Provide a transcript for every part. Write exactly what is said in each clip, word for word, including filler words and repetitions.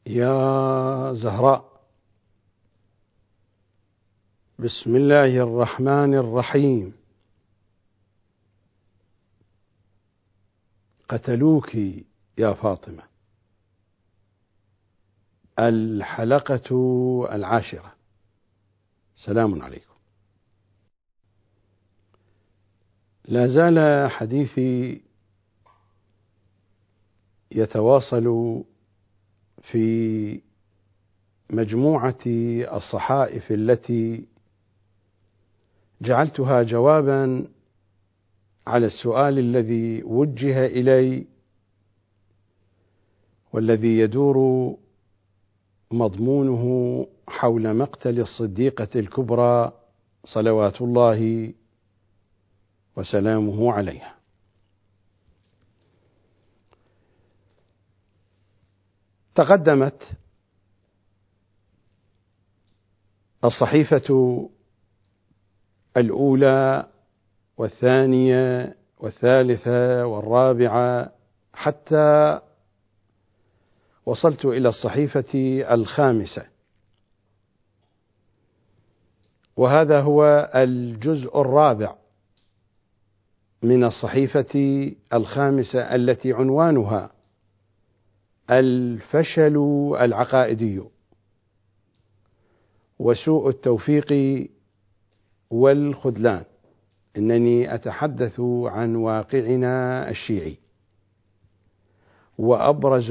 يا زهراء، بسم الله الرحمن الرحيم. قتلوك يا فاطمة. الحلقة العاشرة. سلام عليكم. لا زال حديثي يتواصل في مجموعة الصحائف التي جعلتها جوابا على السؤال الذي وجه إلي، والذي يدور مضمونه حول مقتل الصديقة الكبرى صلوات الله وسلامه عليها. تقدمت الصحيفة الأولى والثانية والثالثة والرابعة حتى وصلت إلى الصحيفة الخامسة، وهذا هو الجزء الرابع من الصحيفة الخامسة التي عنوانها الفشل العقائدي وسوء التوفيق والخذلان. إنني أتحدث عن واقعنا الشيعي، وأبرز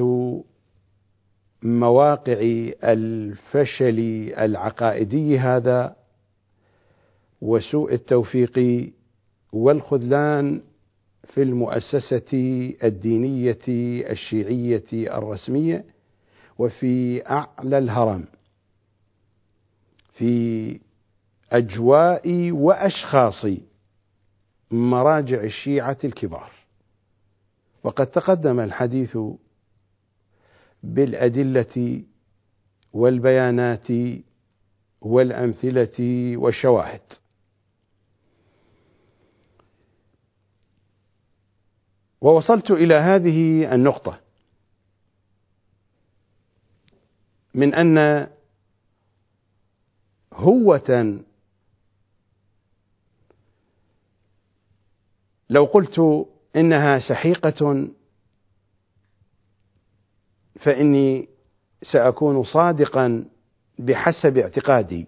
مواقع الفشل العقائدي هذا وسوء التوفيق والخذلان في المؤسسة الدينية الشيعية الرسمية، وفي أعلى الهرم، في أجواء وأشخاص مراجع الشيعة الكبار. وقد تقدم الحديث بالأدلة والبيانات والأمثلة والشواهد. ووصلت إلى هذه النقطة من أن هوة، لو قلت إنها سحيقة فإني سأكون صادقا بحسب اعتقادي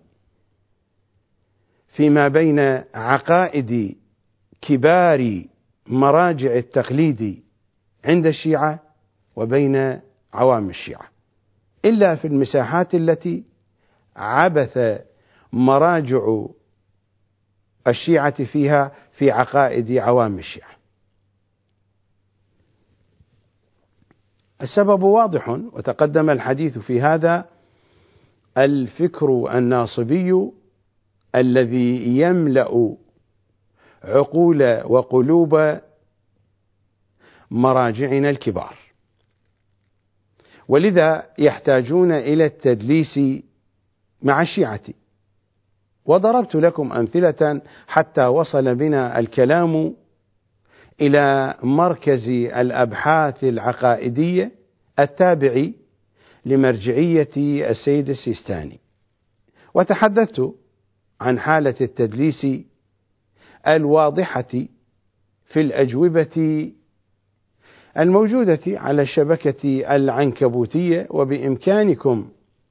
فيما بين عقائد كبار مراجع التقليد عند الشيعة وبين عوام الشيعة، إلا في المساحات التي عبث مراجع الشيعة فيها في عقائد عوام الشيعة. السبب واضح، وتقدم الحديث في هذا. الفكر الناصبي الذي يملأ عقول وقلوب مراجعنا الكبار، ولذا يحتاجون إلى التدليس مع الشيعة. وضربت لكم أمثلة حتى وصل بنا الكلام إلى مركز الأبحاث العقائدية التابع لمرجعية السيد السيستاني، وتحدثت عن حالة التدليس الواضحة في الأجوبة الموجودة على الشبكة العنكبوتية، وبإمكانكم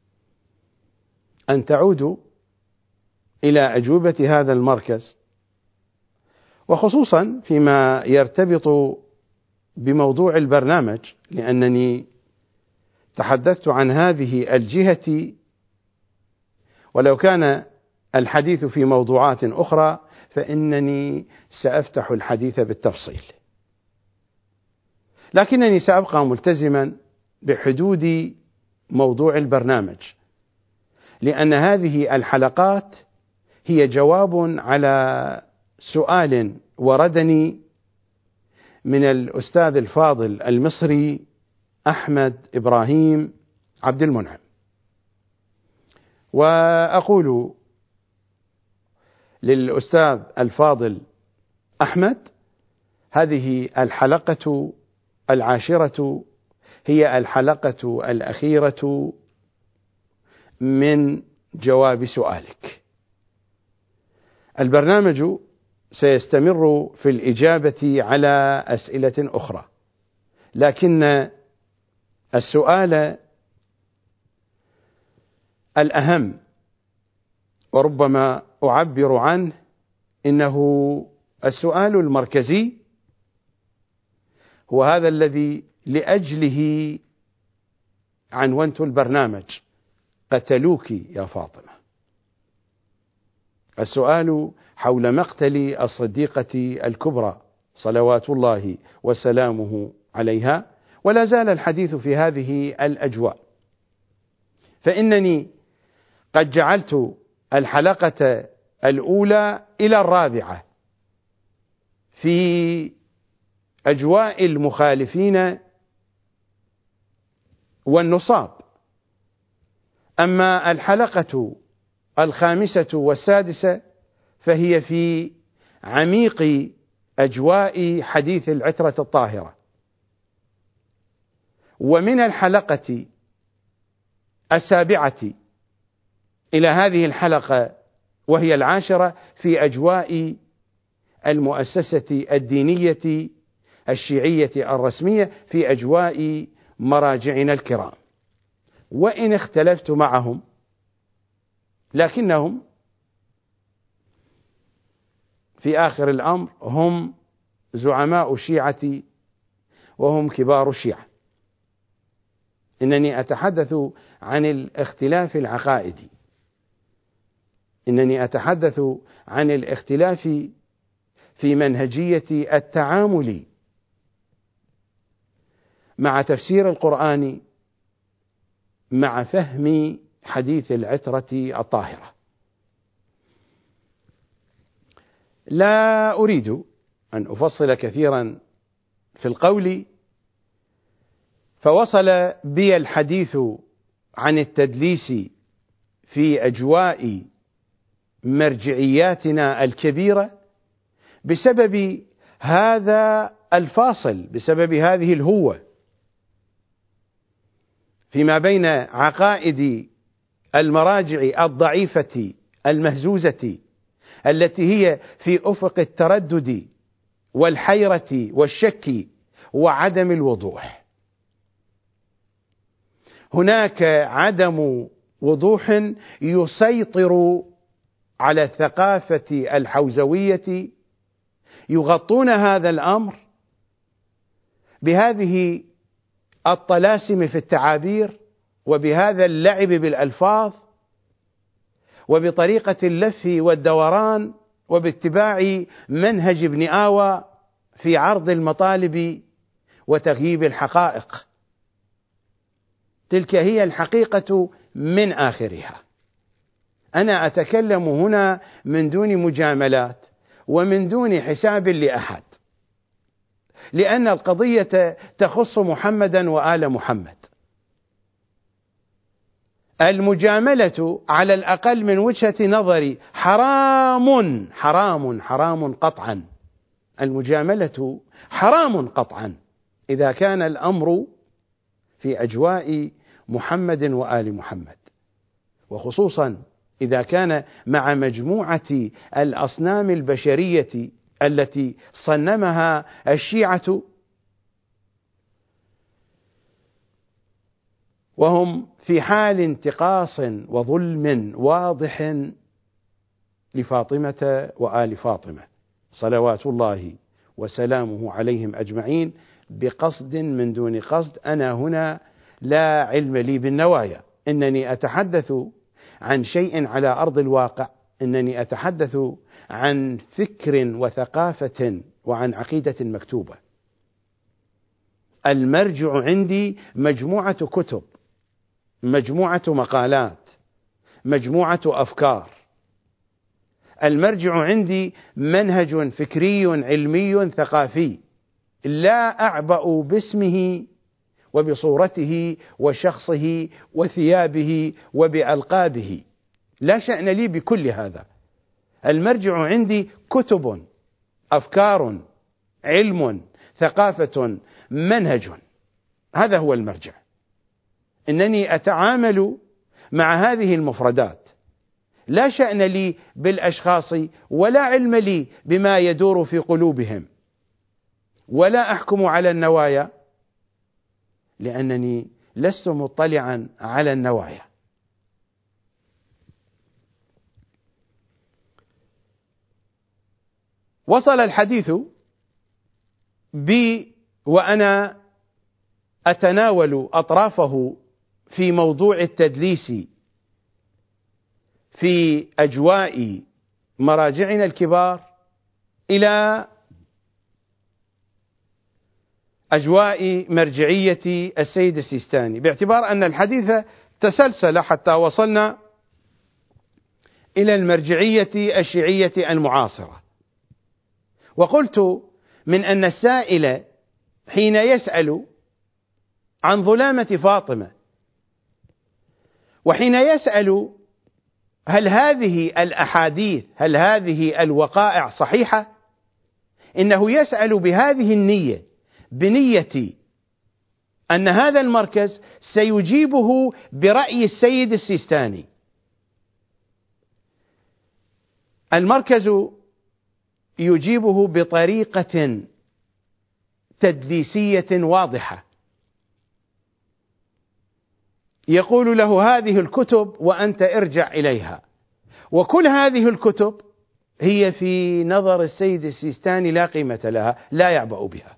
أن تعودوا إلى أجوبة هذا المركز، وخصوصا فيما يرتبط بموضوع البرنامج، لأنني تحدثت عن هذه الجهة، ولو كان الحديث في موضوعات أخرى فإنني سأفتح الحديث بالتفصيل، لكنني سأبقى ملتزما بحدود موضوع البرنامج، لأن هذه الحلقات هي جواب على سؤال وردني من الأستاذ الفاضل المصري أحمد إبراهيم عبد المنعم. وأقول للأستاذ الفاضل أحمد: هذه الحلقة العاشرة هي الحلقة الأخيرة من جواب سؤالك. البرنامج سيستمر في الإجابة على أسئلة أخرى، لكن السؤال الأهم وربما أعبر عنه إنه السؤال المركزي، هو هذا الذي لأجله عنونت البرنامج: قتلوك يا فاطمة. السؤال حول مقتل الصديقة الكبرى صلوات الله وسلامه عليها، ولا زال الحديث في هذه الأجواء، فإنني قد جعلت الحلقة الأولى إلى الرابعة في أجواء المخالفين والنصاب، أما الحلقة الخامسة والسادسة فهي في عميق أجواء حديث العترة الطاهرة، ومن الحلقة السابعة إلى هذه الحلقة وهي العاشرة في أجواء المؤسسة الدينية الشيعية الرسمية، في أجواء مراجعنا الكرام، وإن اختلفت معهم لكنهم في آخر الأمر هم زعماء الشيعة وهم كبار الشيعة. إنني أتحدث عن الاختلاف العقائدي، إنني أتحدث عن الاختلاف في منهجية التعامل مع تفسير القرآن مع فهم حديث العترة الطاهرة. لا أريد أن أفصل كثيرا في القول، فوصل بي الحديث عن التدليس في أجواء مرجعياتنا الكبيرة بسبب هذا الفاصل، بسبب هذه الهوة فيما بين عقائد المراجع الضعيفة المهزوزة التي هي في أفق التردد والحيرة والشك وعدم الوضوح. هناك عدم وضوح يسيطر على الثقافة الحوزوية، يغطون هذا الأمر بهذه الطلاسم في التعابير وبهذا اللعب بالألفاظ وبطريقة اللف والدوران وباتباع منهج ابن آوى في عرض المطالب وتغييب الحقائق. تلك هي الحقيقة من آخرها. أنا أتكلم هنا من دون مجاملات ومن دون حساب لأحد، لأن القضية تخص محمدا وآل محمد. المجاملة على الأقل من وجهة نظري حرام حرام حرام قطعا. المجاملة حرام قطعا إذا كان الأمر في أجواء محمد وآل محمد، وخصوصا إذا كان مع مجموعة الأصنام البشرية التي صنمها الشيعة، وهم في حال انتقاص وظلم واضح لفاطمة وآل فاطمة صلوات الله وسلامه عليهم أجمعين بقصد من دون قصد. أنا هنا لا علم لي بالنوايا، إنني أتحدث عن شيء على أرض الواقع، إنني أتحدث عن فكر وثقافة وعن عقيدة مكتوبة. المرجع عندي مجموعة كتب، مجموعة مقالات، مجموعة أفكار. المرجع عندي منهج فكري علمي ثقافي لا أعبأ باسمه وبصورته وشخصه وثيابه وبألقابه، لا شأن لي بكل هذا. المرجع عندي كتب، أفكار، علم، ثقافة، منهج. هذا هو المرجع، إنني أتعامل مع هذه المفردات، لا شأن لي بالأشخاص ولا علم لي بما يدور في قلوبهم، ولا أحكم على النوايا لأنني لست مطلعا على النوايا. وصل الحديث بي وأنا أتناول أطرافه في موضوع التدليس في أجواء مراجعنا الكبار إلى أجواء مرجعية السيد السيستاني، باعتبار أن الحديث تسلسل حتى وصلنا إلى المرجعية الشيعية المعاصرة. وقلت من أن السائل حين يسأل عن ظلامة فاطمة، وحين يسأل هل هذه الأحاديث هل هذه الوقائع صحيحة، إنه يسأل بهذه النية، بنية أن هذا المركز سيجيبه برأي السيد السيستاني. المركز يجيبه بطريقة تدليسية واضحة، يقول له هذه الكتب وأنت ارجع إليها، وكل هذه الكتب هي في نظر السيد السيستاني لا قيمة لها، لا يعبأ بها،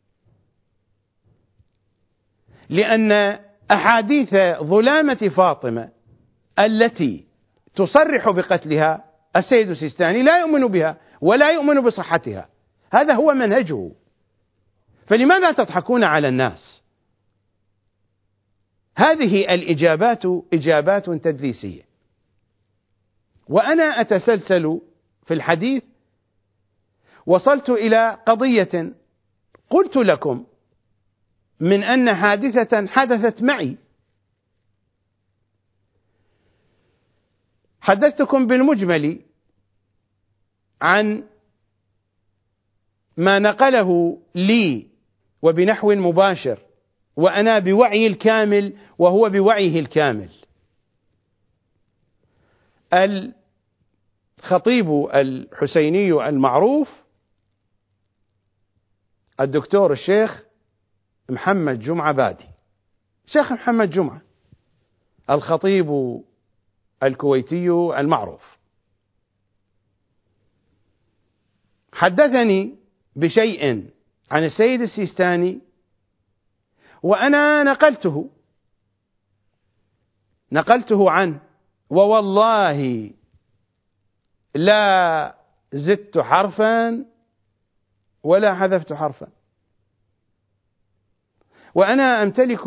لأن أحاديث ظلامة فاطمة التي تصرح بقتلها السيد السيستاني لا يؤمن بها ولا يؤمن بصحتها، هذا هو منهجه، فلماذا تضحكون على الناس؟ هذه الإجابات إجابات تدليسية. وأنا أتسلسل في الحديث، وصلت إلى قضية قلت لكم من أن حادثة حدثت معي، حدثتكم بالمجمل عن ما نقله لي وبنحو مباشر، وأنا بوعي الكامل وهو بوعيه الكامل. الخطيب الحسيني المعروف الدكتور الشيخ محمد جمعة بادي، شيخ محمد جمعة الخطيب الكويتي المعروف، حدثني بشيء عن السيد السيستاني وأنا نقلته نقلته عنه، ووالله لا زدت حرفا ولا حذفت حرفا، وأنا أمتلك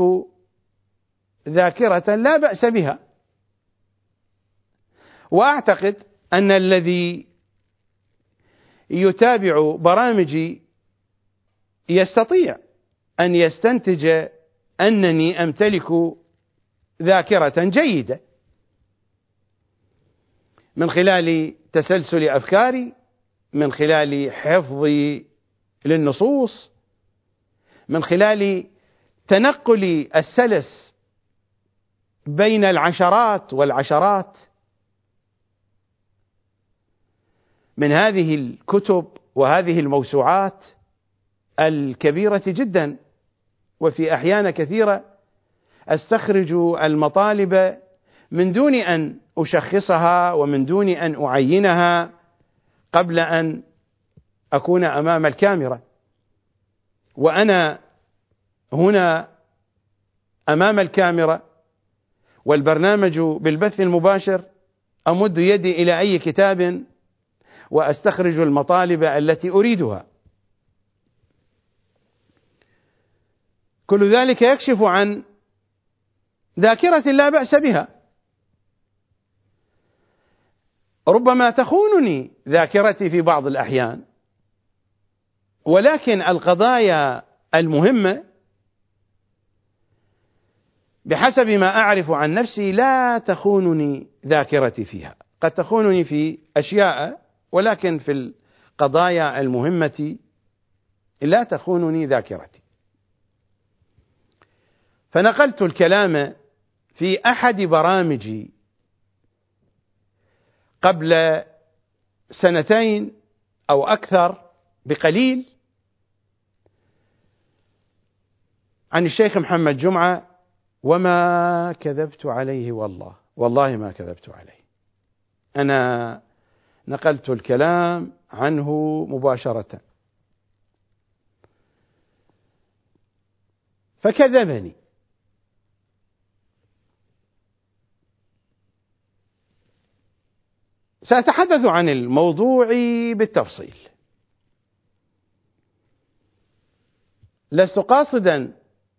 ذاكرة لا بأس بها، وأعتقد أن الذي يتابع برامجي يستطيع أن يستنتج أنني أمتلك ذاكرة جيدة من خلال تسلسل أفكاري، من خلال حفظي للنصوص، من خلال تنقل السلس بين العشرات والعشرات من هذه الكتب وهذه الموسوعات الكبيرة جدا. وفي أحيان كثيرة أستخرج المطالب من دون أن أشخصها ومن دون أن أعينها قبل أن أكون أمام الكاميرا، وأنا هنا أمام الكاميرا والبرنامج بالبث المباشر أمد يدي إلى أي كتاب وأستخرج المطالب التي أريدها. كل ذلك يكشف عن ذاكرة لا بأس بها. ربما تخونني ذاكرتي في بعض الأحيان، ولكن القضايا المهمة بحسب ما أعرف عن نفسي لا تخونني ذاكرتي فيها، قد تخونني في أشياء، ولكن في القضايا المهمة لا تخونني ذاكرتي. فنقلت الكلام في أحد برامجي قبل سنتين أو أكثر بقليل عن الشيخ محمد جمعة، وما كذبت عليه، والله والله ما كذبت عليه. أنا نقلت الكلام عنه مباشرة، فكذبني. سأتحدث عن الموضوع بالتفصيل. لست قاصدا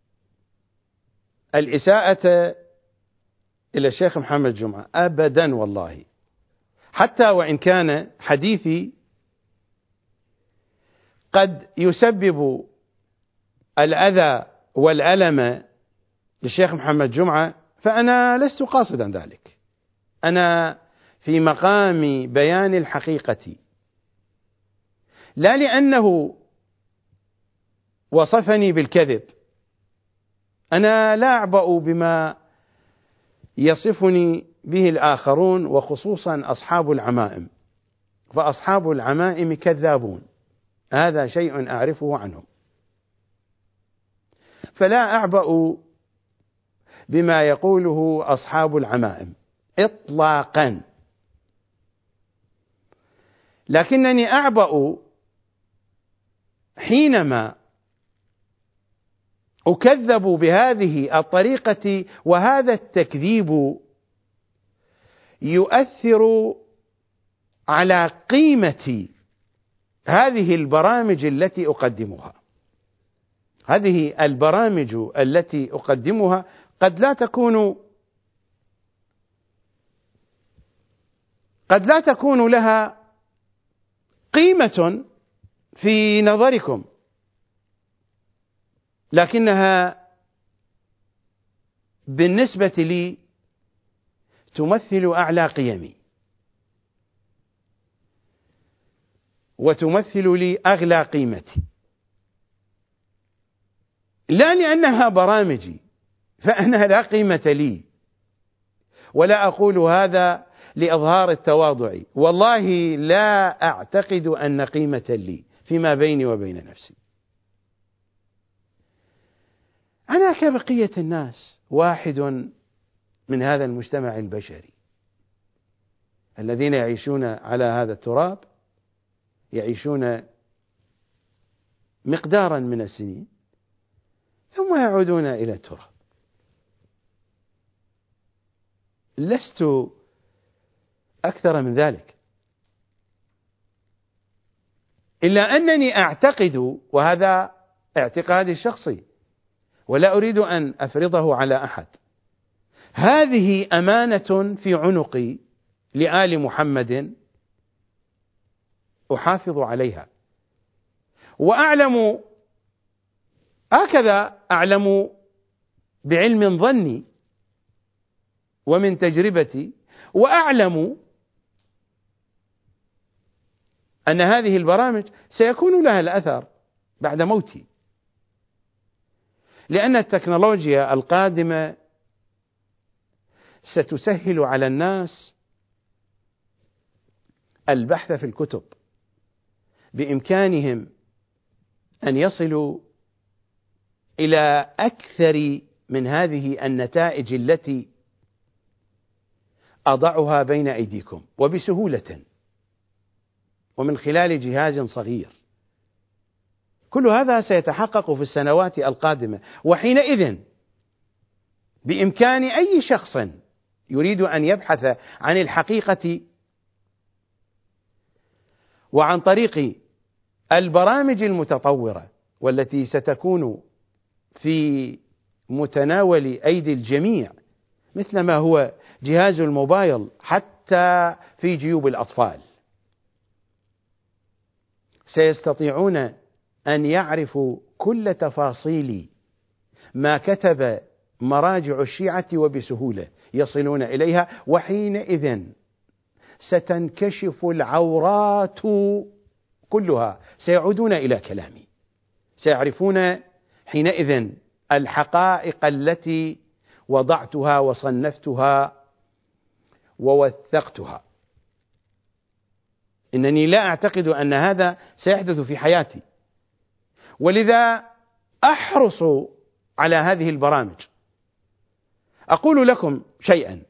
الإساءة إلى الشيخ محمد جمعة أبدا والله، حتى وإن كان حديثي قد يسبب الأذى والألم للشيخ محمد جمعة، فأنا لست قاصدا ذلك. أنا في مقام بيان الحقيقة، لا لأنه وصفني بالكذب. أنا لا أعبأ بما يصفني به الآخرون، وخصوصا أصحاب العمائم، فأصحاب العمائم كذابون، هذا شيء أعرفه عنهم. فلا أعبأ بما يقوله أصحاب العمائم إطلاقا، لكنني أعبأ حينما أكذب بهذه الطريقة، وهذا التكذيب يؤثر على قيمة هذه البرامج التي أقدمها. هذه البرامج التي أقدمها قد لا تكون قد لا تكون لها قيمة في نظركم، لكنها بالنسبة لي تمثل أعلى قيمي، وتمثل لي أغلى قيمتي، لا لأنها برامجي فأنا لا قيمة لي، ولا أقول هذا لإظهار التواضع، والله لا أعتقد أن قيمة لي فيما بيني وبين نفسي. أنا كبقية الناس واحد من هذا المجتمع البشري الذين يعيشون على هذا التراب، يعيشون مقدارا من السنين ثم يعودون إلى التراب. لست أكثر من ذلك، إلا أنني أعتقد، وهذا اعتقادي الشخصي ولا أريد أن أفرضه على أحد، هذه أمانة في عنقي لآل محمد أحافظ عليها، وأعلم هكذا أعلم بعلم ظني ومن تجربتي، وأعلم أن هذه البرامج سيكون لها الأثر بعد موتي، لأن التكنولوجيا القادمة ستسهل على الناس البحث في الكتب، بإمكانهم أن يصلوا إلى أكثر من هذه النتائج التي أضعها بين أيديكم وبسهولة ومن خلال جهاز صغير. كل هذا سيتحقق في السنوات القادمة، وحينئذ بإمكان أي شخص يريد أن يبحث عن الحقيقة وعن طريق البرامج المتطورة والتي ستكون في متناول أيدي الجميع، مثل ما هو جهاز الموبايل حتى في جيوب الأطفال، سيستطيعون أن يعرفوا كل تفاصيل ما كتب مراجع الشيعة وبسهولة يصلون إليها، وحينئذ ستنكشف العورات كلها، سيعودون إلى كلامي، سيعرفون حينئذ الحقائق التي وضعتها وصنفتها ووثقتها. إنني لا أعتقد أن هذا سيحدث في حياتي، ولذا أحرص على هذه البرامج. أقول لكم شيئا: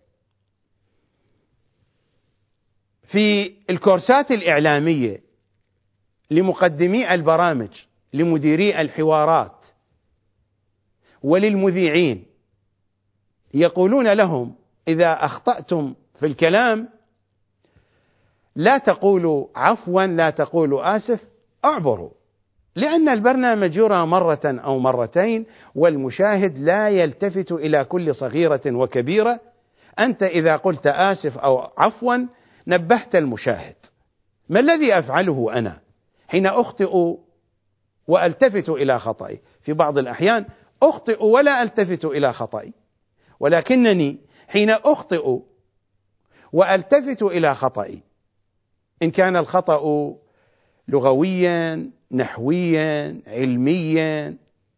في الكورسات الإعلامية لمقدمي البرامج، لمديري الحوارات وللمذيعين، يقولون لهم: إذا أخطأتم في الكلام لا تقولوا عفوا، لا تقولوا آسف، اعبروا، لأن البرنامج يرى مرة أو مرتين والمشاهد لا يلتفت إلى كل صغيرة وكبيرة. أنت إذا قلت آسف أو عفوا نبهت المشاهد. ما الذي أفعله أنا حين أخطئ وألتفت إلى خطئي؟ في بعض الأحيان أخطئ ولا ألتفت إلى خطئي، ولكنني حين أخطئ وألتفت إلى خطئي، إن كان الخطأ لغويا، نحويا، علميا،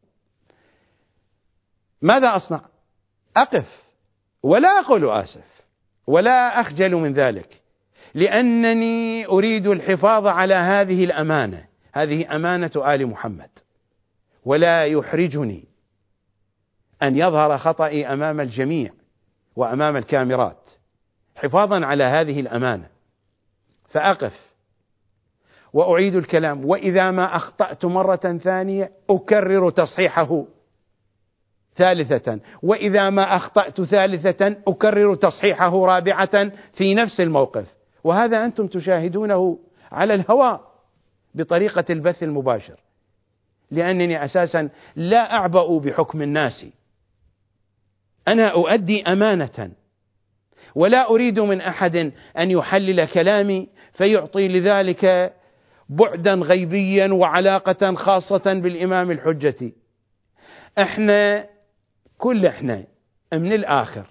ماذا أصنع؟ أقف ولا أقول آسف ولا أخجل من ذلك، لأنني أريد الحفاظ على هذه الأمانة. هذه أمانة آل محمد، ولا يحرجني أن يظهر خطئي أمام الجميع وأمام الكاميرات حفاظا على هذه الأمانة. فأقف وأعيد الكلام، وإذا ما أخطأت مرة ثانية أكرر تصحيحه ثالثة، وإذا ما أخطأت ثالثة أكرر تصحيحه رابعة في نفس الموقف. وهذا أنتم تشاهدونه على الهواء بطريقة البث المباشر، لأنني أساسا لا أعبأ بحكم الناس، أنا أؤدي أمانة، ولا أريد من أحد أن يحلل كلامي فيعطي لذلك بعدا غيبيا وعلاقة خاصة بالإمام الحجة. احنا كل احنا من الآخر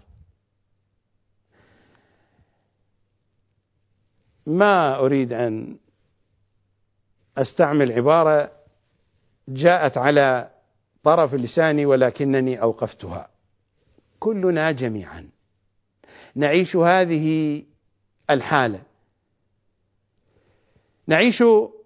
ما أريد أن أستعمل عبارة جاءت على طرف لساني ولكنني أوقفتها. كلنا جميعا نعيش هذه الحالة، نعيش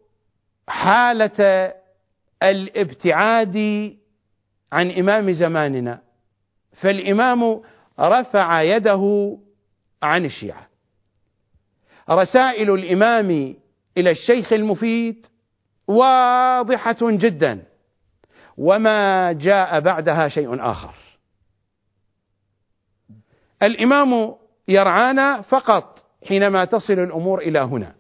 حالة الابتعاد عن إمام زماننا. فالإمام رفع يده عن الشيعة. رسائل الإمام إلى الشيخ المفيد واضحة جدا، وما جاء بعدها شيء آخر. الإمام يرعانا فقط حينما تصل الأمور إلى هنا،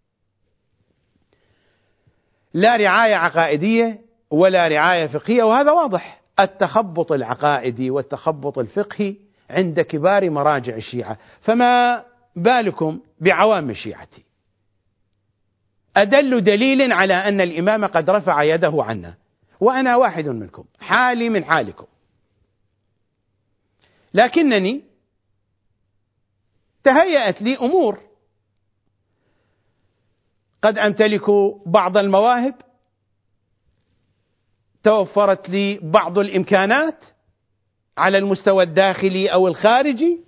لا رعاية عقائدية ولا رعاية فقهية، وهذا واضح. التخبط العقائدي والتخبط الفقهي عند كبار مراجع الشيعة، فما بالكم بعوام الشيعة؟ أدل دليل على أن الإمام قد رفع يده عنا، وأنا واحد منكم، حالي من حالكم. لكنني تهيأت لي أمور، قد أمتلك بعض المواهب، توفرت لي بعض الإمكانات على المستوى الداخلي أو الخارجي،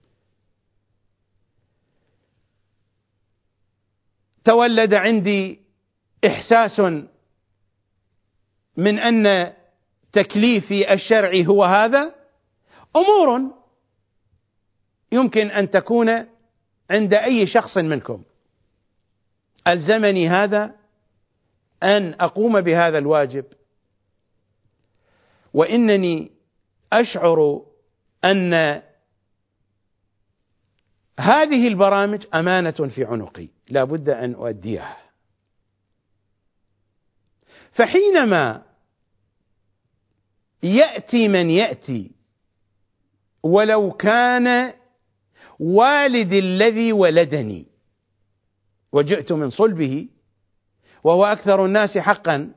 تولد عندي إحساس من أن تكليفي الشرعي هو هذا. أمور يمكن أن تكون عند أي شخص منكم، ألزمني هذا أن أقوم بهذا الواجب، وإنني أشعر أن هذه البرامج أمانة في عنقي لا بد أن أؤديها. فحينما يأتي من يأتي، ولو كان والدي الذي ولدني وجئت من صلبه، وهو أكثر الناس حقا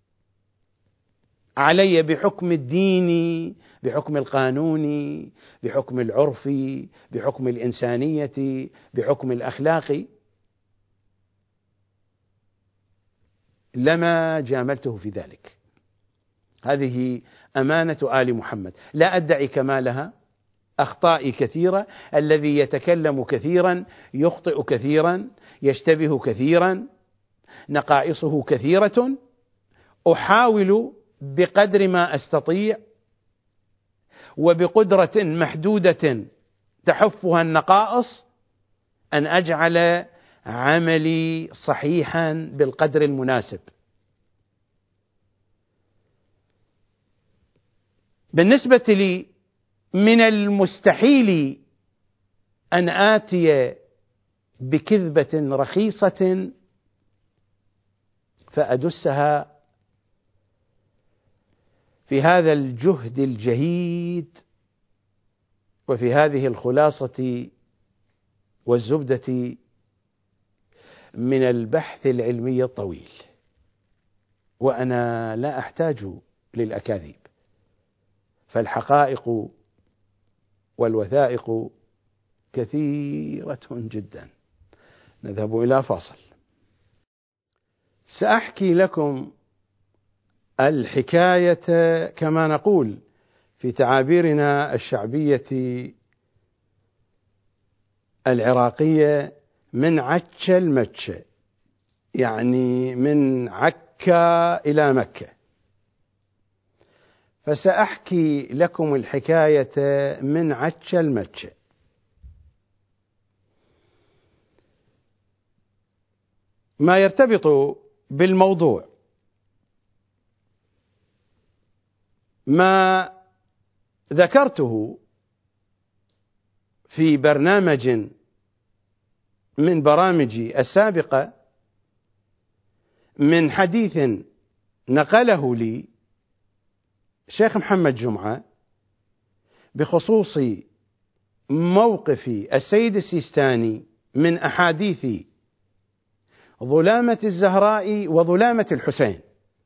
علي بحكم الدين، بحكم القانون، بحكم العرف، بحكم الإنسانية، بحكم الأخلاق، لما جاملته في ذلك. هذه أمانة آل محمد، لا أدعي كمالها، أخطائي كثيرة، الذي يتكلم كثيرا يخطئ كثيرا يشتبه كثيرا نقائصه كثيرة، أحاول بقدر ما أستطيع وبقدرة محدودة تحفها النقائص أن أجعل عملي صحيحا بالقدر المناسب. بالنسبة لي من المستحيل أن آتي بكذبة رخيصة فأدسها في هذا الجهد الجهيد وفي هذه الخلاصة والزبدة من البحث العلمي الطويل، وأنا لا أحتاج للأكاذيب، فالحقائق والوثائق كثيرة جدا. نذهب إلى فاصل. سأحكي لكم الحكاية كما نقول في تعابيرنا الشعبية العراقية من عكا المكة، يعني من عكا إلى مكة. فسأحكي لكم الحكاية من عكا المكة. ما يرتبط بالموضوع ما ذكرته في برنامج من برامجي السابقة من حديث نقله لي شيخ محمد جمعة بخصوص موقف السيد السيستاني من أحاديث ظلامة الزهراء وظلامة الحسين.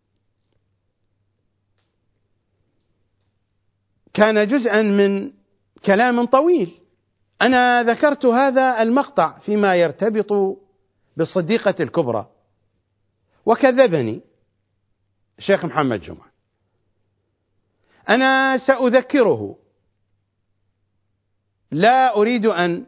كان جزءا من كلام طويل، أنا ذكرت هذا المقطع فيما يرتبط بالصديقة الكبرى، وكذبني شيخ محمد جمعة. أنا سأذكره، لا أريد أن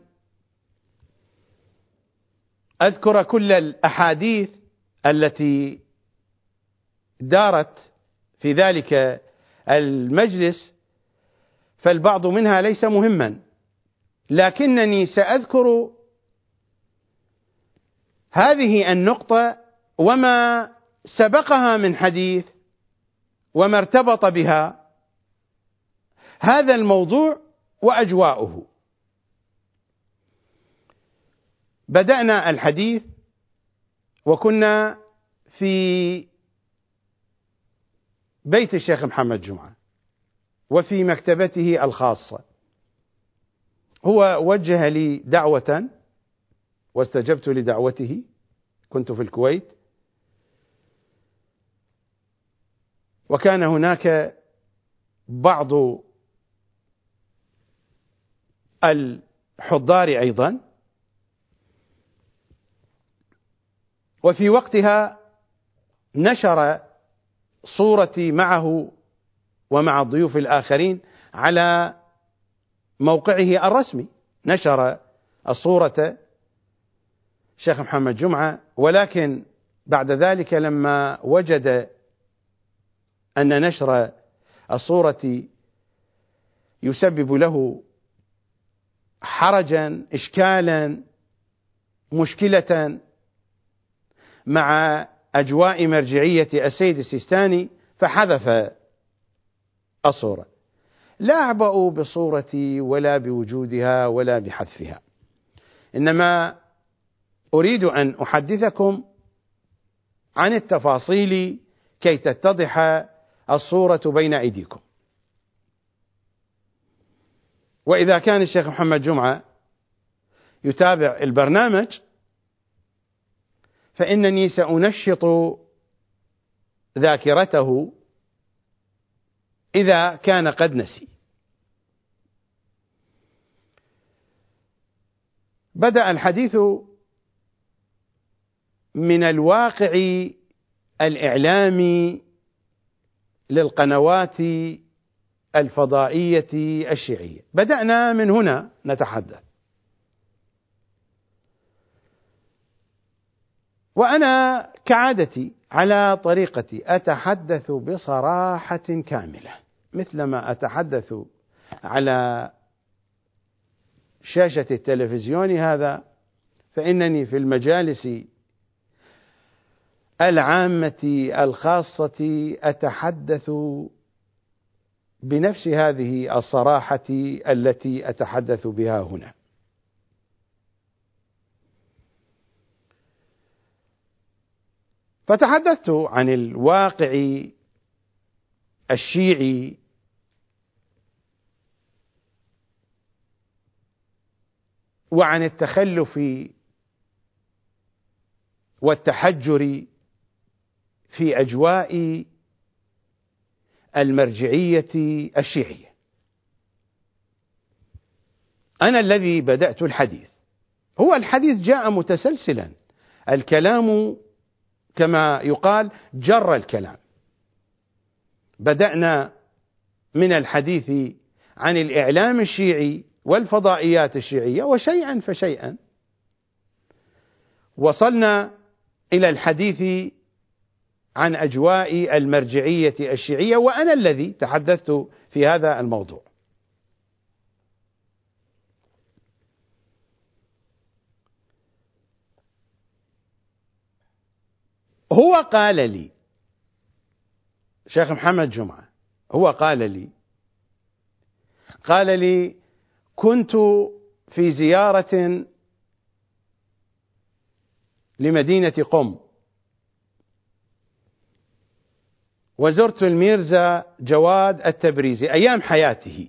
أذكر كل الأحاديث التي دارت في ذلك المجلس، فالبعض منها ليس مهما، لكنني سأذكر هذه النقطة وما سبقها من حديث وما ارتبط بها هذا الموضوع وأجواؤه. بدأنا الحديث وكنا في بيت الشيخ محمد جمعة وفي مكتبته الخاصة. هو وجه لي دعوة واستجبت لدعوته، كنت في الكويت، وكان هناك بعض الحضار أيضا، وفي وقتها نشر صورتي معه ومع الضيوف الآخرين على موقعه الرسمي، نشر الصورة شيخ محمد جمعة، ولكن بعد ذلك لما وجد أن نشر الصورة يسبب له حرجا، إشكالا، مشكلة مع أجواء مرجعية السيد السيستاني، فحذف الصورة. لا أعبأ بصورتي ولا بوجودها ولا بحذفها، إنما أريد أن أحدثكم عن التفاصيل كي تتضح الصورة بين أيديكم. وإذا كان الشيخ محمد جمعة يتابع البرنامج فإنني سأنشط ذاكرته إذا كان قد نسي. بدأ الحديث من الواقع الإعلامي للقنوات الفضائية الشيعية. بدأنا من هنا نتحدث، وأنا كعادتي على طريقتي أتحدث بصراحة كاملة، مثلما أتحدث على شاشة التلفزيون هذا، فإنني في المجالس العامة الخاصة أتحدث بنفس هذه الصراحة التي أتحدث بها هنا. فتحدثت عن الواقع الشيعي وعن التخلف والتحجر في أجواء المرجعية الشيعية. أنا الذي بدأت الحديث، هو الحديث جاء متسلسلا، الكلام كما يقال جر الكلام. بدأنا من الحديث عن الإعلام الشيعي والفضائيات الشيعية، وشيئا فشيئا وصلنا إلى الحديث عن أجواء المرجعية الشيعية، وأنا الذي تحدثت في هذا الموضوع. هو قال لي شيخ محمد جمعة، هو قال لي قال لي كنت في زيارة لمدينة قم وزرت الميرزا جواد التبريزي أيام حياته،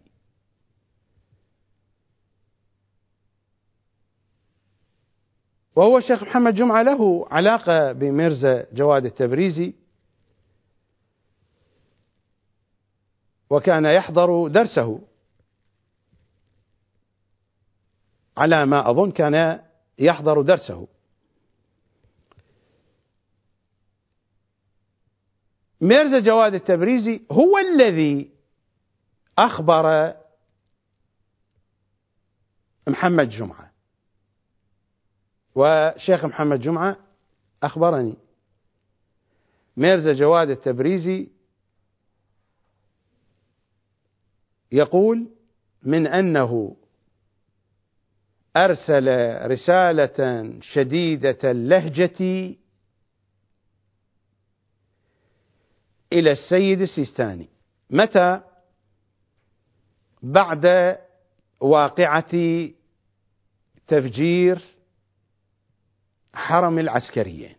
وهو الشيخ محمد جمعة له علاقة بميرزا جواد التبريزي، وكان يحضر درسه على ما أظن، كان يحضر درسه. ميرزا جواد التبريزي هو الذي أخبر محمد جمعة، وشيخ محمد جمعة أخبرني. ميرزا جواد التبريزي يقول من أنه أرسل رسالة شديدة اللهجة إلى السيد السيستاني. متى؟ بعد واقعة تفجير حرم العسكريين.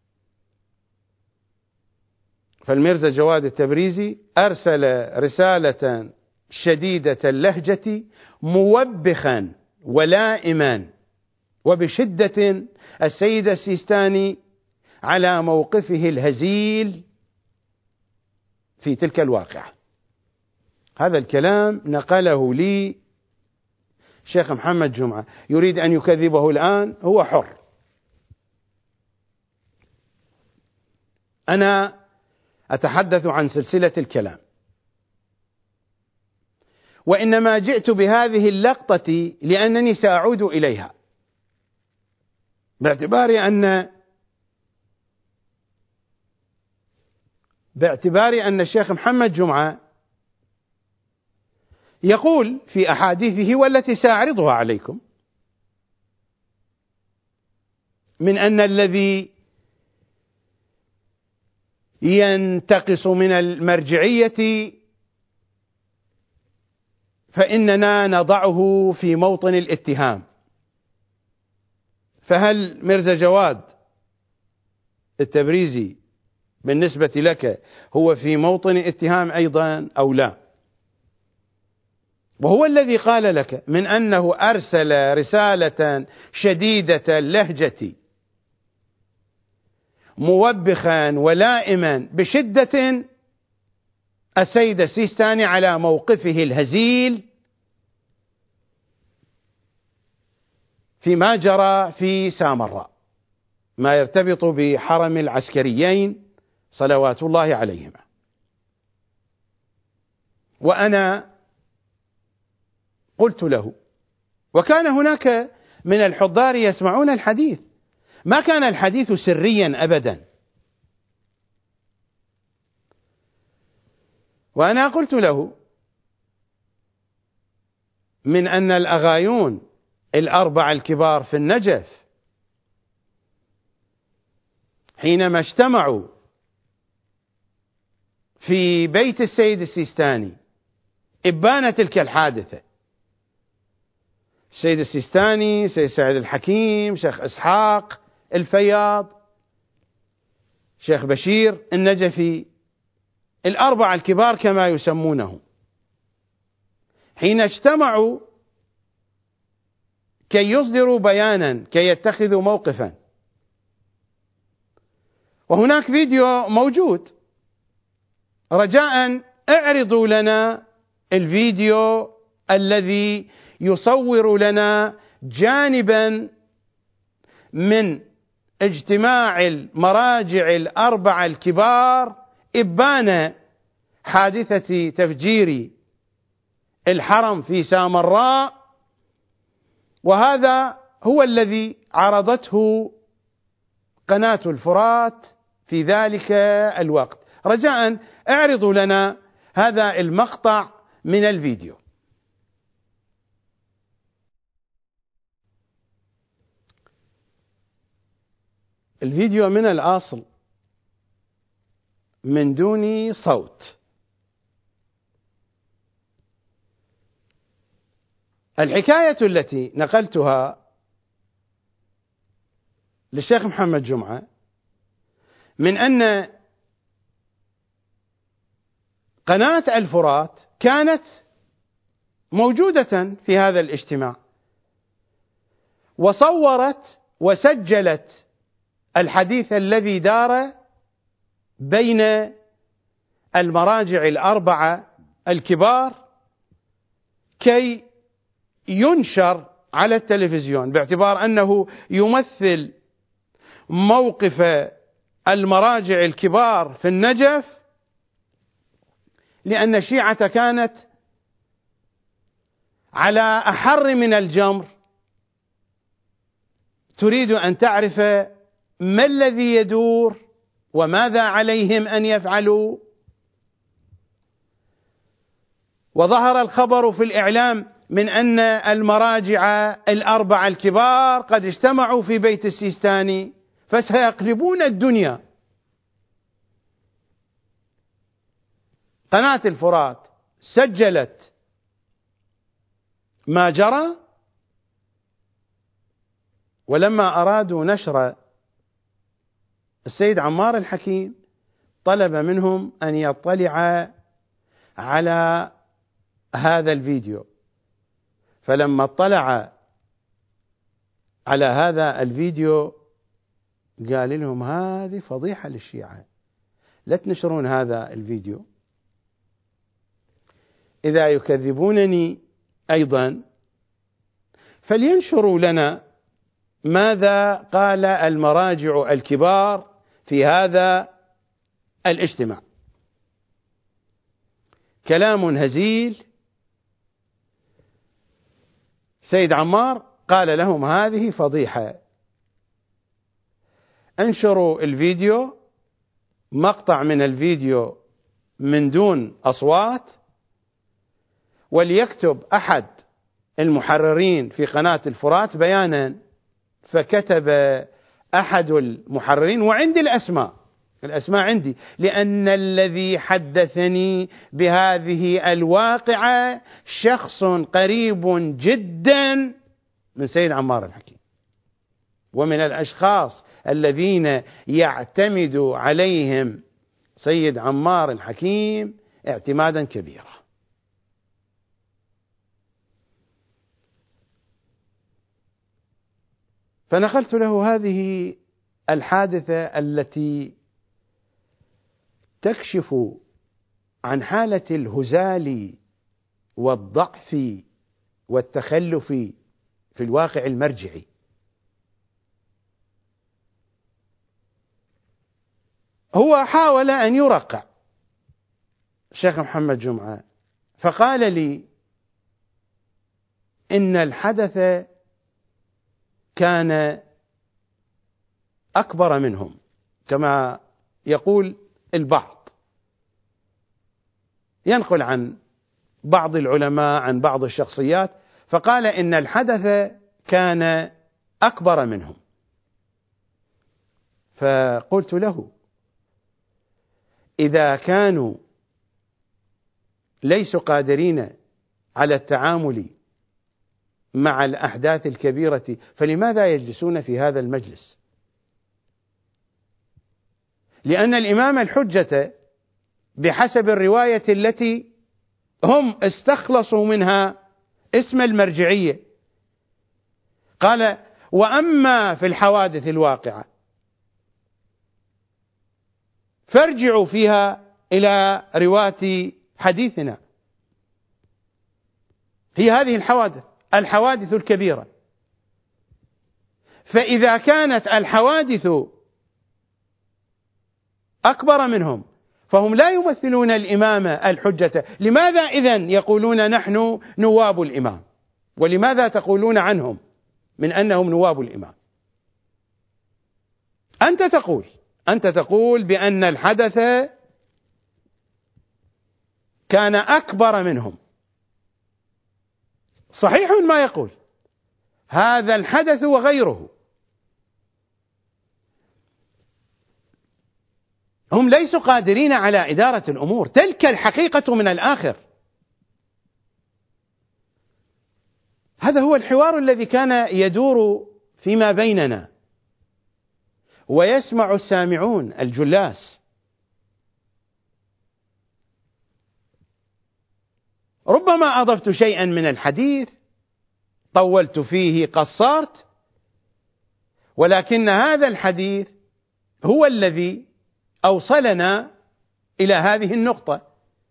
فالميرزا جواد التبريزي أرسل رسالة شديدة اللهجة موبخا ولائما وبشدة السيد السيستاني على موقفه الهزيل في تلك الواقعة. هذا الكلام نقله لي شيخ محمد جمعة، يريد أن يكذبه الآن هو حر. أنا أتحدث عن سلسلة الكلام، وإنما جئت بهذه اللقطة لأنني سأعود إليها، باعتبار أن باعتبار أن الشيخ محمد جمعة يقول في أحاديثه والتي سأعرضها عليكم من أن الذي ينتقص من المرجعية فإننا نضعه في موطن الاتهام. فهل ميرزا جواد التبريزي بالنسبة لك هو في موطن اتهام أيضا أو لا؟ وهو الذي قال لك من أنه أرسل رسالة شديدة اللهجة موبخا ولائما بشدة السيد السيستاني على موقفه الهزيل فيما جرى في سامراء، ما يرتبط بحرم العسكريين صلوات الله عليهما. وأنا قلت له، وكان هناك من الحضار يسمعون الحديث، ما كان الحديث سريا أبدا. وأنا قلت له من أن الأغايون الأربعة الكبار في النجف حينما اجتمعوا في بيت السيد السيستاني إبان تلك الحادثة، السيد السيستاني، سيد سعيد الحكيم، شيخ إسحاق الفياض، شيخ بشير النجفي، الأربعة الكبار كما يسمونه، حين اجتمعوا كي يصدروا بيانا، كي يتخذوا موقفا. وهناك فيديو موجود، رجاء اعرضوا لنا الفيديو الذي يصور لنا جانبا من اجتماع المراجع الأربعة الكبار إبان حادثة تفجير الحرم في سامراء، وهذا هو الذي عرضته قناة الفرات في ذلك الوقت. رجاء اعرضوا لنا هذا المقطع من الفيديو. الفيديو من الأصل من دون صوت. الحكاية التي نقلتها للشيخ محمد جمعة من أن قناة الفرات كانت موجودة في هذا الاجتماع، وصورت وسجلت الحديث الذي دار بين المراجع الأربعة الكبار كي ينشر على التلفزيون، باعتبار أنه يمثل موقف المراجع الكبار في النجف، لأن الشيعة كانت على أحر من الجمر تريد أن تعرف ما الذي يدور وماذا عليهم أن يفعلوا. وظهر الخبر في الإعلام من أن المراجع الأربعة الكبار قد اجتمعوا في بيت السيستاني فسيقلبون الدنيا. قناة الفرات سجلت ما جرى، ولما أرادوا نشر السيد عمار الحكيم طلب منهم أن يطلع على هذا الفيديو، فلما اطلع على هذا الفيديو قال لهم هذه فضيحة للشيعة، لا تنشرون هذا الفيديو، إذا يكذبونني أيضا فلينشروا لنا ماذا قال المراجع الكبار في هذا الاجتماع. كلام هزيل. سيد عمار قال لهم هذه فضيحة، انشروا الفيديو، مقطع من الفيديو من دون أصوات، وليكتب أحد المحررين في قناة الفرات بيانا. فكتب أحد المحررين، وعندي الأسماء، الأسماء عندي، لأن الذي حدثني بهذه الواقعة شخص قريب جدا من سيد عمار الحكيم، ومن الأشخاص الذين يعتمد عليهم سيد عمار الحكيم اعتمادا كبيرا. فنقلت له هذه الحادثة التي تكشف عن حالة الهزال والضعف والتخلف في الواقع المرجعي. هو حاول أن يرقع الشيخ محمد جمعة فقال لي إن الحدث كان أكبر منهم، كما يقول البعض، ينقل عن بعض العلماء عن بعض الشخصيات، فقال إن الحدث كان أكبر منهم. فقلت له: إذا كانوا ليسوا قادرين على التعامل مع الأحداث الكبيرة فلماذا يجلسون في هذا المجلس؟ لأن الإمام الحجة بحسب الرواية التي هم استخلصوا منها اسم المرجعية قال: وأما في الحوادث الواقعة فارجعوا فيها إلى رواة حديثنا. هي هذه الحوادث الحوادث الكبيرة. فإذا كانت الحوادث أكبر منهم فهم لا يمثلون الإمام الحجة، لماذا إذن يقولون نحن نواب الإمام؟ ولماذا تقولون عنهم من أنهم نواب الإمام؟ أنت تقول أنت تقول بأن الحدث كان أكبر منهم. صحيح ما يقول هذا الحدث وغيره. هم ليسوا قادرين على إدارة الأمور، تلك الحقيقة من الآخر. هذا هو الحوار الذي كان يدور فيما بيننا ويسمع السامعون الجلاس. ربما أضفت شيئا من الحديث، طولت فيه، قصرت، ولكن هذا الحديث هو الذي أوصلنا إلى هذه النقطة.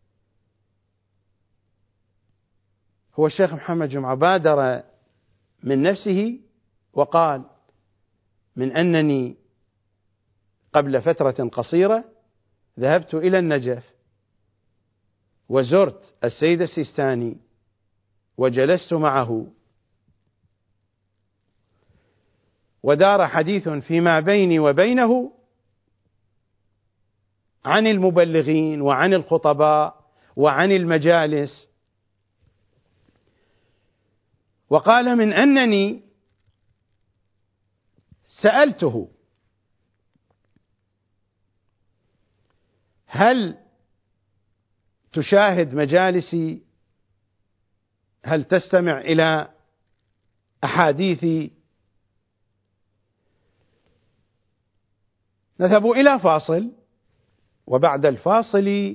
هو الشيخ محمد جمعة بادر من نفسه وقال: من أنني قبل فترة قصيرة ذهبت إلى النجف وزرت السيد السيستاني وجلست معه ودار حديث فيما بيني وبينه عن المبلغين وعن الخطباء وعن المجالس، وقال من أنني سألته: هل تشاهد مجالسي؟ هل تستمع إلى أحاديثي؟ نذهب إلى فاصل، وبعد الفاصل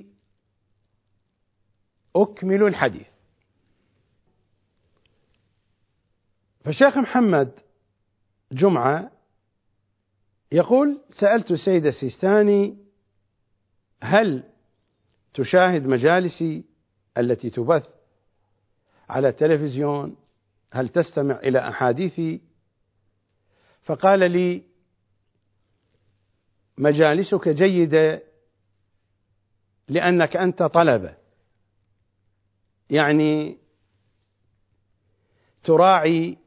أكمل الحديث. فالشيخ محمد جمعة يقول: سألت السيد السيستاني: هل تشاهد مجالسي التي تبث على التلفزيون؟ هل تستمع إلى أحاديثي؟ فقال لي: مجالسك جيدة لأنك أنت طلبة، يعني تراعي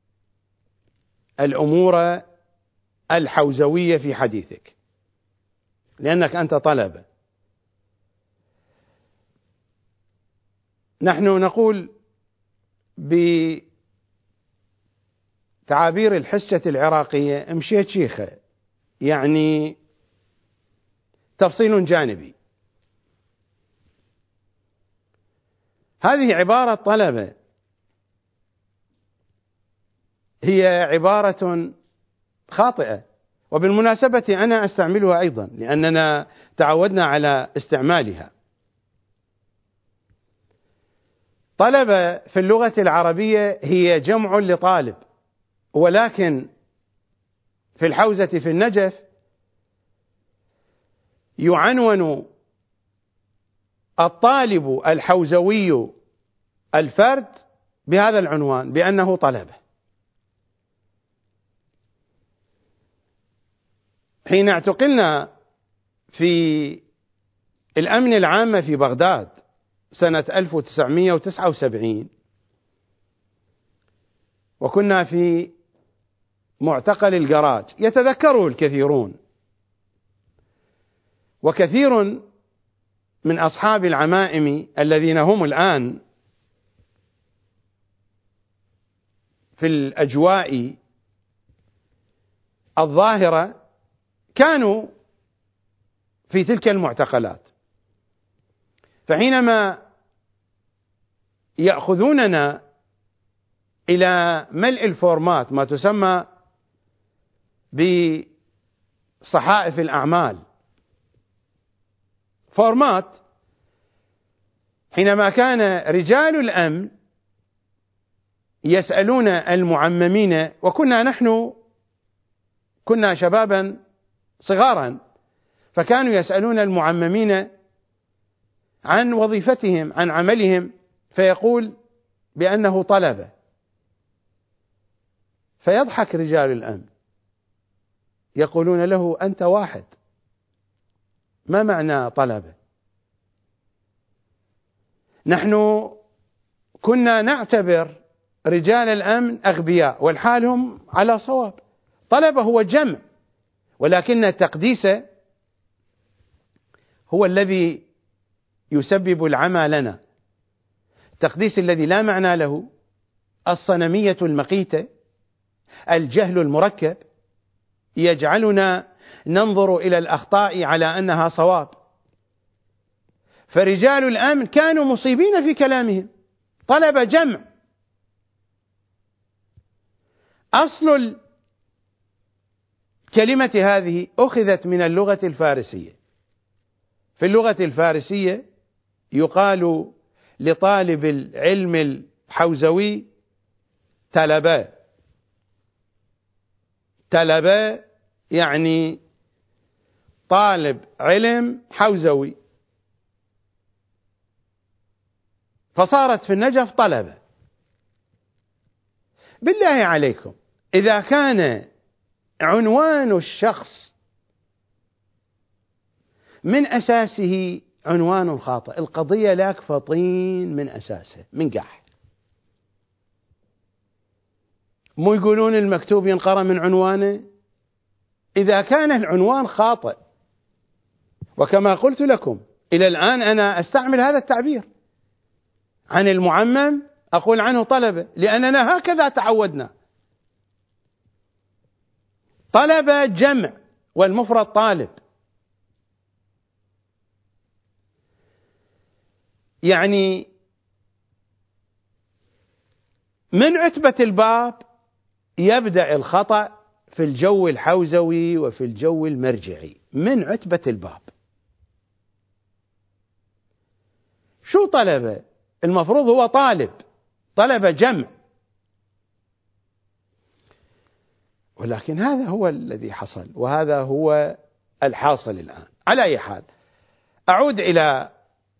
الأمور الحوزوية في حديثك لأنك أنت طلبة. نحن نقول بتعابير الحسة العراقية: مشيت شيخة، يعني تفصيل جانبي. هذه عبارة طلبة، هي عبارة خاطئة، وبالمناسبة أنا أستعملها أيضا لأننا تعودنا على استعمالها. طلبة في اللغة العربية هي جمع لطالب، ولكن في الحوزة في النجف يعنون الطالب الحوزوي الفرد بهذا العنوان بأنه طلبة. حين اعتقلنا في الأمن العام في بغداد سنة ألف وتسعمئة وتسعة وسبعين، وكنا في معتقل الجراج، يتذكره الكثيرون، وكثير من أصحاب العمائم الذين هم الآن في الأجواء الظاهرة كانوا في تلك المعتقلات. فحينما يأخذوننا إلى ملء الفورمات، ما تسمى بصحائف الأعمال، فورمات، حينما كان رجال الأمن يسألون المعممين، وكنا نحن كنا شبابا صغارا، فكانوا يسألون المعممين عن وظيفتهم، عن عملهم، فيقول بأنه طلبة، فيضحك رجال الأمن يقولون له: أنت واحد، ما معنى طلبة؟ نحن كنا نعتبر رجال الأمن أغبياء، والحال هم على صواب. طلبة هو جمع، ولكن التقديس هو الذي يسبب العمى لنا، التقديس الذي لا معنى له، الصنمية المقيتة، الجهل المركب، يجعلنا ننظر إلى الأخطاء على أنها صواب. فرجال الأمن كانوا مصيبين في كلامهم، طلب جمع. أصل الكلمة هذه أخذت من اللغة الفارسية. في اللغة الفارسية يقال لطالب العلم الحوزوي تلبة، تلبة يعني طالب علم حوزوي، فصارت في النجف طلبة. بالله عليكم، إذا كان عنوان الشخص من أساسه عنوان خاطئ، القضية لاكفة طين من أساسها، من قح. مو يقولون المكتوب ينقرأ من عنوانه؟ إذا كان العنوان خاطئ، وكما قلت لكم إلى الآن أنا أستعمل هذا التعبير عن المعمم، أقول عنه طلبة، لأننا هكذا تعودنا. طلبة جمع، والمفرد طالب، يعني من عتبة الباب يبدأ الخطأ في الجو الحوزوي وفي الجو المرجعي، من عتبة الباب. شو طلبة؟ المفروض هو طالب، طلبة جمع، ولكن هذا هو الذي حصل، وهذا هو الحاصل الآن. على أي حال، أعود إلى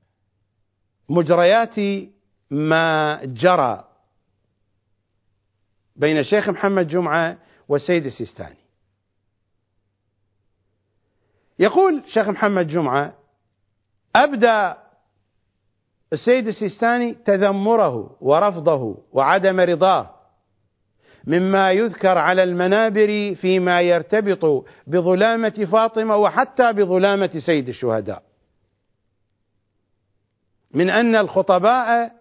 مجريات ما جرى بين الشيخ محمد جمعة والسيد السيستاني. يقول الشيخ محمد جمعة: أبدى السيد السيستاني تذمره ورفضه وعدم رضاه مما يذكر على المنابر فيما يرتبط بظلامة فاطمة وحتى بظلامة سيد الشهداء، من أن الخطباء،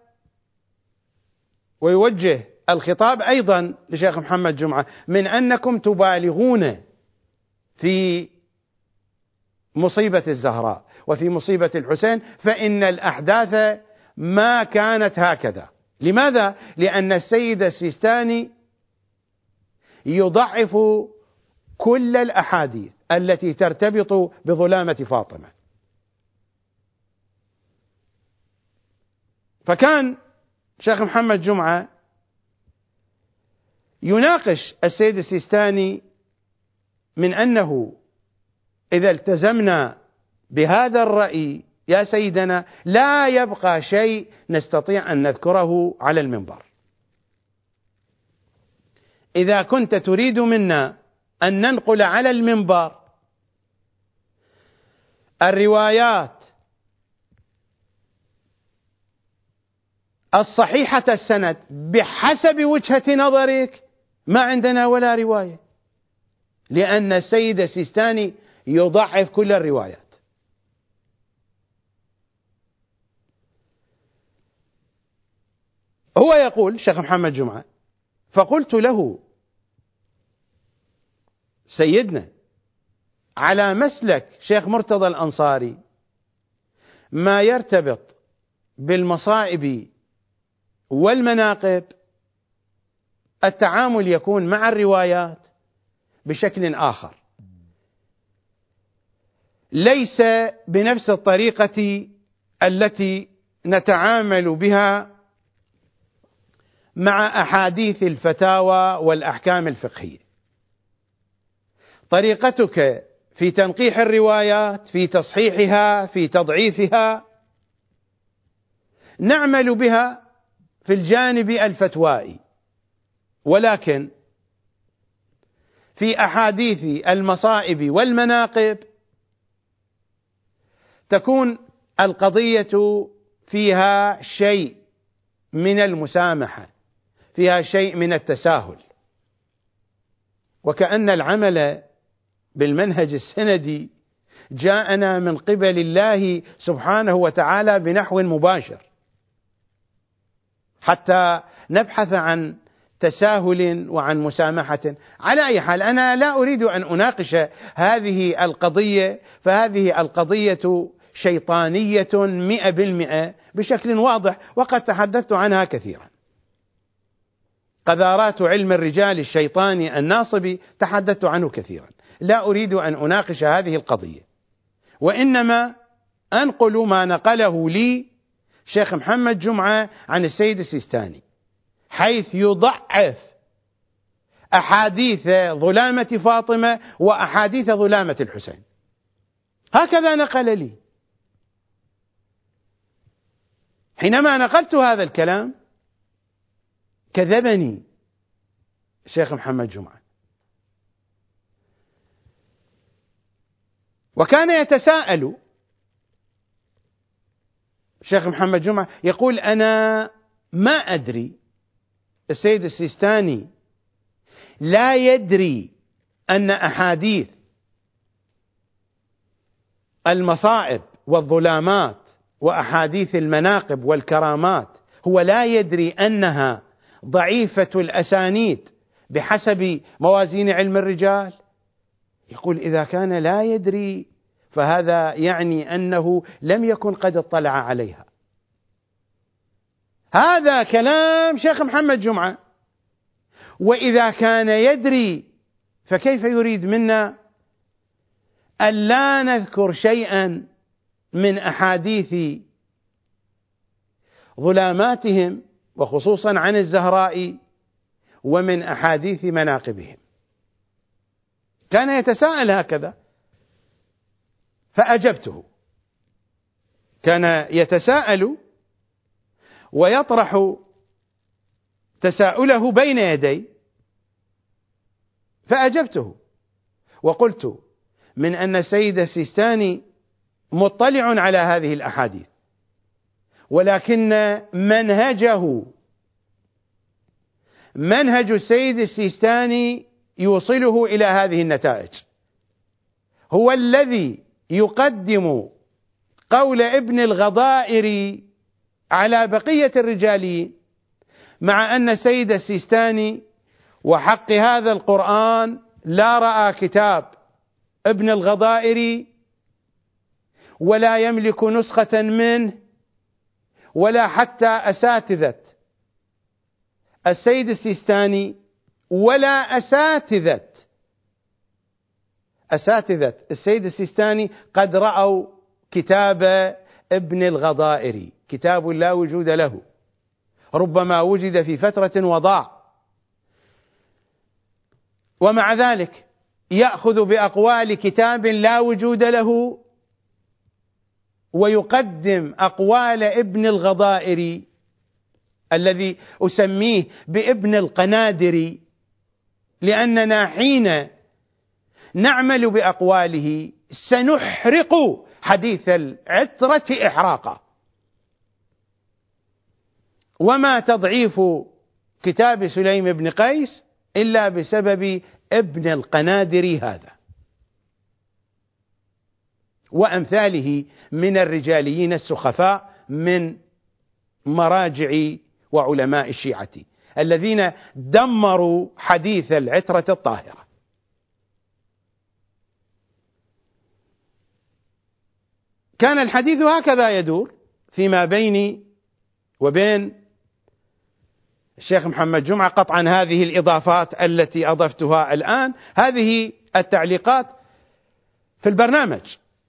ويوجه الخطاب أيضا لشيخ محمد جمعة، من أنكم تبالغون في مصيبة الزهراء وفي مصيبة الحسين، فإن الأحداث ما كانت هكذا. لماذا؟ لأن السيد السيستاني يضعف كل الأحاديث التي ترتبط بظلامة فاطمة. فكان شيخ محمد جمعة يناقش السيد السيستاني من أنه إذا التزمنا بهذا الرأي يا سيدنا لا يبقى شيء نستطيع أن نذكره على المنبر. إذا كنت تريد منا أن ننقل على المنبر الروايات الصحيحة السند بحسب وجهة نظرك ما عندنا ولا رواية، لأن السيد السيستاني يضعف كل الروايات. هو يقول شيخ محمد جمعة: فقلت له سيدنا على مسلك شيخ مرتضى الأنصاري ما يرتبط بالمصائب والمناقب التعامل يكون مع الروايات بشكل آخر، ليس بنفس الطريقة التي نتعامل بها مع أحاديث الفتاوى والأحكام الفقهية. طريقتك في تنقيح الروايات، في تصحيحها، في تضعيفها، نعمل بها في الجانب الفتوائي، ولكن في أحاديث المصائب والمناقب تكون القضية فيها شيء من المسامحة، فيها شيء من التساهل، وكأن العمل بالمنهج السندي جاءنا من قبل الله سبحانه وتعالى بنحو مباشر، حتى نبحث عن تساهل وعن مسامحة. على أي حال، أنا لا أريد أن أناقش هذه القضية، فهذه القضية شيطانية مئة بالمئة بشكل واضح، وقد تحدثت عنها كثيرا. قذارات علم الرجال الشيطاني الناصبي تحدثت عنه كثيرا، لا أريد أن أناقش هذه القضية، وإنما أنقل ما نقله لي شيخ محمد جمعة عن السيد السيستاني، حيث يضعف أحاديث ظلامة فاطمة وأحاديث ظلامة الحسين، هكذا نقل لي. حينما نقلت هذا الكلام كذبني الشيخ محمد جمعة، وكان يتساءل الشيخ محمد جمعة، يقول: أنا ما أدري، السيد السيستاني لا يدري أن أحاديث المصائب والظلامات وأحاديث المناقب والكرامات هو لا يدري أنها ضعيفة الأسانيد بحسب موازين علم الرجال. يقول: إذا كان لا يدري فهذا يعني أنه لم يكن قد اطلع عليها. هذا كلام شيخ محمد جمعة. وإذا كان يدري فكيف يريد منا ألا نذكر شيئا من أحاديث ظلاماتهم، وخصوصا عن الزهراء، ومن أحاديث مناقبهم؟ كان يتساءل هكذا فأجبته. كان يتساءل ويطرح تساؤله بين يدي فأجبته، وقلت: من أن السيد السيستاني مطلع على هذه الأحاديث، ولكن منهجه منهج السيد السيستاني يوصله إلى هذه النتائج، هو الذي يقدم قول ابن الغضائر على بقية الرجاليين، مع أن السيد السيستاني وحق هذا القرآن لا رأى كتاب ابن الغضائر ولا يملك نسخة منه، ولا حتى أساتذة السيد السيستاني ولا أساتذة أساتذة السيد السيستاني قد رأوا كتاب ابن الغضائر، كتاب لا وجود له، ربما وجد في فترة وضاع، ومع ذلك يأخذ بأقوال كتاب لا وجود له ويقدم أقوال ابن الغضائر الذي أسميه بابن القنادر، لأننا حين نعمل بأقواله سنحرق حديث العترة إحراقا. وما تضعيف كتاب سليم بن قيس إلا بسبب ابن القنادري هذا وأمثاله من الرجاليين السخفاء من مراجع وعلماء الشيعة الذين دمروا حديث العترة الطاهرة. كان الحديث هكذا يدور فيما بيني وبين الشيخ محمد جمعة، قطعا هذه الإضافات التي أضفتها الآن، هذه التعليقات في البرنامج،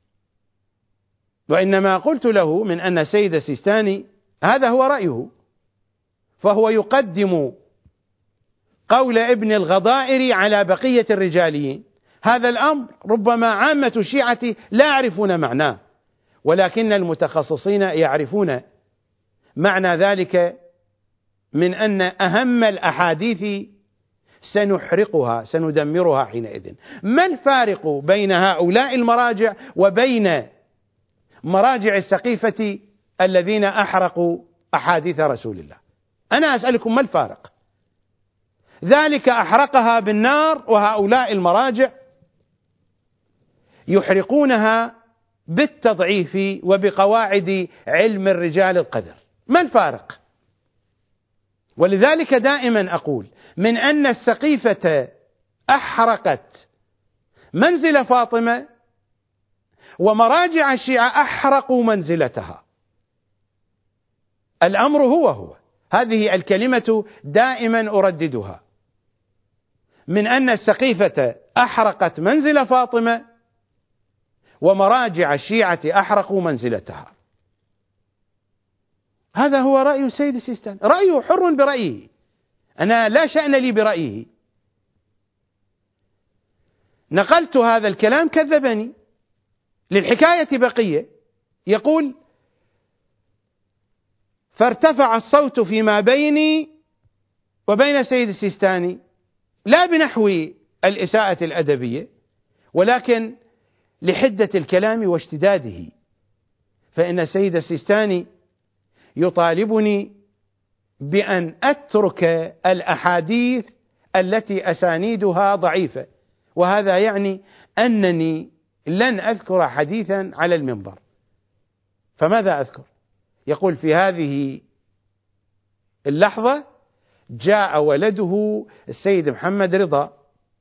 وإنما قلت له من أن السيد السيستاني هذا هو رأيه، فهو يقدم قول ابن الغضائر على بقية الرجاليين. هذا الأمر ربما عامة الشيعة لا يعرفون معناه، ولكن المتخصصين يعرفون معنى ذلك من أن أهم الأحاديث سنحرقها سندمرها حينئذ. ما الفارق بين هؤلاء المراجع وبين مراجع السقيفة الذين أحرقوا أحاديث رسول الله؟ أنا أسألكم ما الفارق؟ ذلك أحرقها بالنار، وهؤلاء المراجع يحرقونها بالتضعيف وبقواعد علم الرجال القدر. ما الفارق؟ ولذلك دائما أقول من أن السقيفة أحرقت منزل فاطمة ومراجع الشيعة أحرقوا منزلتها. الأمر هو هو، هذه الكلمة دائما أرددها، من أن السقيفة أحرقت منزل فاطمة ومراجع الشيعة أحرقوا منزلتها. هذا هو رأي السيد السيستاني، رأيه حر برأيه، أنا لا شأن لي برأيه. نقلت هذا الكلام كذبني. للحكاية بقية، يقول: فارتفع الصوت فيما بيني وبين السيد السيستاني، لا بنحو الإساءة الأدبية، ولكن لحدة الكلام واشتداده، فإن السيد السيستاني يطالبني بأن أترك الأحاديث التي أسانيدها ضعيفة، وهذا يعني أنني لن أذكر حديثا على المنبر. فماذا أذكر؟ يقول: في هذه اللحظة جاء ولده السيد محمد رضا،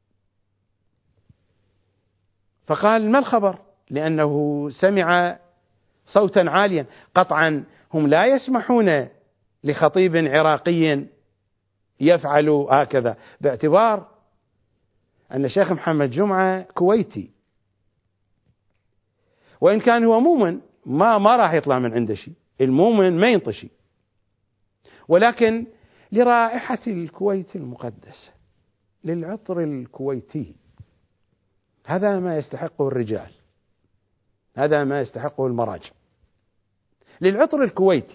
فقال: ما الخبر؟ لأنه سمع صوتا عاليا. قطعا هم لا يسمحون لخطيب عراقي يفعل هكذا، باعتبار أن الشيخ محمد جمعة كويتي، وإن كان هو مؤمن ما ما راح يطلع من عنده شيء، المؤمن ما ينطشي، ولكن لرائحة الكويت المقدسة، للعطر الكويتي، هذا ما يستحقه الرجال، هذا ما يستحقه المراجع، للعطر الكويتي.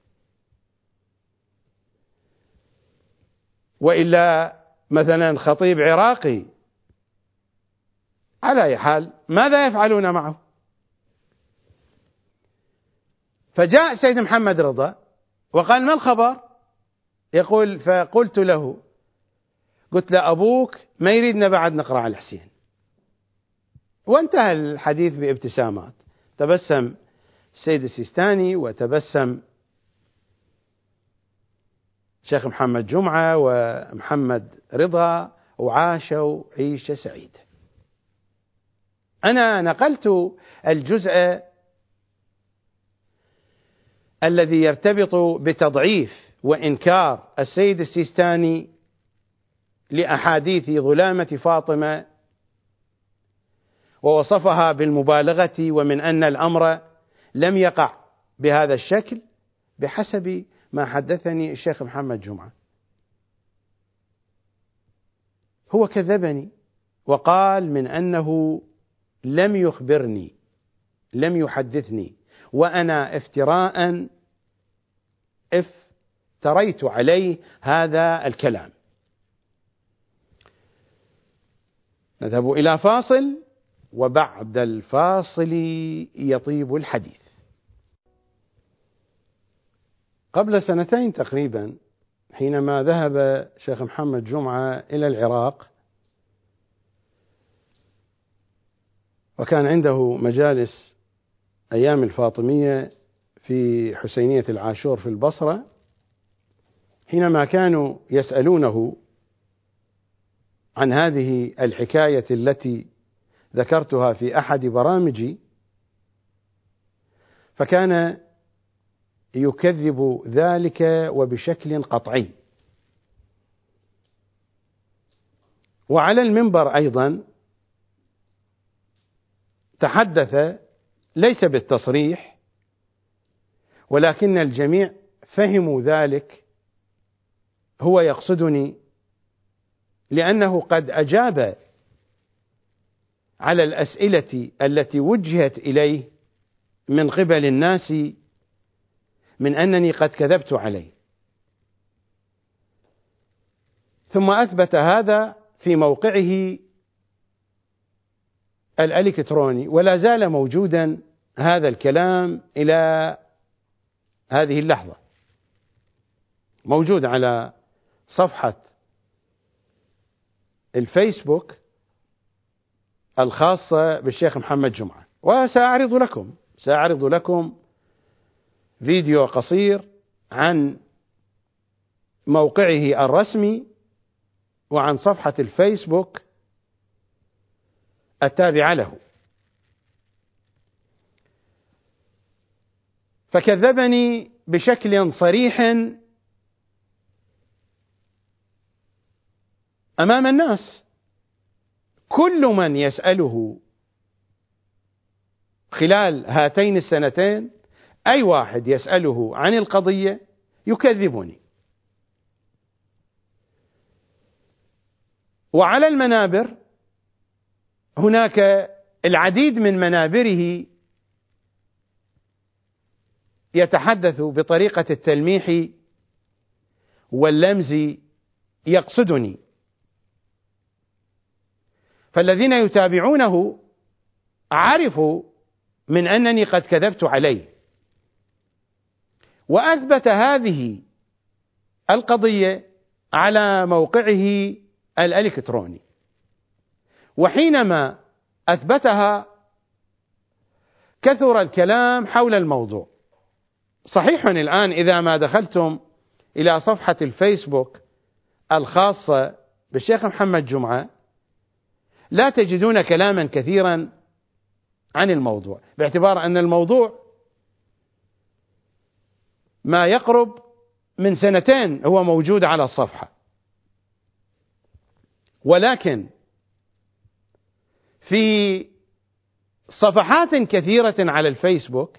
وإلا مثلا خطيب عراقي على أي حال ماذا يفعلون معه؟ فجاء سيد محمد رضا وقال: ما الخبر؟ يقول: فقلت له، قلت له أبوك ما يريدنا بعد نقرأ على الحسين. وانتهى الحديث بابتسامات، تبسم السيد السيستاني وتبسم شيخ محمد جمعة ومحمد رضا، وعاشوا عيشة سعيدة. أنا نقلت الجزء الذي يرتبط بتضعيف وإنكار السيد السيستاني لأحاديث ظلامة فاطمة، ووصفها بالمبالغة، ومن أن الأمر لم يقع بهذا الشكل بحسب ما حدثني الشيخ محمد جمعة. هو كذبني وقال من أنه لم يخبرني، لم يحدثني، وأنا افتراء افتريت عليه هذا الكلام. نذهب إلى فاصل، وبعد الفاصل يطيب الحديث. قبل سنتين تقريبا حينما ذهب شيخ محمد جمعة إلى العراق وكان عنده مجالس أيام الفاطمية في حسينية العاشور في البصرة، حينما كانوا يسألونه عن هذه الحكاية التي ذكرتها في أحد برامجي، فكان يكذب ذلك وبشكل قطعي. وعلى المنبر أيضا تحدث ليس بالتصريح، ولكن الجميع فهموا ذلك هو يقصدني، لأنه قد أجاب على الأسئلة التي وجهت إليه من قبل الناس من أنني قد كذبت عليه، ثم أثبت هذا في موقعه الإلكتروني، ولا زال موجودا هذا الكلام إلى هذه اللحظة، موجود على صفحة الفيسبوك الخاصة بالشيخ محمد جمعة. وسأعرض لكم سأعرض لكم فيديو قصير عن موقعه الرسمي وعن صفحة الفيسبوك التابعة له. فكذبني بشكل صريح أمام الناس، كل من يسأله خلال هاتين السنتين، أي واحد يسأله عن القضية يكذبني. وعلى المنابر هناك العديد من منابره يتحدث بطريقة التلميح واللمز يقصدني، فالذين يتابعونه عرفوا من أنني قد كذبت عليه، وأثبت هذه القضية على موقعه الإلكتروني. وحينما أثبتها كثر الكلام حول الموضوع. صحيح الآن إذا ما دخلتم إلى صفحة الفيسبوك الخاصة بالشيخ محمد جمعة لا تجدون كلاما كثيرا عن الموضوع، باعتبار أن الموضوع ما يقرب من سنتين هو موجود على الصفحة. ولكن في صفحات كثيرة على الفيسبوك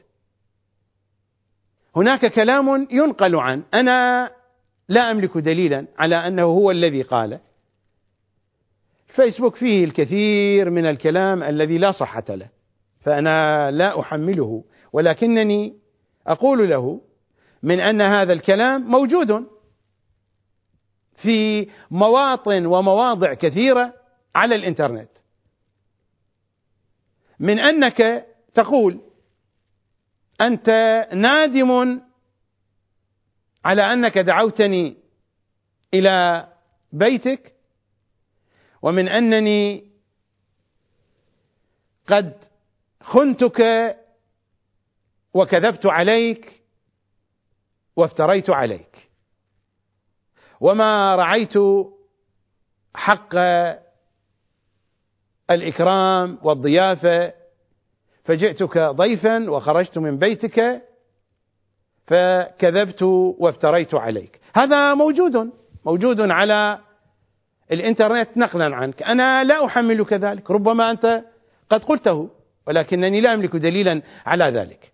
هناك كلام ينقل عن، أنا لا أملك دليلا على أنه هو الذي قال. الفيسبوك فيه الكثير من الكلام الذي لا صحة له، فأنا لا أحمله، ولكنني أقول له من أن هذا الكلام موجود في مواطن ومواضع كثيرة على الإنترنت، من أنك تقول أنت نادم على أنك دعوتني إلى بيتك، ومن أنني قد خنتك وكذبت عليك وافتريت عليك، وما رعيت حق الإكرام والضيافة، فجئتك ضيفا وخرجت من بيتك فكذبت وافتريت عليك. هذا موجود موجود على الإنترنت نقلا عنك، أنا لا أحملك ذلك، ربما أنت قد قلته ولكنني لا أملك دليلا على ذلك.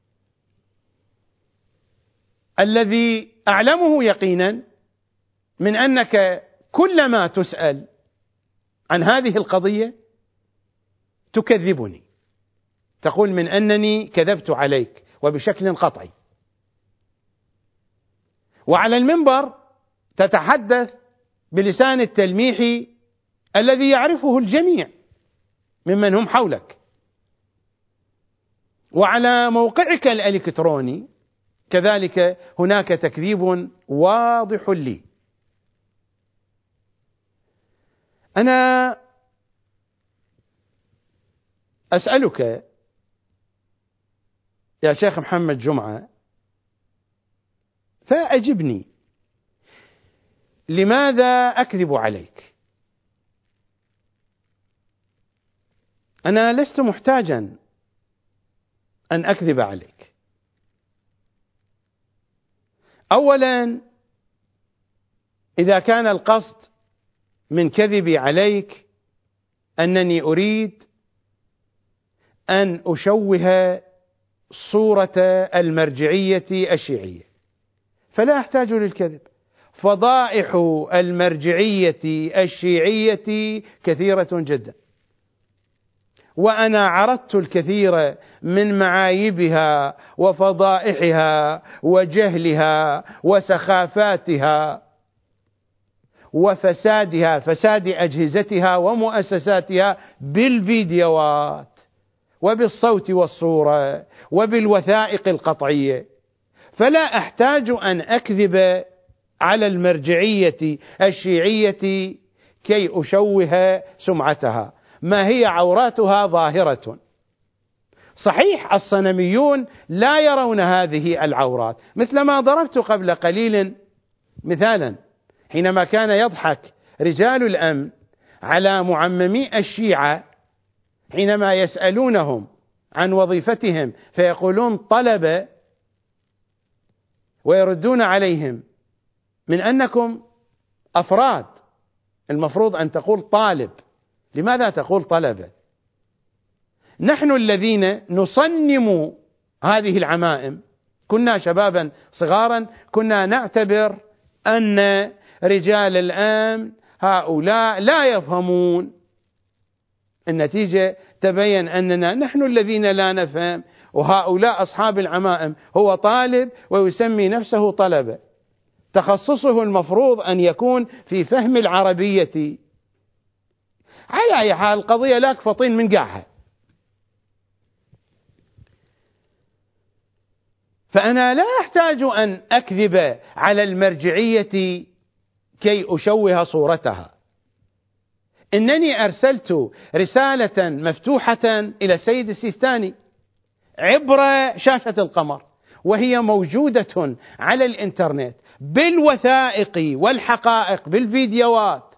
الذي أعلمه يقينا من أنك كلما تسأل عن هذه القضية تكذبني، تقول من أنني كذبت عليك وبشكل قطعي، وعلى المنبر تتحدث بلسان التلميح الذي يعرفه الجميع ممن هم حولك. وعلى موقعك الإلكتروني كذلك هناك تكذيب واضح لي. أنا أسألك يا شيخ محمد جمعة فأجبني، لماذا أكذب عليك؟ أنا لست محتاجا أن أكذب عليك. أولا، إذا كان القصد من كذبي عليك أنني أريد أن أشوه صورة المرجعية الشيعية فلا أحتاج للكذب. فضائح المرجعية الشيعية كثيرة جدا، وأنا عرضت الكثير من معايبها وفضائحها وجهلها وسخافاتها وفسادها، فساد أجهزتها ومؤسساتها، بالفيديوهات وبالصوت والصورة وبالوثائق القطعية، فلا أحتاج أن أكذب على المرجعية الشيعية كي أشوه سمعتها. ما هي عوراتها ظاهرة. صحيح الصنميون لا يرون هذه العورات، مثلما ضربت قبل قليل مثالا حينما كان يضحك رجال الأمن على معممي الشيعة حينما يسألونهم عن وظيفتهم فيقولون طلبة، ويردون عليهم من أنكم أفراد، المفروض أن تقول طالب، لماذا تقول طلبة؟ نحن الذين نصنم هذه العمائم كنا شبابا صغارا كنا نعتبر أن رجال الأمن هؤلاء لا يفهمون. النتيجة تبين أننا نحن الذين لا نفهم، وهؤلاء أصحاب العمائم هو طالب ويسمي نفسه طلبة، تخصصه المفروض أن يكون في فهم العربية. على أي حال القضية لا كفطين من قاعها. فأنا لا أحتاج أن أكذب على المرجعية كي أشوه صورتها. إنني أرسلت رسالة مفتوحة إلى السيد السيستاني عبر شاشة القمر، وهي موجودة على الإنترنت بالوثائق والحقائق بالفيديوهات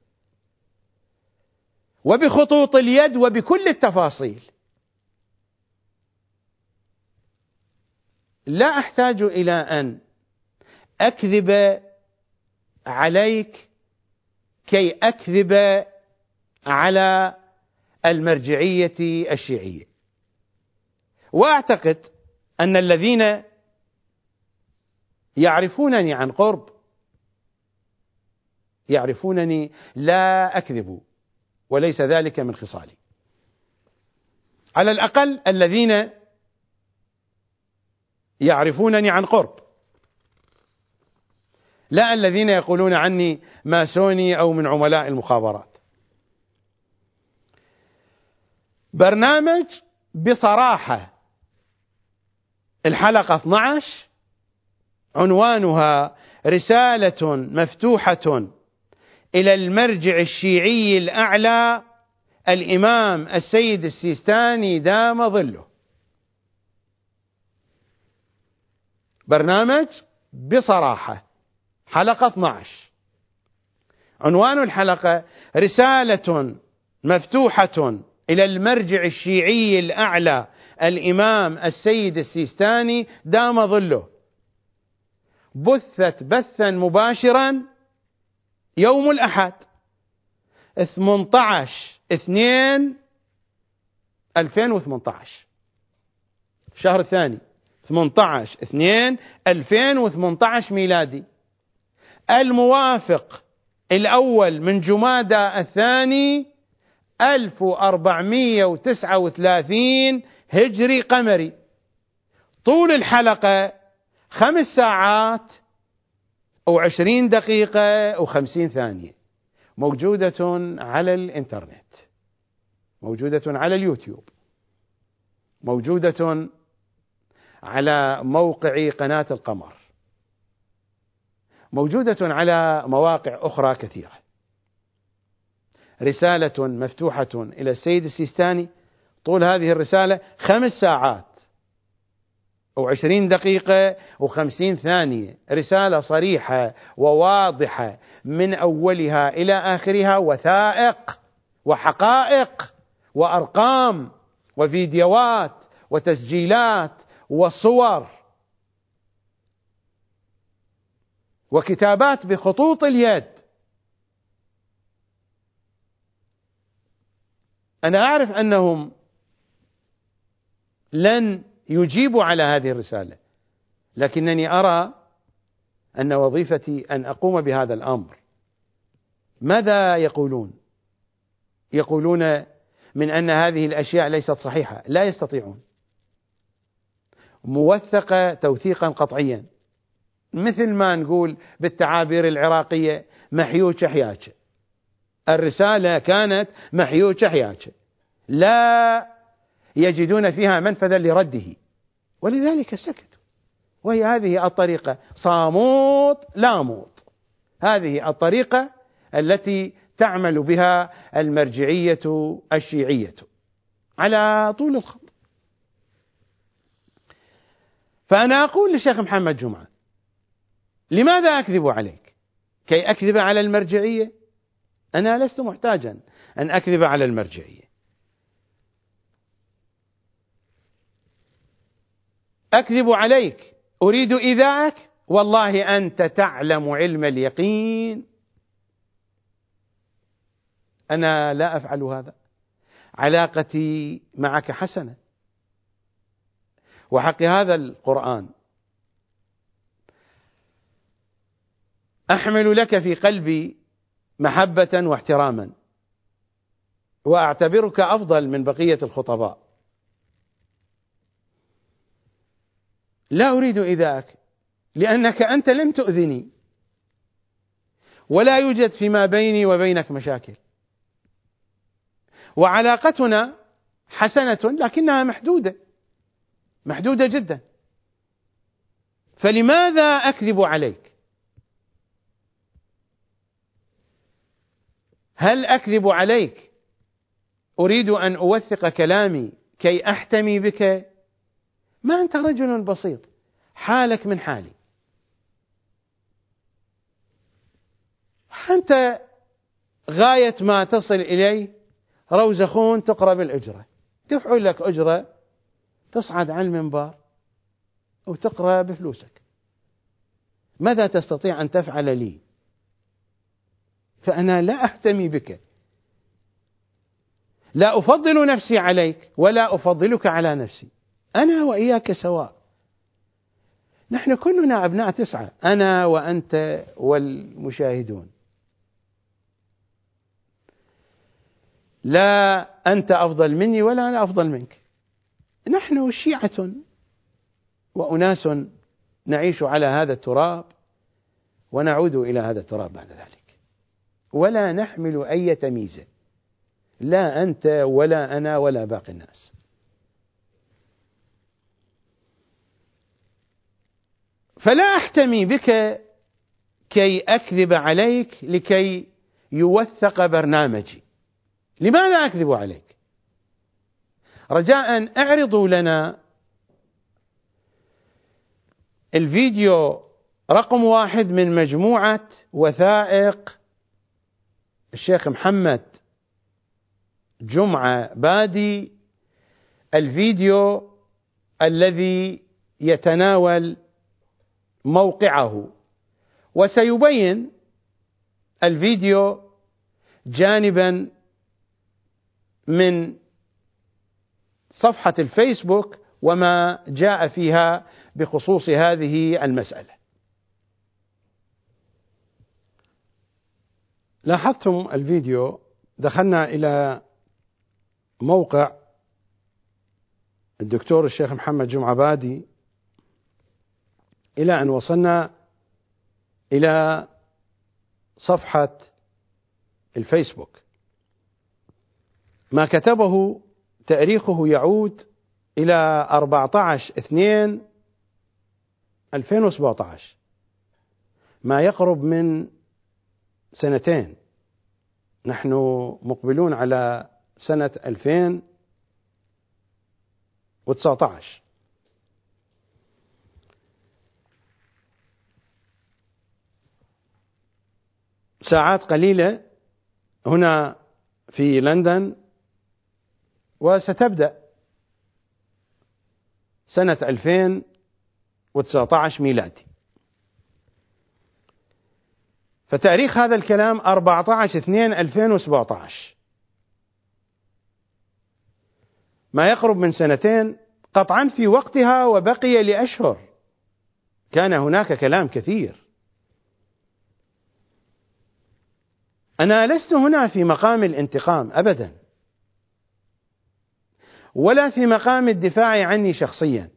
وبخطوط اليد وبكل التفاصيل. لا أحتاج إلى أن أكذب عليك كي أكذب على المرجعية الشيعية. وأعتقد أن الذين يعرفونني عن قرب يعرفونني لا أكذب، وليس ذلك من خصالي. على الأقل الذين يعرفونني عن قرب، لا الذين يقولون عني ماسوني أو من عملاء المخابرات. برنامج بصراحة الحلقة اثني عشر عنوانها رسالة مفتوحة إلى المرجع الشيعي الأعلى الإمام السيد السيستاني دام ظله. برنامج بصراحة حلقة اثني عشر عنوان الحلقة رسالة مفتوحة إلى المرجع الشيعي الأعلى الإمام السيد السيستاني دام ظله. بثت بثا مباشرا يوم الأحد ثمانية عشر اثنين ألفين وثمانية عشر، الشهر الثاني ثمانية عشر اثنين ألفين وثمانية عشر ميلادي، الموافق الأول من جمادى الثاني ألف وأربعمائة وتسعة وثلاثين هجري قمري. طول الحلقة خمس ساعات وعشرين دقيقة وخمسين ثانية، موجودة على الإنترنت، موجودة على اليوتيوب، موجودة على موقع قناة القمر، موجودة على مواقع أخرى كثيرة، رسالة مفتوحة إلى السيد السيستاني، طول هذه الرسالة خمس ساعات أو عشرين دقيقة وخمسين ثانية، رسالة صريحة وواضحة من أولها إلى آخرها، وثائق وحقائق وأرقام وفيديوهات وتسجيلات وصور وكتابات بخطوط اليد. أنا أعرف أنهم لن يجيبوا على هذه الرسالة، لكنني أرى أن وظيفتي أن أقوم بهذا الأمر. ماذا يقولون؟ يقولون من أن هذه الأشياء ليست صحيحة، لا يستطيعون، موثقة توثيقا قطعيا، مثل ما نقول بالتعابير العراقية محيوشة حياكة. الرسالة كانت محيوشة حياكة، لا يجدون فيها منفذا لرده، ولذلك سكتوا. وهي هذه الطريقة، صاموت لا موت، هذه الطريقة التي تعمل بها المرجعية الشيعية على طول الخط. فأنا أقول للشيخ محمد جمعة: لماذا أكذب عليك؟ كي أكذب على المرجعية؟ أنا لست محتاجا أن أكذب على المرجعية. أكذب عليك أريد إيذائك؟ والله أنت تعلم علم اليقين أنا لا أفعل هذا. علاقتي معك حسنة، وحق هذا القرآن أحمل لك في قلبي محبة واحتراما، وأعتبرك أفضل من بقية الخطباء. لا أريد إيذائك، لأنك أنت لم تؤذني، ولا يوجد فيما بيني وبينك مشاكل، وعلاقتنا حسنة لكنها محدودة محدودة جدا. فلماذا أكذب عليك؟ هل أكذب عليك أريد أن أوثق كلامي كي أحتمي بك؟ ما أنت رجل بسيط، حالك من حالي، أنت غاية ما تصل إليه روزخون تقرأ بالأجرة، دفعوا لك أجرة تصعد على المنبر وتقرأ بفلوسك. ماذا تستطيع أن تفعل لي؟ فأنا لا أحتمي بك، لا أفضل نفسي عليك ولا أفضلك على نفسي، أنا وإياك سواء، نحن كلنا أبناء تسعة، أنا وأنت والمشاهدون. لا أنت أفضل مني ولا أنا أفضل منك، نحن شيعة وأناس نعيش على هذا التراب ونعود إلى هذا التراب بعد ذلك، ولا نحمل أي ميزة، لا أنت ولا أنا ولا باقي الناس. فلا أحتمي بك كي أكذب عليك لكي يوثق برنامجي. لماذا أكذب عليك؟ رجاء اعرضوا لنا الفيديو رقم واحد من مجموعة وثائق الشيخ محمد جمعة بادي، الفيديو الذي يتناول موقعه، وسيبين الفيديو جانبا من صفحة الفيسبوك وما جاء فيها بخصوص هذه المسألة. لاحظتم الفيديو، دخلنا إلى موقع الدكتور الشيخ محمد جمعة بادي إلى أن وصلنا إلى صفحة الفيسبوك. ما كتبه تاريخه يعود إلى أربعة عشر اثنين ألفين وسبعة عشر، ما يقرب من سنتين. نحن مقبلون على سنة ألفين وتسعة عشر. ساعات قليلة هنا في لندن، وستبدأ سنة ألفين وتسعة عشر ميلادي. فتاريخ هذا الكلام أربعة عشر اثنين ألفين وسبعة عشر، ما يقرب من سنتين قطعا. في وقتها وبقي لأشهر كان هناك كلام كثير. أنا لست هنا في مقام الانتقام أبدا، ولا في مقام الدفاع عني شخصيا.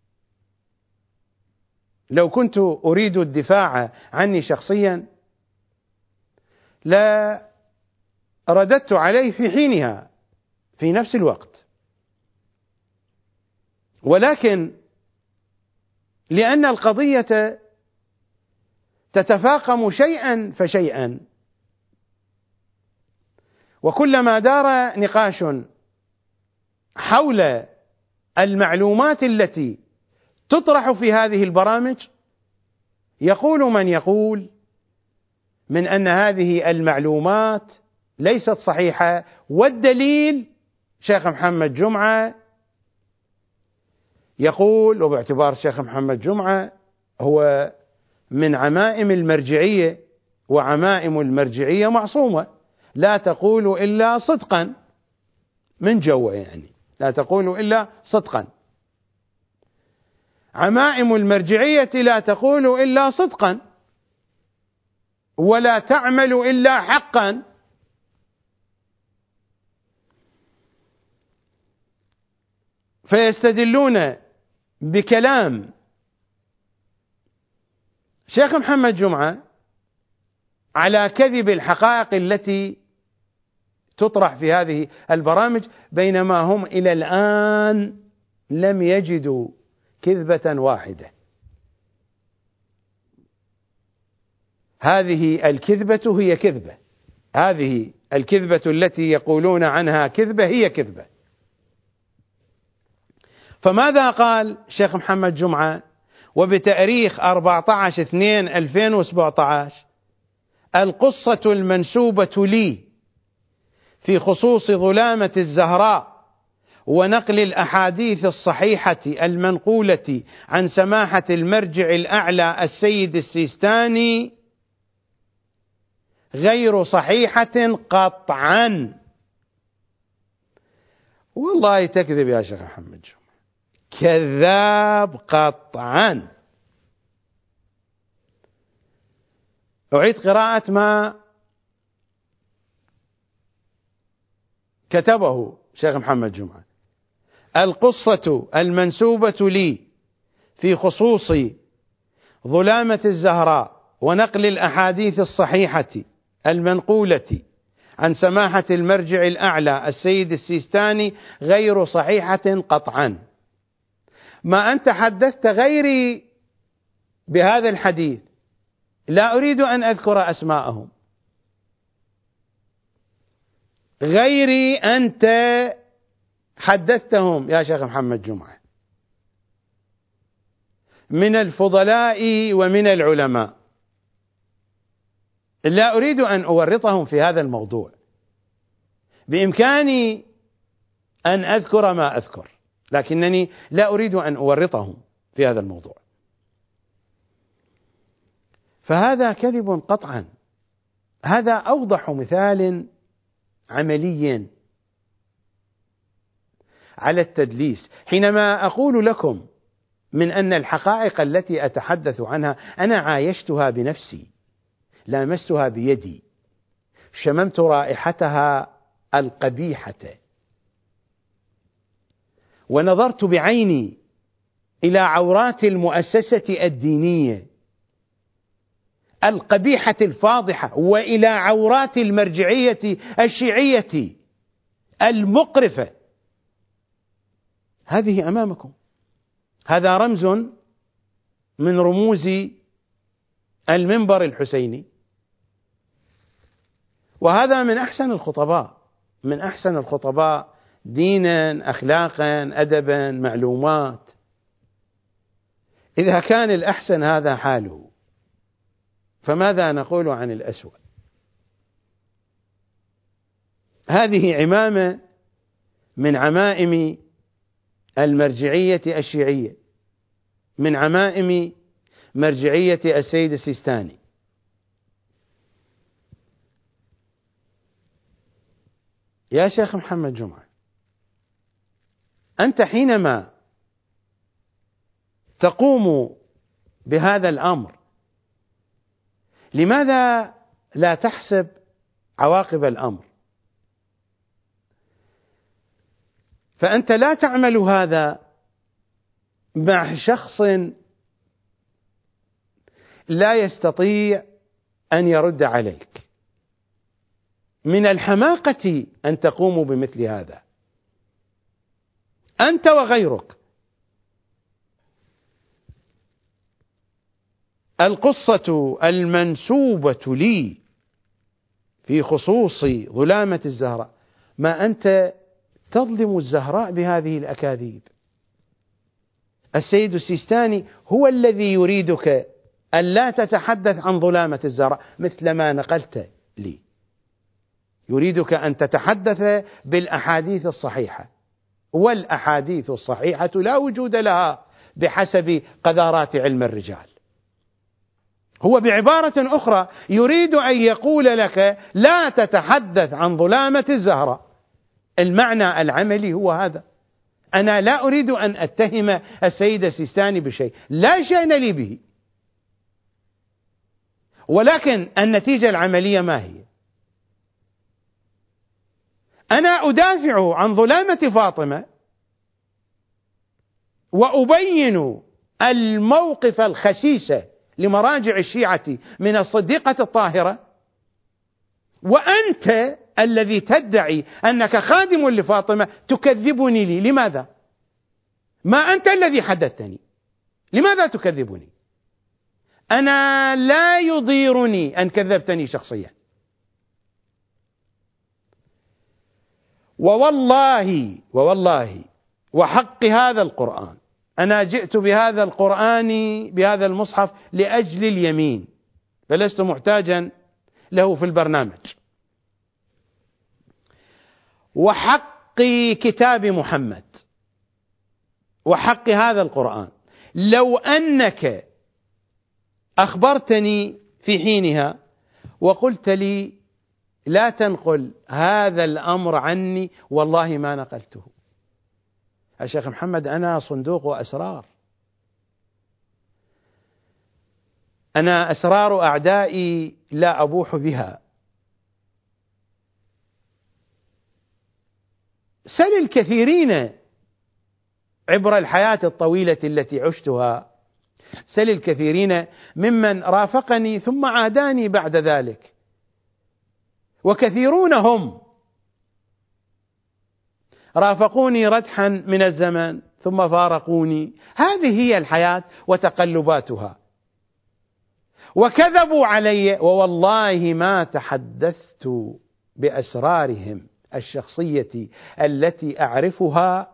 لو كنت أريد الدفاع عني شخصيا لا رددت عليه في حينها في نفس الوقت، ولكن لأن القضية تتفاقم شيئا فشيئا، وكلما دار نقاش حول المعلومات التي تطرح في هذه البرامج، يقول من يقول من أن هذه المعلومات ليست صحيحة، والدليل شيخ محمد جمعة يقول، وباعتبار شيخ محمد جمعة هو من عمائم المرجعية، وعمائم المرجعية معصومة، لا تقول إلا صدقا من جوه، يعني لا تقول إلا صدقا. عمائم المرجعية لا تقول إلا صدقا، ولا تعمل إلا حقا. فيستدلون بكلام شيخ محمد جمعة على كذب الحقائق التي تطرح في هذه البرامج، بينما هم إلى الآن لم يجدوا كذبة واحدة. هذه الكذبة هي كذبة، هذه الكذبة التي يقولون عنها كذبة هي كذبة. فماذا قال شيخ محمد جمعة وبتاريخ أربعة عشر اثنين ألفين وسبعة عشر؟ القصة المنسوبة لي في خصوص ظلامة الزهراء ونقل الأحاديث الصحيحة المنقولة عن سماحة المرجع الأعلى السيد السيستاني غير صحيحة قطعا. والله تكذب يا شيخ محمد جمعة، كذاب قطعا. أعيد قراءة ما كتبه شيخ محمد جمعة: القصة المنسوبة لي في خصوص ظلامة الزهراء ونقل الأحاديث الصحيحة المنقولة عن سماحة المرجع الأعلى السيد السيستاني غير صحيحة قطعا. ما أنت حدثت غيري بهذا الحديث، لا أريد أن أذكر أسماءهم، غيري أنت حدثتهم يا شيخ محمد جمعة من الفضلاء ومن العلماء، لا أريد أن أورطهم في هذا الموضوع. بإمكاني أن أذكر ما أذكر، لكنني لا أريد أن أورطهم في هذا الموضوع. فهذا كذب قطعا، هذا أوضح مثال عملي على التدليس. حينما أقول لكم من أن الحقائق التي أتحدث عنها أنا عايشتها بنفسي، لامستها بيدي، شممت رائحتها القبيحة، ونظرت بعيني إلى عورات المؤسسة الدينية القبيحة الفاضحة، وإلى عورات المرجعية الشيعية المقرفة هذه أمامكم، هذا رمز من رموز المنبر الحسيني، وهذا من أحسن الخطباء، من أحسن الخطباء دينا، أخلاقا، أدبا، معلومات. إذا كان الأحسن هذا حاله، فماذا نقول عن الأسوأ؟ هذه عمامة من عمائم المرجعية الشيعية، من عمائم مرجعية السيد السيستاني. يا شيخ محمد جمعة، أنت حينما تقوم بهذا الأمر لماذا لا تحسب عواقب الأمر؟ فأنت لا تعمل هذا مع شخص لا يستطيع أن يرد عليك. من الحماقة أن تقوموا بمثل هذا أنت وغيرك. القصة المنسوبة لي في خصوص ظلامة الزهراء، ما أنت تظلم الزهراء بهذه الأكاذيب. السيد السيستاني هو الذي يريدك أن لا تتحدث عن ظلامة الزهراء مثل ما نقلت لي، يريدك أن تتحدث بالأحاديث الصحيحة، والأحاديث الصحيحة لا وجود لها بحسب قذارات علم الرجال. هو بعبارة أخرى يريد أن يقول لك لا تتحدث عن ظلامة الزهراء. المعنى العملي هو هذا. أنا لا أريد أن أتهم السيد السيستاني بشيء لا شأن لي به، ولكن النتيجة العملية ما هي؟ أنا أدافع عن ظلامة فاطمة وأبين الموقف الخسيس لمراجع الشيعة من الصديقة الطاهرة، وأنت الذي تدعي أنك خادم لفاطمة تكذبني لي. لماذا؟ ما أنت الذي حدثتني، لماذا تكذبني؟ أنا لا يضيرني أن كذبتني شخصيا، ووالله ووالله وحق هذا القرآن أنا جئت بهذا القرآن بهذا المصحف لأجل اليمين، فلست محتاجا له في البرنامج. وحق كتاب محمد وحق هذا القرآن، لو أنك أخبرتني في حينها وقلت لي لا تنقل هذا الأمر عني، والله ما نقلته. يا شيخ محمد، أنا صندوق أسرار، أنا أسرار أعدائي لا أبوح بها. سل الكثيرين عبر الحياة الطويلة التي عشتها، سل الكثيرين ممن رافقني ثم عاداني بعد ذلك، وكثيرون هم رافقوني ردحا من الزمن ثم فارقوني. هذه هي الحياة وتقلباتها. وكذبوا علي، ووالله ما تحدثت بأسرارهم الشخصية التي أعرفها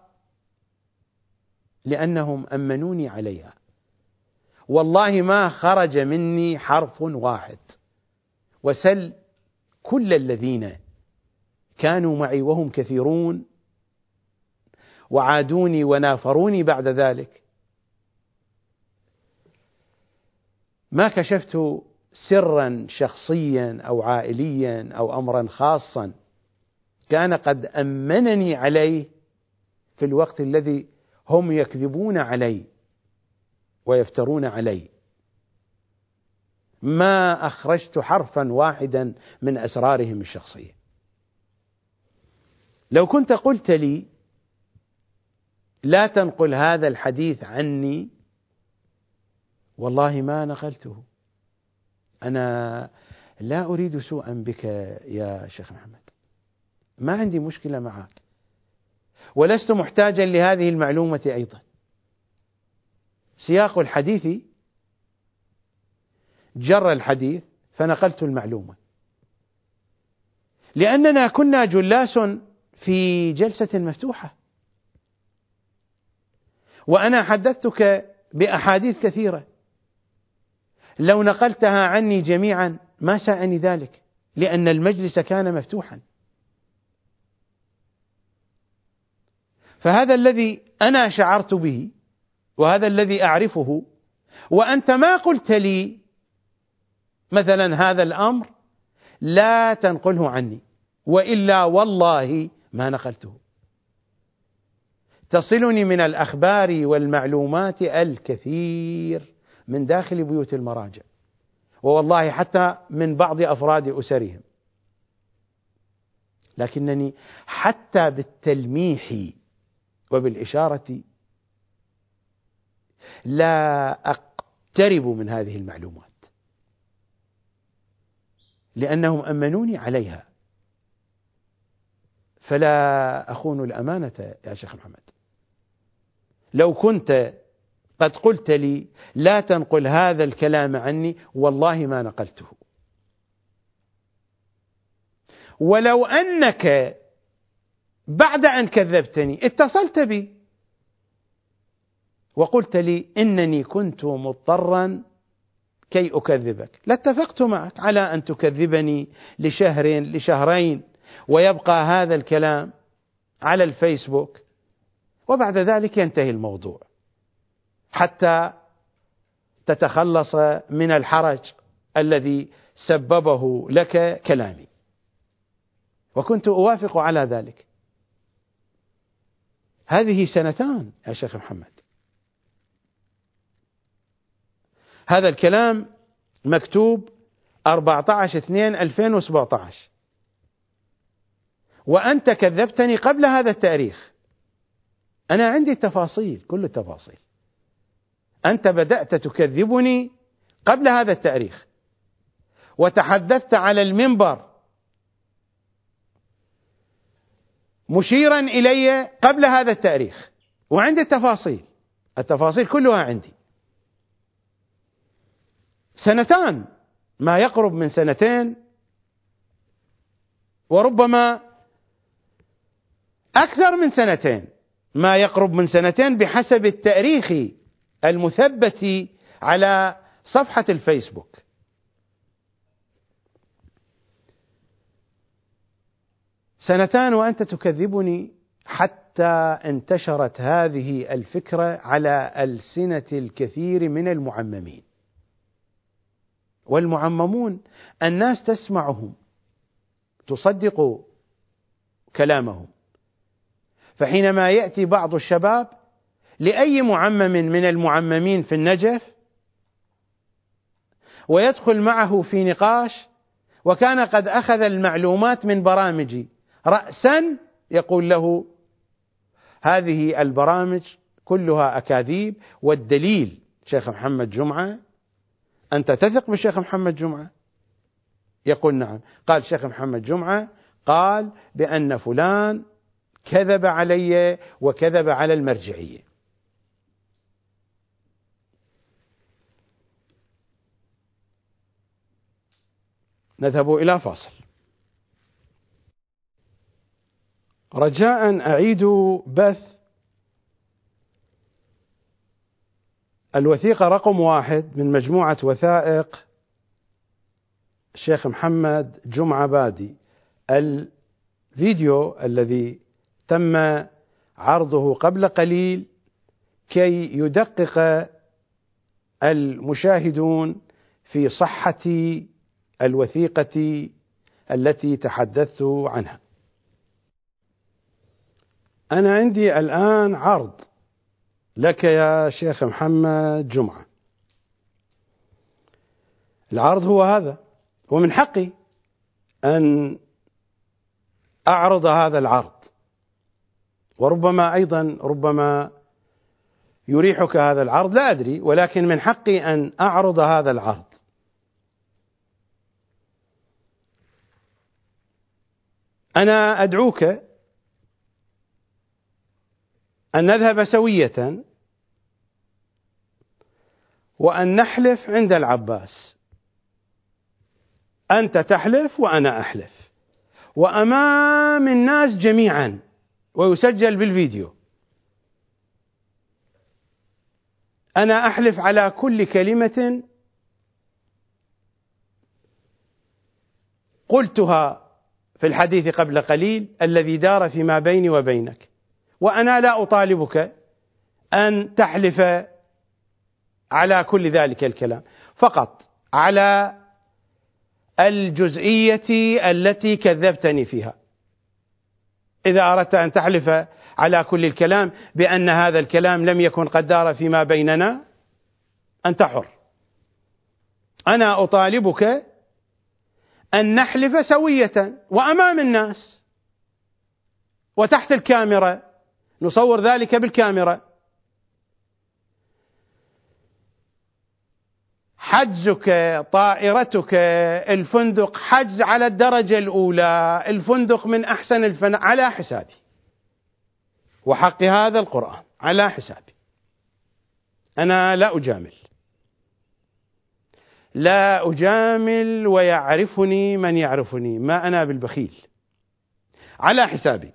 لأنهم أمنوني عليها. والله ما خرج مني حرف واحد. وسل كل الذين كانوا معي وهم كثيرون وعادوني ونافروني بعد ذلك، ما كشفت سرا شخصيا أو عائليا أو أمرا خاصا كان قد أمنني عليه في الوقت الذي هم يكذبون علي ويفترون علي. ما أخرجت حرفا واحدا من أسرارهم الشخصية. لو كنت قلت لي لا تنقل هذا الحديث عني، والله ما نقلته. أنا لا أريد سوءا بك يا شيخ محمد، ما عندي مشكلة معك، ولست محتاجا لهذه المعلومة أيضا. سياق الحديث جر الحديث فنقلت المعلومة، لأننا كنا جلاس في جلسة مفتوحة، وأنا حدثتك بأحاديث كثيرة، لو نقلتها عني جميعا ما ساءني ذلك، لأن المجلس كان مفتوحا. فهذا الذي أنا شعرت به وهذا الذي أعرفه، وأنت ما قلت لي مثلا هذا الأمر لا تنقله عني، وإلا والله ما نقلته. تصلني من الأخبار والمعلومات الكثير من داخل بيوت المراجع، ووالله حتى من بعض أفراد أسرهم، لكنني حتى بالتلميح وبالإشارة لا أقترب من هذه المعلومات، لأنهم أمنوني عليها، فلا أخون الأمانة يا شيخ محمد. لو كنت قد قلت لي لا تنقل هذا الكلام عني، والله ما نقلته. ولو أنك بعد أن كذبتني اتصلت بي وقلت لي إنني كنت مضطرا كي أكذبك، لاتفقت معك على أن تكذبني لشهر لشهرين، ويبقى هذا الكلام على الفيسبوك، وبعد ذلك ينتهي الموضوع حتى تتخلص من الحرج الذي سببه لك كلامي، وكنت أوافق على ذلك. هذه سنتان يا شيخ محمد، هذا الكلام مكتوب أربعة عشر اثنين ألفين وسبعة عشر، وأنت كذبتني قبل هذا التاريخ. أنا عندي التفاصيل، كل التفاصيل. أنت بدأت تكذبني قبل هذا التاريخ، وتحدثت على المنبر مشيرا إلي قبل هذا التاريخ، وعندي التفاصيل، التفاصيل كلها عندي. سنتان، ما يقرب من سنتين، وربما أكثر من سنتين، ما يقرب من سنتين بحسب التاريخ المثبت على صفحة الفيسبوك. سنتان وأنت تكذبني، حتى انتشرت هذه الفكرة على ألسنة الكثير من المعممين. والمعممون الناس تسمعهم، تصدق كلامهم، فحينما يأتي بعض الشباب لأي معمم من المعممين في النجف ويدخل معه في نقاش، وكان قد أخذ المعلومات من برامجي رأسا، يقول له هذه البرامج كلها أكاذيب، والدليل شيخ محمد جمعة، أنت تثق بالشيخ محمد جمعة؟ يقول نعم. قال شيخ محمد جمعة قال بأن فلان كذب علي وكذب على المرجعية. نذهب إلى فاصل. رجاء أعيد بث الوثيقة رقم واحد من مجموعة وثائق الشيخ محمد جمعة بادي، الفيديو الذي تم عرضه قبل قليل كي يدقق المشاهدون في صحة الوثيقة التي تحدثت عنها. أنا عندي الآن عرض لك يا شيخ محمد جمعة. العرض هو هذا، ومن حقي أن أعرض هذا العرض، وربما أيضا ربما يريحك هذا العرض، لا أدري، ولكن من حقي أن أعرض هذا العرض. أنا أدعوك أن نذهب سوية وأن نحلف عند العباس، أنت تحلف وأنا أحلف وأمام الناس جميعا ويسجل بالفيديو، أنا أحلف على كل كلمة قلتها في الحديث قبل قليل الذي دار فيما بيني وبينك، وأنا لا أطالبك أن تحلف على كل ذلك الكلام، فقط على الجزئية التي كذبتني فيها. إذا أردت أن تحلف على كل الكلام بأن هذا الكلام لم يكن قد دار فيما بيننا أنت حر. أنا أطالبك أن نحلف سوية وأمام الناس وتحت الكاميرا، نصور ذلك بالكاميرا. حجزك، طائرتك، الفندق، حجز على الدرجة الأولى، الفندق من أحسن الفنادق على حسابي، وحق هذا القرآن على حسابي. أنا لا أجامل، لا أجامل، ويعرفني من يعرفني، ما أنا بالبخيل، على حسابي.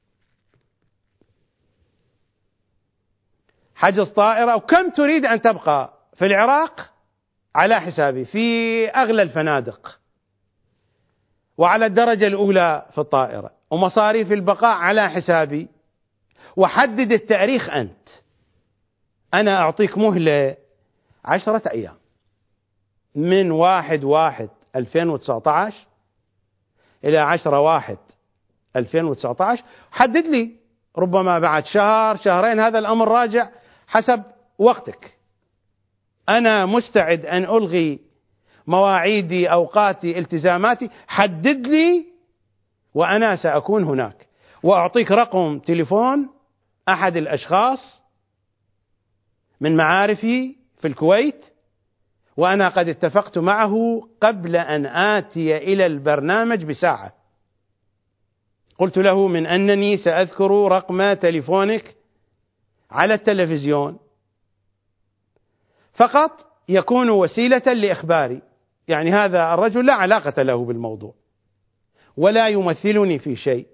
حجز طائرة، وكم تريد أن تبقى في العراق على حسابي، في أغلى الفنادق وعلى الدرجة الأولى في الطائرة، ومصاريف البقاء على حسابي. وحدد التاريخ أنت، أنا أعطيك مهلة عشرة أيام من واحد واحد ألفين وتسعة عشر إلى عشرة واحد ألفين وتسعة عشر، حدد لي ربما بعد شهر شهرين، هذا الأمر راجع حسب وقتك. أنا مستعد أن ألغي مواعيدي، أوقاتي، التزاماتي، حدد لي وأنا سأكون هناك. وأعطيك رقم تليفون أحد الأشخاص من معارفي في الكويت، وأنا قد اتفقت معه قبل أن آتي إلى البرنامج بساعة، قلت له من أنني سأذكر رقم تليفونك على التلفزيون فقط يكون وسيلة لإخباري، يعني هذا الرجل لا علاقة له بالموضوع ولا يمثلني في شيء،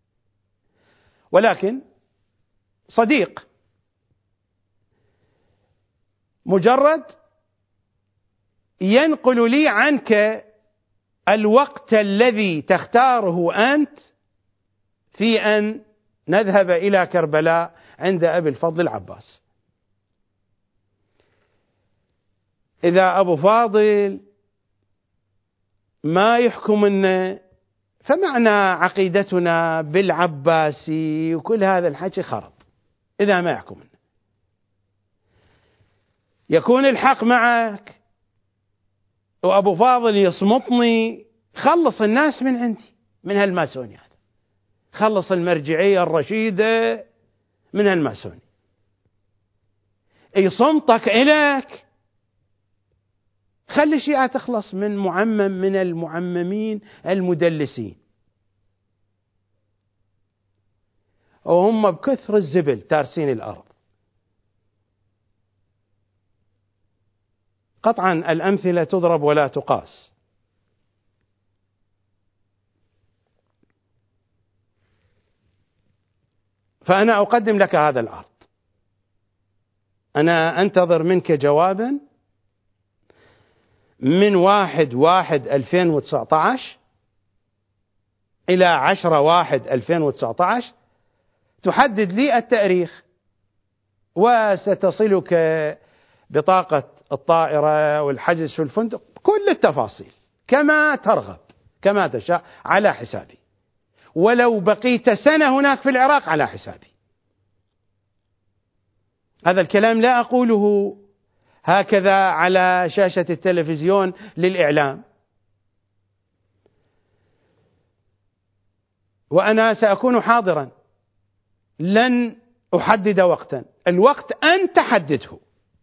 ولكن صديق، مجرد ينقل لي عنك الوقت الذي تختاره أنت في أن نذهب إلى كربلاء عند أبي الفضل العباس. إذا أبو فاضل ما يحكمنا فمعنى عقيدتنا بالعباسي وكل هذا الحكي خرط. إذا ما يحكمنا يكون الحق معك وأبو فاضل يصمتني، خلص الناس من عندي من هالماسوني هذا، خلص المرجعية الرشيدة من هالماسوني، يصمتك إليك، خلي الشيعة تخلص من معمم من المعممين المدلسين، وهم بكثر الزبل تارسين الأرض. قطعا الأمثلة تضرب ولا تقاس. فأنا أقدم لك هذا العرض، أنا أنتظر منك جوابا من واحد واحد ألفين وتسعة عشر إلى عشرة واحد ألفين وتسعة عشر، تحدد لي التاريخ، وستصلك بطاقة الطائرة والحجز في الفندق، كل التفاصيل كما ترغب كما تشاء على حسابي، ولو بقيت سنة هناك في العراق على حسابي. هذا الكلام لا أقوله هكذا على شاشة التلفزيون للإعلام، وأنا سأكون حاضرا، لن أحدد وقتا، الوقت أن تحدده،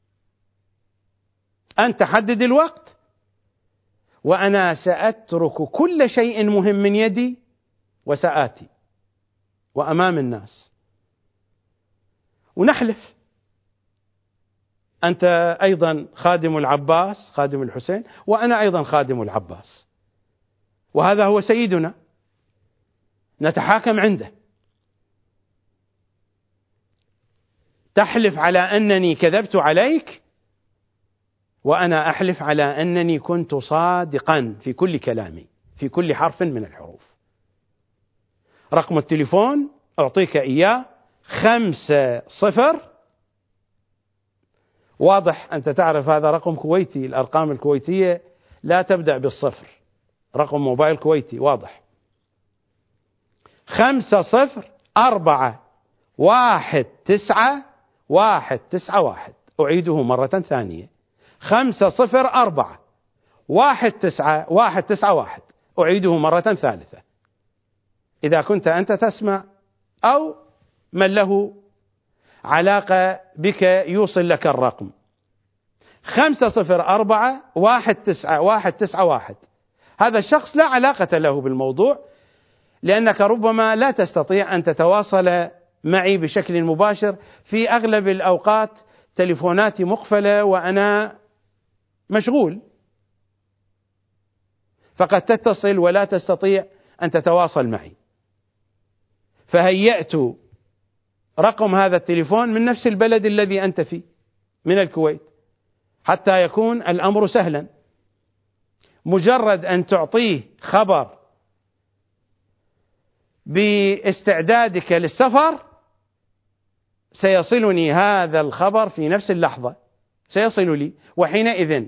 أن تحدد الوقت، وأنا سأترك كل شيء مهم من يدي وسآتي وأمام الناس. ونحلف. أنت أيضا خادم العباس خادم الحسين، وأنا أيضا خادم العباس، وهذا هو سيدنا، نتحاكم عنده. تحلف على أنني كذبت عليك، وأنا أحلف على أنني كنت صادقا في كل كلامي، في كل حرف من الحروف. رقم التليفون أعطيك إياه خمسة صفر، واضح أنت تعرف هذا رقم كويتي، الأرقام الكويتية لا تبدأ بالصفر، رقم موبايل كويتي واضح. خمسة صفر أربعة واحد تسعة واحد تسعة واحد. أعيده مرة ثانية، خمسة صفر أربعة واحد تسعة واحد تسعة واحد. أعيده مرة ثالثة إذا كنت أنت تسمع أو من له علاقة بك يوصل لك الرقم. خمسة صفر أربعة واحد تسعة واحد تسعة واحد. هذا الشخص لا علاقة له بالموضوع، لأنك ربما لا تستطيع أن تتواصل معي بشكل مباشر. في أغلب الأوقات تليفوناتي مقفلة وأنا مشغول، فقد تتصل ولا تستطيع أن تتواصل معي. فهيأت رقم هذا التليفون من نفس البلد الذي أنت فيه، من الكويت، حتى يكون الأمر سهلا. مجرد أن تعطيه خبر باستعدادك للسفر سيصلني هذا الخبر في نفس اللحظة، سيصل لي، وحينئذ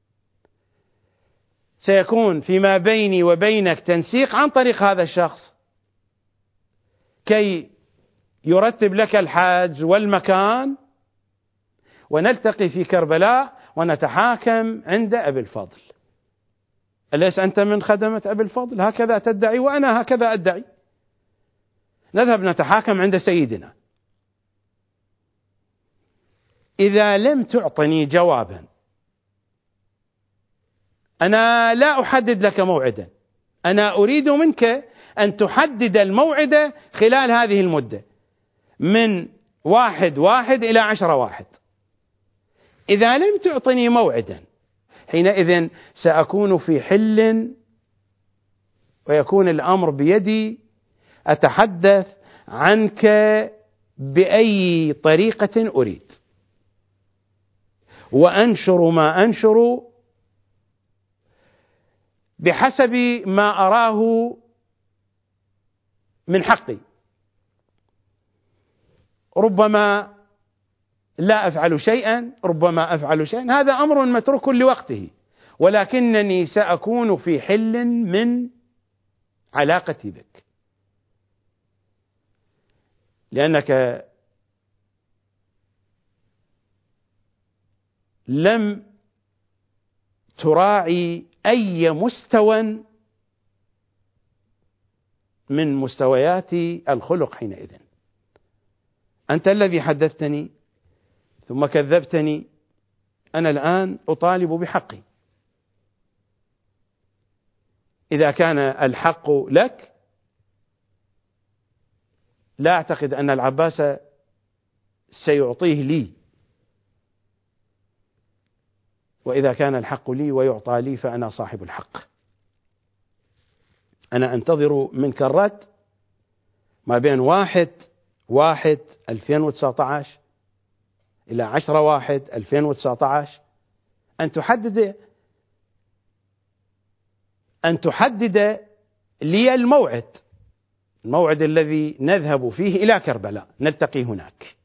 سيكون فيما بيني وبينك تنسيق عن طريق هذا الشخص كي يرتب لك الحجز والمكان، ونلتقي في كربلاء ونتحاكم عند أبي الفضل. أليس أنت من خدمة أبي الفضل؟ هكذا تدعي وأنا هكذا أدعي. نذهب نتحاكم عند سيدنا. إذا لم تعطني جوابا، أنا لا أحدد لك موعدا، أنا أريد منك أن تحدد الموعد خلال هذه المدة من واحد واحد إلى عشرة واحد. إذا لم تعطني موعدا حينئذ سأكون في حل ويكون الأمر بيدي، أتحدث عنك بأي طريقة أريد، وأنشر ما أنشر بحسب ما أراه من حقي. ربما لا أفعل شيئا، ربما أفعل شيئا، هذا أمر متروك لوقته، ولكنني سأكون في حل من علاقتي بك، لأنك لم تراعي أي مستوى من مستويات الخلق حينئذ. أنت الذي حدثتني ثم كذبتني، أنا الآن أطالب بحقي. إذا كان الحق لك، لا أعتقد أن العباس سيعطيه لي، وإذا كان الحق لي ويعطى لي فأنا صاحب الحق. أنا أنتظر منك الرد ما بين واحد واحد ألفين وتسعة عشر إلى عشرة واحد ألفين وتسعة عشر أن تحدد أن تحدد لي الموعد الموعد الذي نذهب فيه إلى كربلاء، نلتقي هناك،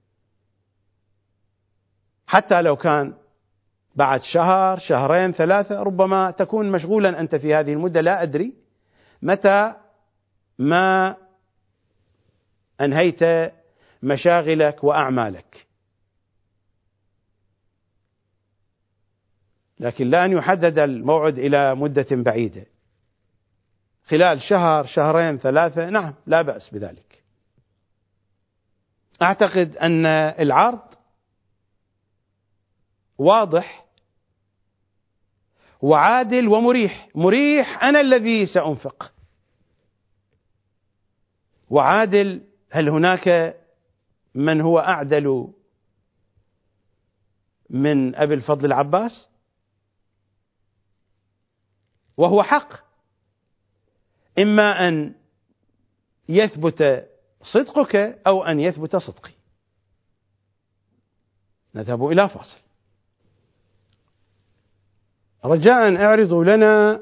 حتى لو كان بعد شهر شهرين ثلاثة، ربما تكون مشغولا أنت في هذه المدة، لا أدري متى ما أنهيت مشاغلك وأعمالك، لكن لا أن يحدد الموعد إلى مدة بعيدة، خلال شهر شهرين ثلاثة، نعم لا بأس بذلك. أعتقد أن العرض واضح وعادل ومريح. مريح أنا الذي سأنفق، وعادل هل هناك من هو أعدل من أبي الفضل العباس؟ وهو حق، إما أن يثبت صدقك أو أن يثبت صدقي. نذهب إلى فاصل. رجاء اعرضوا لنا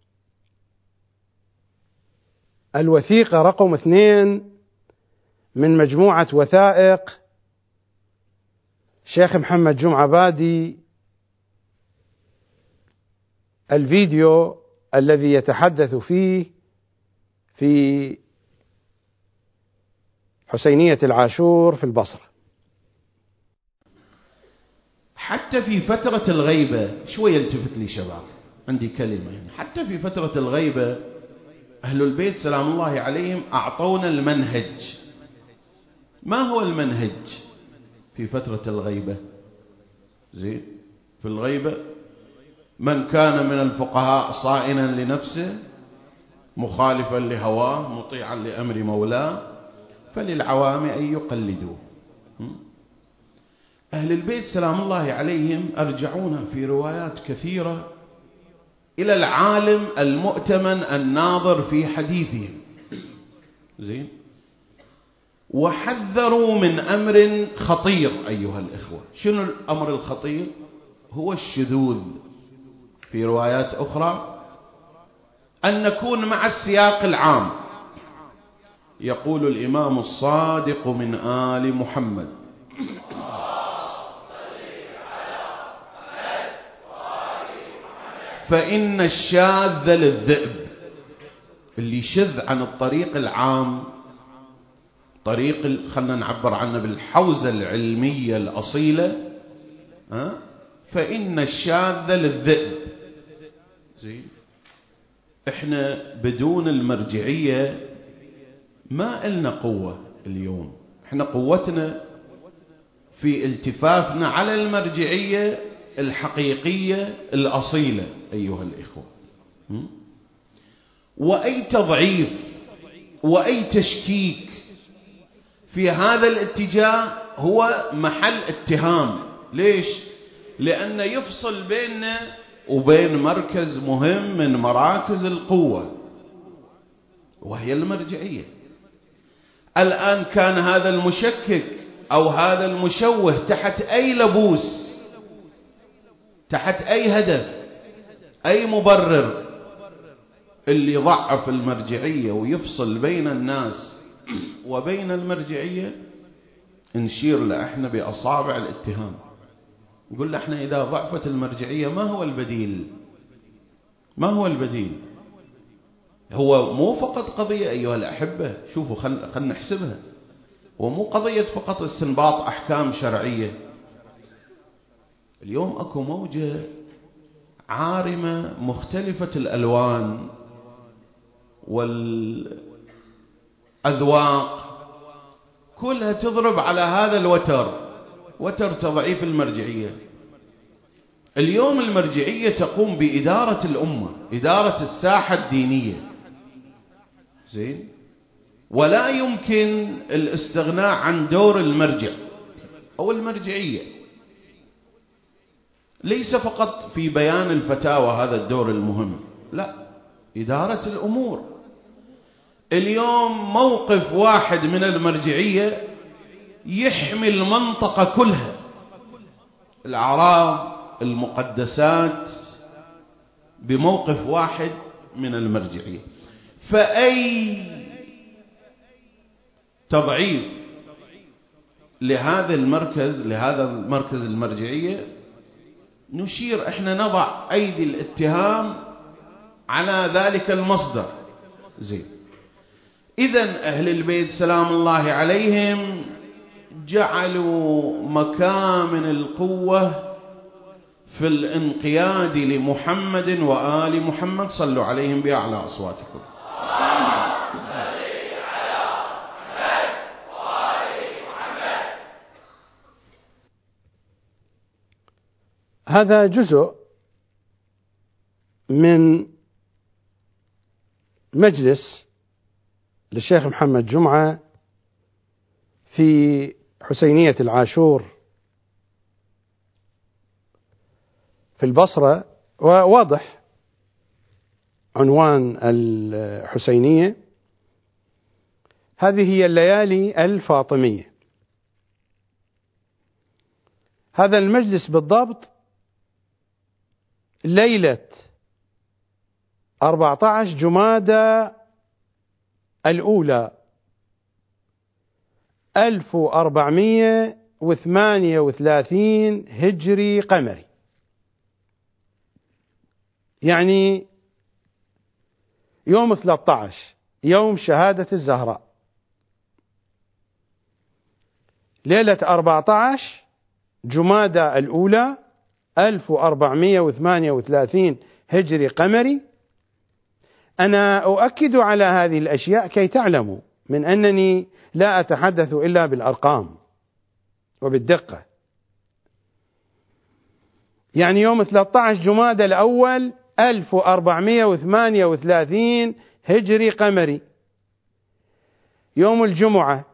الوثيقة رقم اثنين من مجموعة وثائق شيخ محمد جمعة بادي، الفيديو الذي يتحدث فيه في حسينية العاشور في البصرة. حتى في فترة الغيبة، شوية التفت لي شباب، عندي كلمة يعني. حتى في فترة الغيبة أهل البيت سلام الله عليهم أعطونا المنهج. ما هو المنهج في فترة الغيبة؟ زين، في الغيبة من كان من الفقهاء صائنا لنفسه مخالفا لهواه مطيعا لأمر مولاه فللعوام أن يقلدوه. أهل البيت سلام الله عليهم أرجعونا في روايات كثيرة إلى العالم المؤتمن الناظر في حديثهم، زين، وحذروا من أمر خطير أيها الإخوة. شنو الأمر الخطير؟ هو الشذوذ. في روايات أخرى أن نكون مع السياق العام. يقول الإمام الصادق من آل محمد فإن الشاذ للذئب. اللي شذ عن الطريق العام، طريق خلنا نعبر عنه بالحوزة العلمية الأصيلة، ها؟ فإن الشاذ للذئب. زين، احنا بدون المرجعية ما إلنا قوة اليوم. احنا قوتنا في التفافنا على المرجعية الحقيقية الأصيلة أيها الإخوة. وأي تضعيف وأي تشكيك في هذا الاتجاه هو محل اتهام. ليش؟ لأنه يفصل بيننا وبين مركز مهم من مراكز القوة وهي المرجعية. الآن كان هذا المشكك أو هذا المشوه تحت أي لبوس، تحت أي هدف، أي مبرر، اللي ضعف المرجعية ويفصل بين الناس وبين المرجعية نشير له احنا بأصابع الاتهام. نقول له احنا إذا ضعفت المرجعية ما هو البديل؟ ما هو البديل؟ هو مو فقط قضية أيها الأحبة، شوفوا خل خل نحسبها، ومو قضية فقط استنباط أحكام شرعية. اليوم أكو موجة عارمة مختلفة الألوان والأذواق، كلها تضرب على هذا الوتر، وتر تضعيف المرجعية. اليوم المرجعية تقوم بإدارة الأمة، إدارة الساحة الدينية، زين، ولا يمكن الاستغناء عن دور المرجع أو المرجعية. ليس فقط في بيان الفتاوى هذا الدور المهم، لا، إدارة الأمور. اليوم موقف واحد من المرجعية يحمي المنطقة كلها، الأعراض، المقدسات، بموقف واحد من المرجعية. فأي تضعيف لهذا المركز، لهذا المركز المرجعية، نشير احنا نضع أيدي الاتهام على ذلك المصدر. زين، إذن أهل البيت سلام الله عليهم جعلوا مكامن القوة في الانقياد لمحمد وآل محمد. صلوا عليهم بأعلى أصواتكم. هذا جزء من مجلس للشيخ محمد جمعة في حسينية العاشور في البصرة، وواضح عنوان الحسينية: هذه هي الليالي الفاطمية. هذا المجلس بالضبط ليلة أربعة عشر جمادى الأولى ألف وأربعمائة وثمانية وثلاثين هجري قمري، يعني يوم ثلاثة عشر، يوم شهادة الزهراء. ليلة أربعة عشر جمادى الأولى ألف وأربعمائة وثمانية وثلاثين هجري قمري. أنا أؤكد على هذه الأشياء كي تعلموا من أنني لا أتحدث إلا بالأرقام وبالدقة. يعني يوم ثلاثة عشر جمادى الأول ألف وأربعمائة وثمانية وثلاثين هجري قمري، يوم الجمعة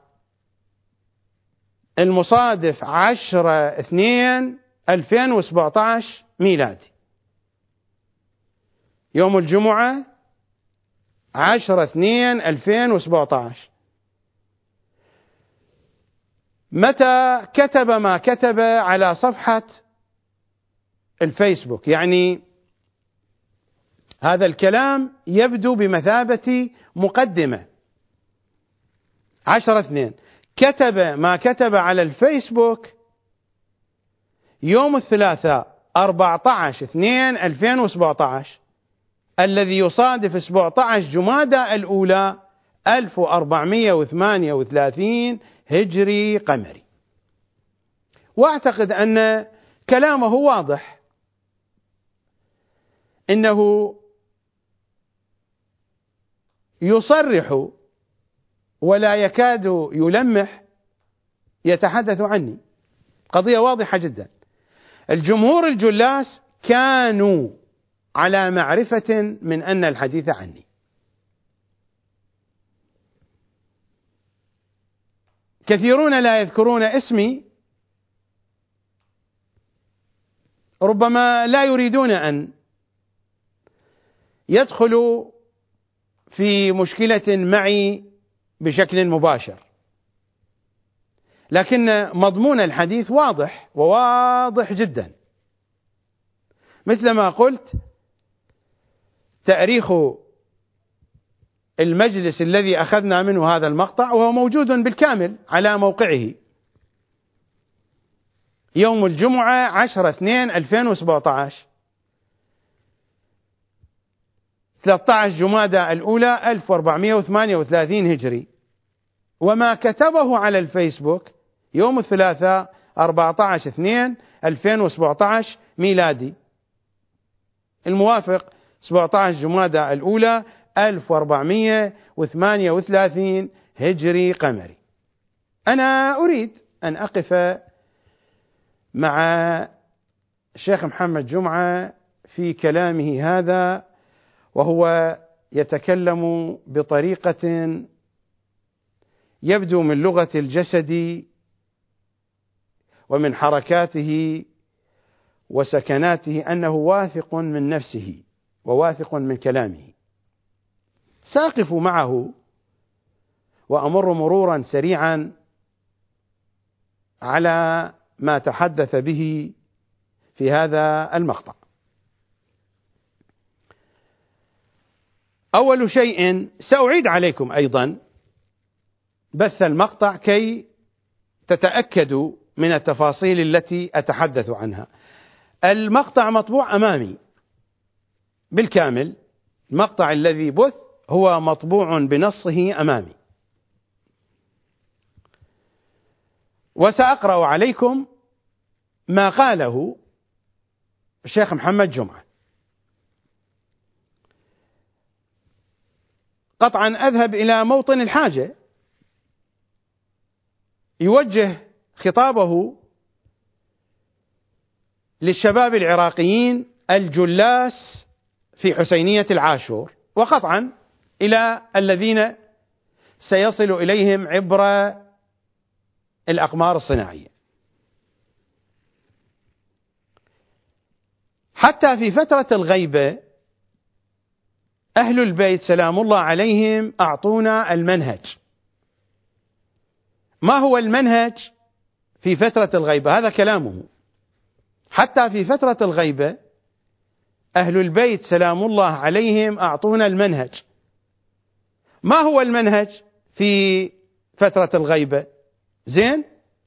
المصادف عشرة اثنين ألفين وسبعة عشر ميلادي. يوم الجمعة عشرة اثنين ألفين وسبعة عشر. متى كتب ما كتب على صفحة الفيسبوك؟ يعني هذا الكلام يبدو بمثابة مقدمة. عشرة اثنين كتب ما كتب على الفيسبوك يوم الثلاثاء أربعة عشر اثنين ألفين وسبعة عشر، الذي يصادف سبعة عشر جمادى الأولى ألف وأربعمائة وثمانية وثلاثين هجري قمري. وأعتقد أن كلامه واضح، إنه يصرح ولا يكاد يلمح، يتحدث عني. قضية واضحة جدا. الجمهور الجلاس كانوا على معرفة من أن الحديث عني. كثيرون لا يذكرون اسمي، ربما لا يريدون أن يدخلوا في مشكلة معي بشكل مباشر، لكن مضمون الحديث واضح وواضح جدا. مثل ما قلت، تاريخ المجلس الذي أخذنا منه هذا المقطع وهو موجود بالكامل على موقعه: يوم الجمعة عشرة اثنين ألفين وسبعة عشر، ثلاثة عشر جمادى الأولى ألف وأربعمائة وثمانية وثلاثين هجري. وما كتبه على الفيسبوك يوم الثلاثاء أربعة عشر اثنين ألفين وسبعة عشر ميلادي، الموافق سبعة عشر جمادى الأولى ألف وأربعمائة وثمانية وثلاثين هجري قمري. أنا أريد أن أقف مع الشيخ محمد جمعة في كلامه هذا، وهو يتكلم بطريقة يبدو من لغة الجسد ومن حركاته وسكناته أنه واثق من نفسه وواثق من كلامه. سأقف معه وأمر مرورا سريعا على ما تحدث به في هذا المقطع. أول شيء سأعيد عليكم أيضا بث المقطع كي تتأكدوا من التفاصيل التي أتحدث عنها. المقطع مطبوع أمامي بالكامل، المقطع الذي بث هو مطبوع بنصه أمامي، وسأقرأ عليكم ما قاله الشيخ محمد جمعة. قطعا أذهب إلى موطن الحاجة. يوجه خطابه للشباب العراقيين الجلاس في حسينية العاشور، وقطعا إلى الذين سيصل إليهم عبر الأقمار الصناعية. حتى في فترة الغيبة أهل البيت سلام الله عليهم أعطونا المنهج. ما هو المنهج في فترة الغيبة؟ هذا كلامه. حتى في فترة الغيبة أهل البيت سلام الله عليهم أعطونا المنهج. ما هو المنهج في فترة الغيبة؟ زين،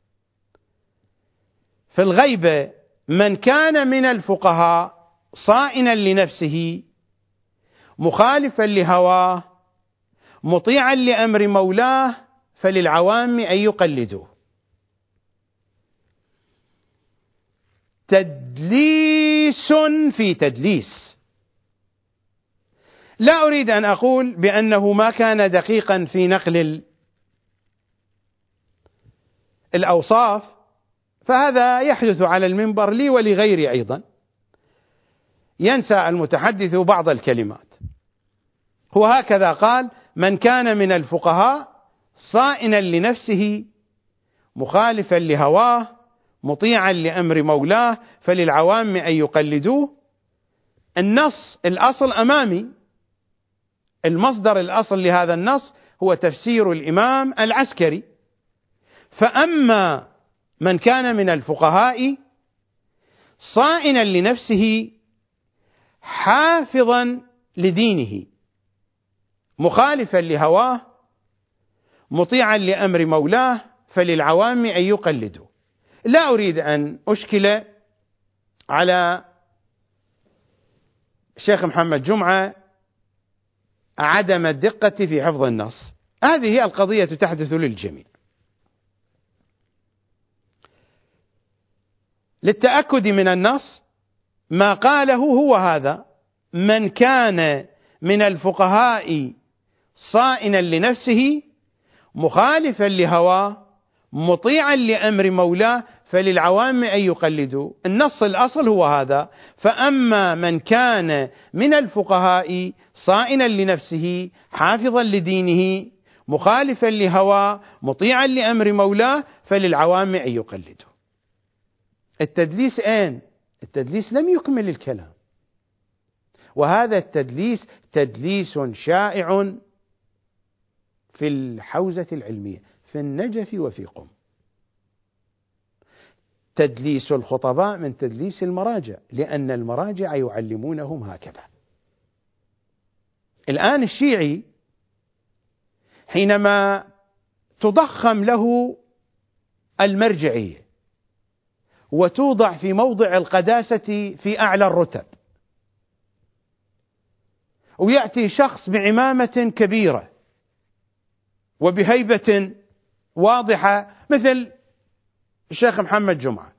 في الغيبة من كان من الفقهاء صائنا لنفسه مخالفا لهواه مطيعا لأمر مولاه فللعوام أن يقلدوه. تدليس في تدليس. لا أريد أن أقول بأنه ما كان دقيقا في نقل الأوصاف، فهذا يحدث على المنبر لي ولغيري أيضا، ينسى المتحدث بعض الكلمات. هو هكذا قال: من كان من الفقهاء صائنا لنفسه مخالفا لهواه مطيعا لأمر مولاه فللعوام أن يقلدوه. النص الأصل أمامي، المصدر الأصل لهذا النص هو تفسير الإمام العسكري. فأما من كان من الفقهاء صائنا لنفسه حافظا لدينه مخالفا لهواه مطيعا لأمر مولاه فللعوام أن يقلدوا. لا أريد أن أشكل على الشيخ محمد جمعة عدم الدقة في حفظ النص، هذه القضية تحدث للجميع. للتأكد من النص ما قاله هو هذا: من كان من الفقهاء صائنا لنفسه مخالفا لهواه مطيعا لأمر مولاه فللعوام أن يقلدوا. النص الأصل هو هذا: فأما من كان من الفقهاء صائنا لنفسه حافظا لدينه مخالفا لهواه مطيعا لأمر مولاه فللعوام أن يقلدوا. التدليس أين؟ التدليس لم يكمل الكلام، وهذا التدليس تدليس شائع في الحوزة العلمية في النجف وفي قم. تدليس الخطباء من تدليس المراجع، لأن المراجع يعلمونهم هكذا. الآن الشيعي حينما تضخم له المرجعية وتوضع في موضع القداسة في أعلى الرتب، ويأتي شخص بعمامة كبيرة وبهيبة واضحة مثل الشيخ محمد جمعة،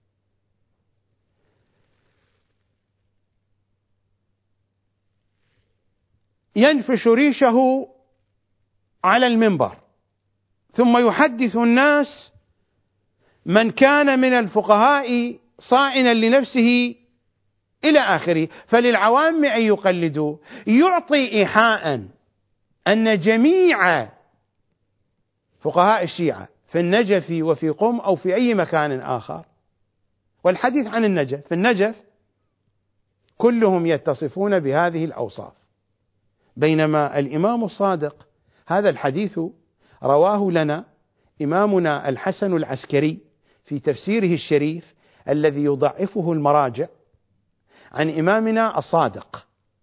ينفش ريشه على المنبر ثم يحدث الناس من كان من الفقهاء صائنا لنفسه إلى آخره فللعوام أن يقلدوا. يعطي إيحاء أن جميع فقهاء الشيعة في النجف وفي قم أو في أي مكان آخر، والحديث عن النجف، في النجف كلهم يتصفون بهذه الأوصاف، بينما الإمام الصادق هذا الحديث رواه لنا إمامنا الحسن العسكري في تفسيره الشريف الذي يضعفه المراجع عن إمامنا الصادق.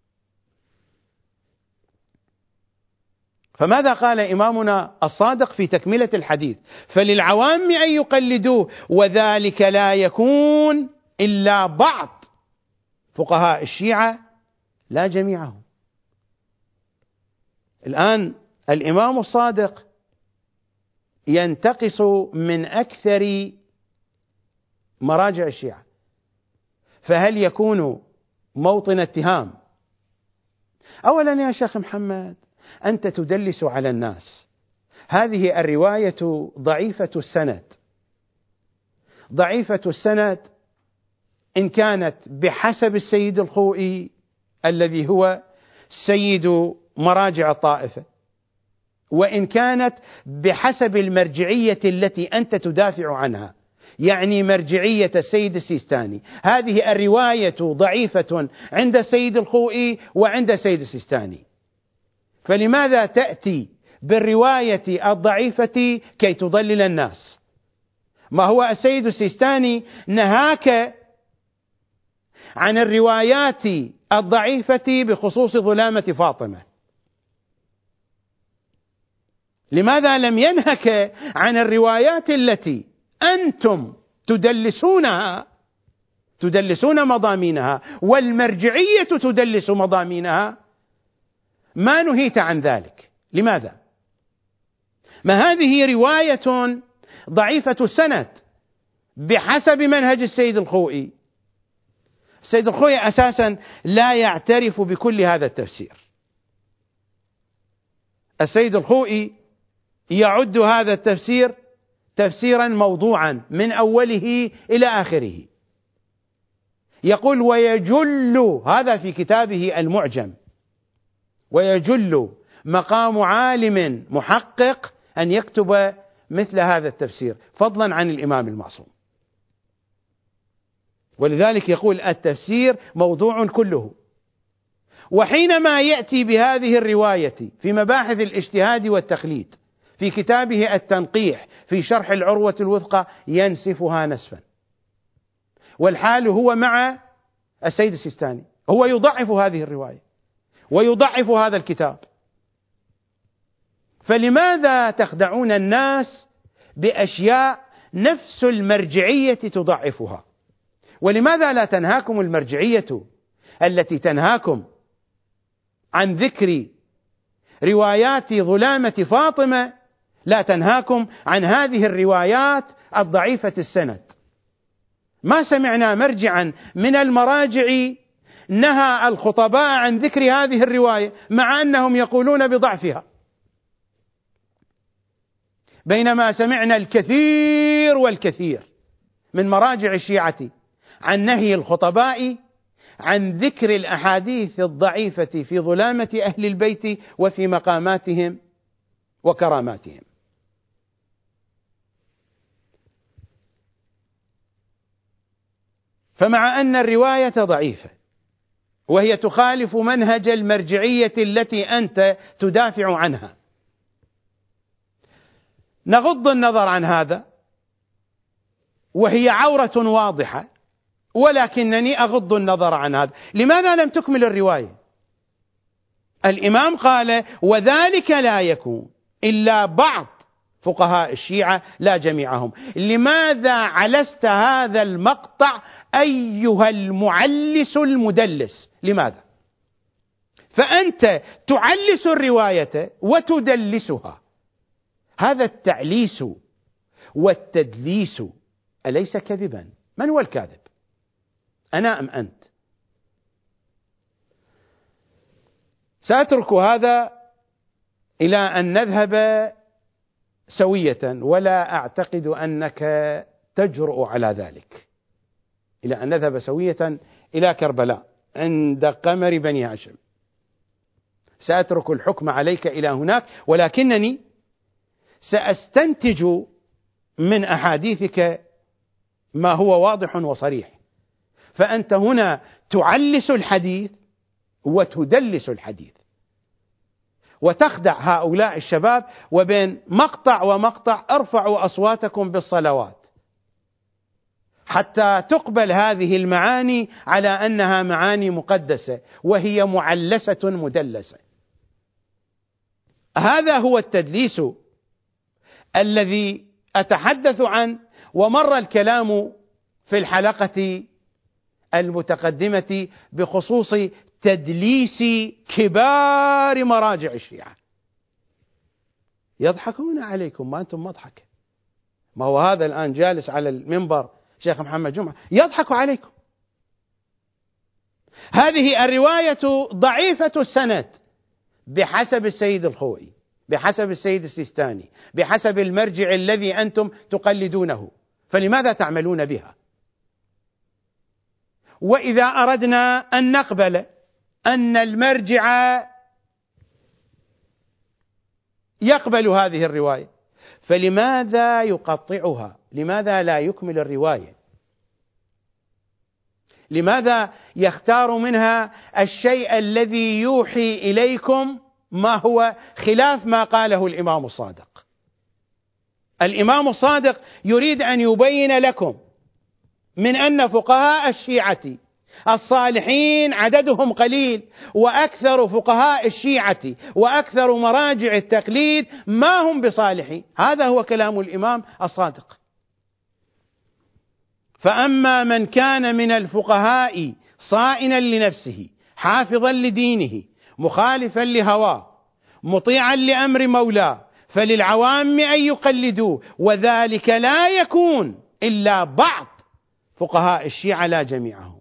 فماذا قال إمامنا الصادق في تكملة الحديث؟ فللعوام أن يقلدوه، وذلك لا يكون إلا بعض فقهاء الشيعة لا جميعهم. الآن الإمام الصادق ينتقص من أكثر مراجع الشيعة، فهل يكون موطن اتهام؟ أولا يا شيخ محمد، أنت تدلس على الناس، هذه الرواية ضعيفة السند. ضعيفة السند إن كانت بحسب السيد الخوئي الذي هو سيد مراجع الطائفة، وإن كانت بحسب المرجعية التي أنت تدافع عنها، يعني مرجعية السيد السيستاني. هذه الرواية ضعيفة عند السيد الخوئي وعند السيد السيستاني، فلماذا تأتي بالرواية الضعيفة كي تضلل الناس؟ ما هو السيد السيستاني نهاك عن الروايات الضعيفة بخصوص ظلامة فاطمة، لماذا لم ينهك عن الروايات التي أنتم تدلسونها، تدلسون مضامينها، والمرجعية تدلس مضامينها؟ ما نهيت عن ذلك، لماذا؟ ما هذه رواية ضعيفة السند بحسب منهج السيد الخوئي. السيد الخوئي أساسا لا يعترف بكل هذا التفسير. السيد الخوئي يعد هذا التفسير تفسيرا موضوعا من أوله إلى آخره. يقول ويجل، هذا في كتابه المعجم، ويجل مقام عالم محقق أن يكتب مثل هذا التفسير، فضلا عن الإمام المعصوم. ولذلك يقول التفسير موضوع كله. وحينما يأتي بهذه الرواية في مباحث الاجتهاد والتقليد في كتابه التنقيح في شرح العروة الوثقى ينسفها نسفا، والحال هو مع السيد السيستاني، هو يضعف هذه الرواية ويضعف هذا الكتاب. فلماذا تخدعون الناس بأشياء نفس المرجعية تضعفها؟ ولماذا لا تنهاكم المرجعية التي تنهاكم عن ذكر روايات ظلامة فاطمة، لا تنهاكم عن هذه الروايات الضعيفة السند؟ ما سمعنا مرجعا من المراجع نهى الخطباء عن ذكر هذه الرواية مع أنهم يقولون بضعفها، بينما سمعنا الكثير والكثير من مراجع الشيعة عن نهي الخطباء عن ذكر الأحاديث الضعيفة في ظلامة أهل البيت وفي مقاماتهم وكراماتهم. فمع أن الرواية ضعيفة وهي تخالف منهج المرجعية التي أنت تدافع عنها، نغض النظر عن هذا، وهي عورة واضحة، ولكنني أغض النظر عن هذا. لماذا لم تكمل الرواية؟ الإمام قال وذلك لا يكون إلا بعض فقهاء الشيعة لا جميعهم. لماذا علست هذا المقطع أيها المعلس المدلس؟ لماذا؟ فأنت تعلس الرواية وتدلسها. هذا التعليس والتدليس أليس كذبا؟ من هو الكاذب، أنا أم أنت؟ سأترك هذا إلى أن نذهب سوية، ولا أعتقد أنك تجرؤ على ذلك، إلى أن نذهب سوية إلى كربلاء عند قمر بني هاشم. سأترك الحكم عليك إلى هناك، ولكنني سأستنتج من أحاديثك ما هو واضح وصريح. فأنت هنا تعلس الحديث وتدلس الحديث وتخدع هؤلاء الشباب، وبين مقطع ومقطع ارفعوا أصواتكم بالصلوات حتى تقبل هذه المعاني على أنها معاني مقدسة وهي معلسة مدلسة. هذا هو التدليس الذي أتحدث عنه، ومر الكلام في الحلقة المتقدمة بخصوص تدليس كبار مراجع الشيعة. يضحكون عليكم، ما أنتم مضحك. ما هو هذا الآن جالس على المنبر شيخ محمد جمعة يضحك عليكم. هذه الرواية ضعيفة السند بحسب السيد الخوئي، بحسب السيد السيستاني، بحسب المرجع الذي أنتم تقلدونه، فلماذا تعملون بها؟ وإذا أردنا أن نقبل أن المرجع يقبل هذه الرواية، فلماذا يقطعها؟ لماذا لا يكمل الرواية؟ لماذا يختار منها الشيء الذي يوحي إليكم ما هو خلاف ما قاله الإمام الصادق؟ الإمام الصادق يريد أن يبين لكم من أن فقهاء الشيعة الصالحين عددهم قليل، وأكثر فقهاء الشيعة وأكثر مراجع التقليد ما هم بصالحين. هذا هو كلام الإمام الصادق. فأما من كان من الفقهاء صائنا لنفسه حافظا لدينه مخالفا لهواه مطيعا لأمر مولاه فللعوام أن يقلدوه، وذلك لا يكون إلا بعض فقهاء الشيعة لا جميعهم.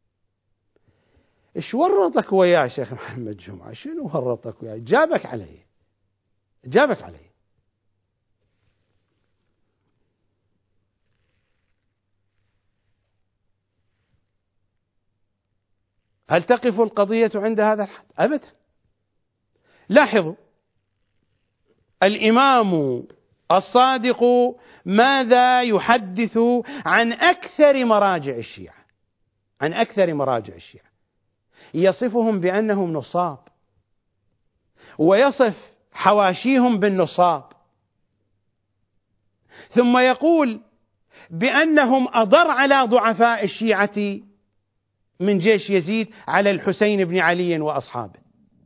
ايش ورطك وياه شيخ محمد جمعة؟ شنو ورطك وياه؟ جابك عليه جابك عليه هل تقف القضية عند هذا الحد؟ أبدا. لاحظوا الإمام الصادق ماذا يحدث عن أكثر مراجع الشيعة، عن أكثر مراجع الشيعة، يصفهم بأنهم نصاب، ويصف حواشيهم بالنصاب، ثم يقول بأنهم أضر على ضعفاء الشيعة من جيش يزيد على الحسين بن علي وأصحابه.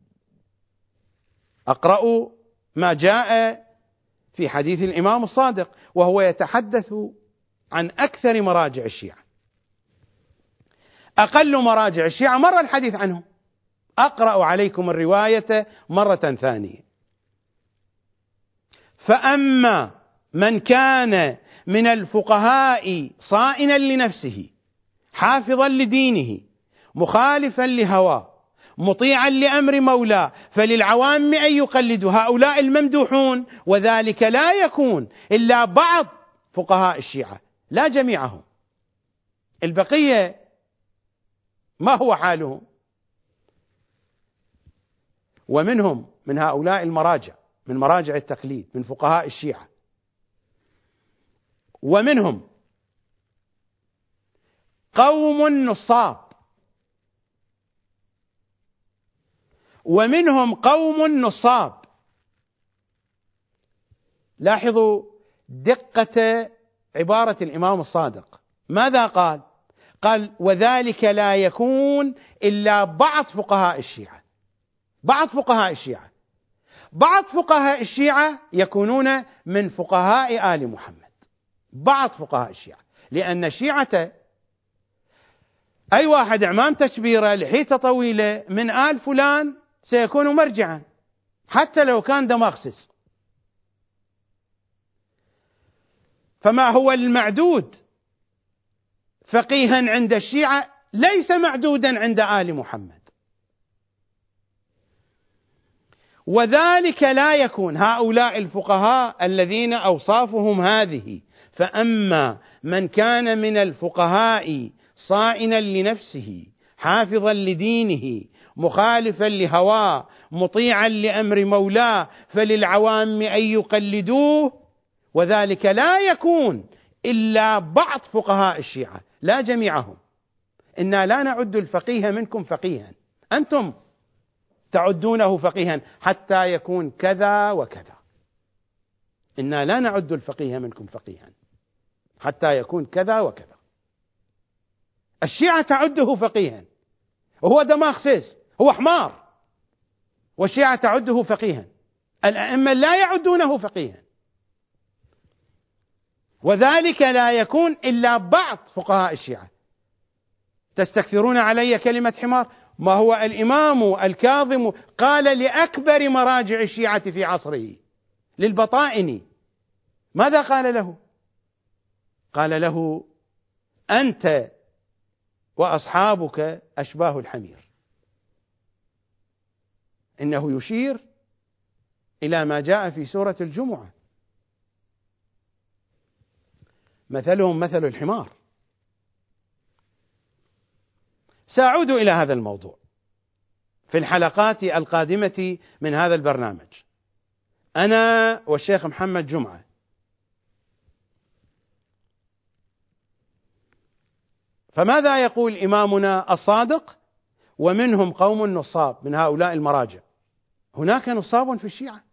أقرأوا ما جاء في حديث الإمام الصادق وهو يتحدث عن أكثر مراجع الشيعة. أقل مراجع الشيعة مر الحديث عنهم، أقرأ عليكم الرواية مرة ثانية. فأما من كان من الفقهاء صائنا لنفسه حافظا لدينه مخالفا لهواه مطيعا لأمر مولاه فللعوام أن يقلدوا، هؤلاء الممدوحون، وذلك لا يكون إلا بعض فقهاء الشيعة لا جميعهم. البقية ما هو حالهم؟ ومنهم من هؤلاء المراجع من مراجع التقليد من فقهاء الشيعة، ومنهم قوم نصاب، ومنهم قوم نصاب. لاحظوا دقة عبارة الإمام الصادق، ماذا قال؟ قال وذلك لا يكون إلا بعض فقهاء الشيعة. بعض فقهاء الشيعة بعض فقهاء الشيعة يكونون من فقهاء آل محمد، بعض فقهاء الشيعة، لأن الشيعة أي واحد عمام تشبيرة لحيته طويلة من آل فلان سيكون مرجعا حتى لو كان دماغسس. فما هو المعدود فقيها عند الشيعة ليس معدودا عند آل محمد، وذلك لا يكون. هؤلاء الفقهاء الذين أوصافهم هذه، فأما من كان من الفقهاء صائنا لنفسه حافظا لدينه مخالفا لهواه مطيعا لأمر مولاه فللعوام أن يقلدوه، وذلك لا يكون إلا بعض فقهاء الشيعة لا جميعهم. إنا لا نعد الفقيه منكم فقيها، أنتم تعدونه فقيها حتى يكون كذا وكذا. إنا لا نعد الفقيه منكم فقيها حتى يكون كذا وكذا. الشيعة تعده فقيها وهو دماغ سيس، هو حمار، والشيعة تعده فقيها. الأئمة لا يعدونه فقيها، وذلك لا يكون إلا بعض فقهاء الشيعة. تستكثرون علي كلمة حمار؟ ما هو الإمام الكاظم قال لأكبر مراجع الشيعة في عصره للبطائني، ماذا قال له؟ قال له أنت وأصحابك أشباه الحمير. إنه يشير إلى ما جاء في سورة الجمعة، مثلهم مثل الحمار. سأعود إلى هذا الموضوع في الحلقات القادمة من هذا البرنامج. أنا والشيخ محمد جمعة فماذا يقول إمامنا الصادق؟ ومنهم قوم نصاب من هؤلاء المراجع. هناك نصاب في الشيعة،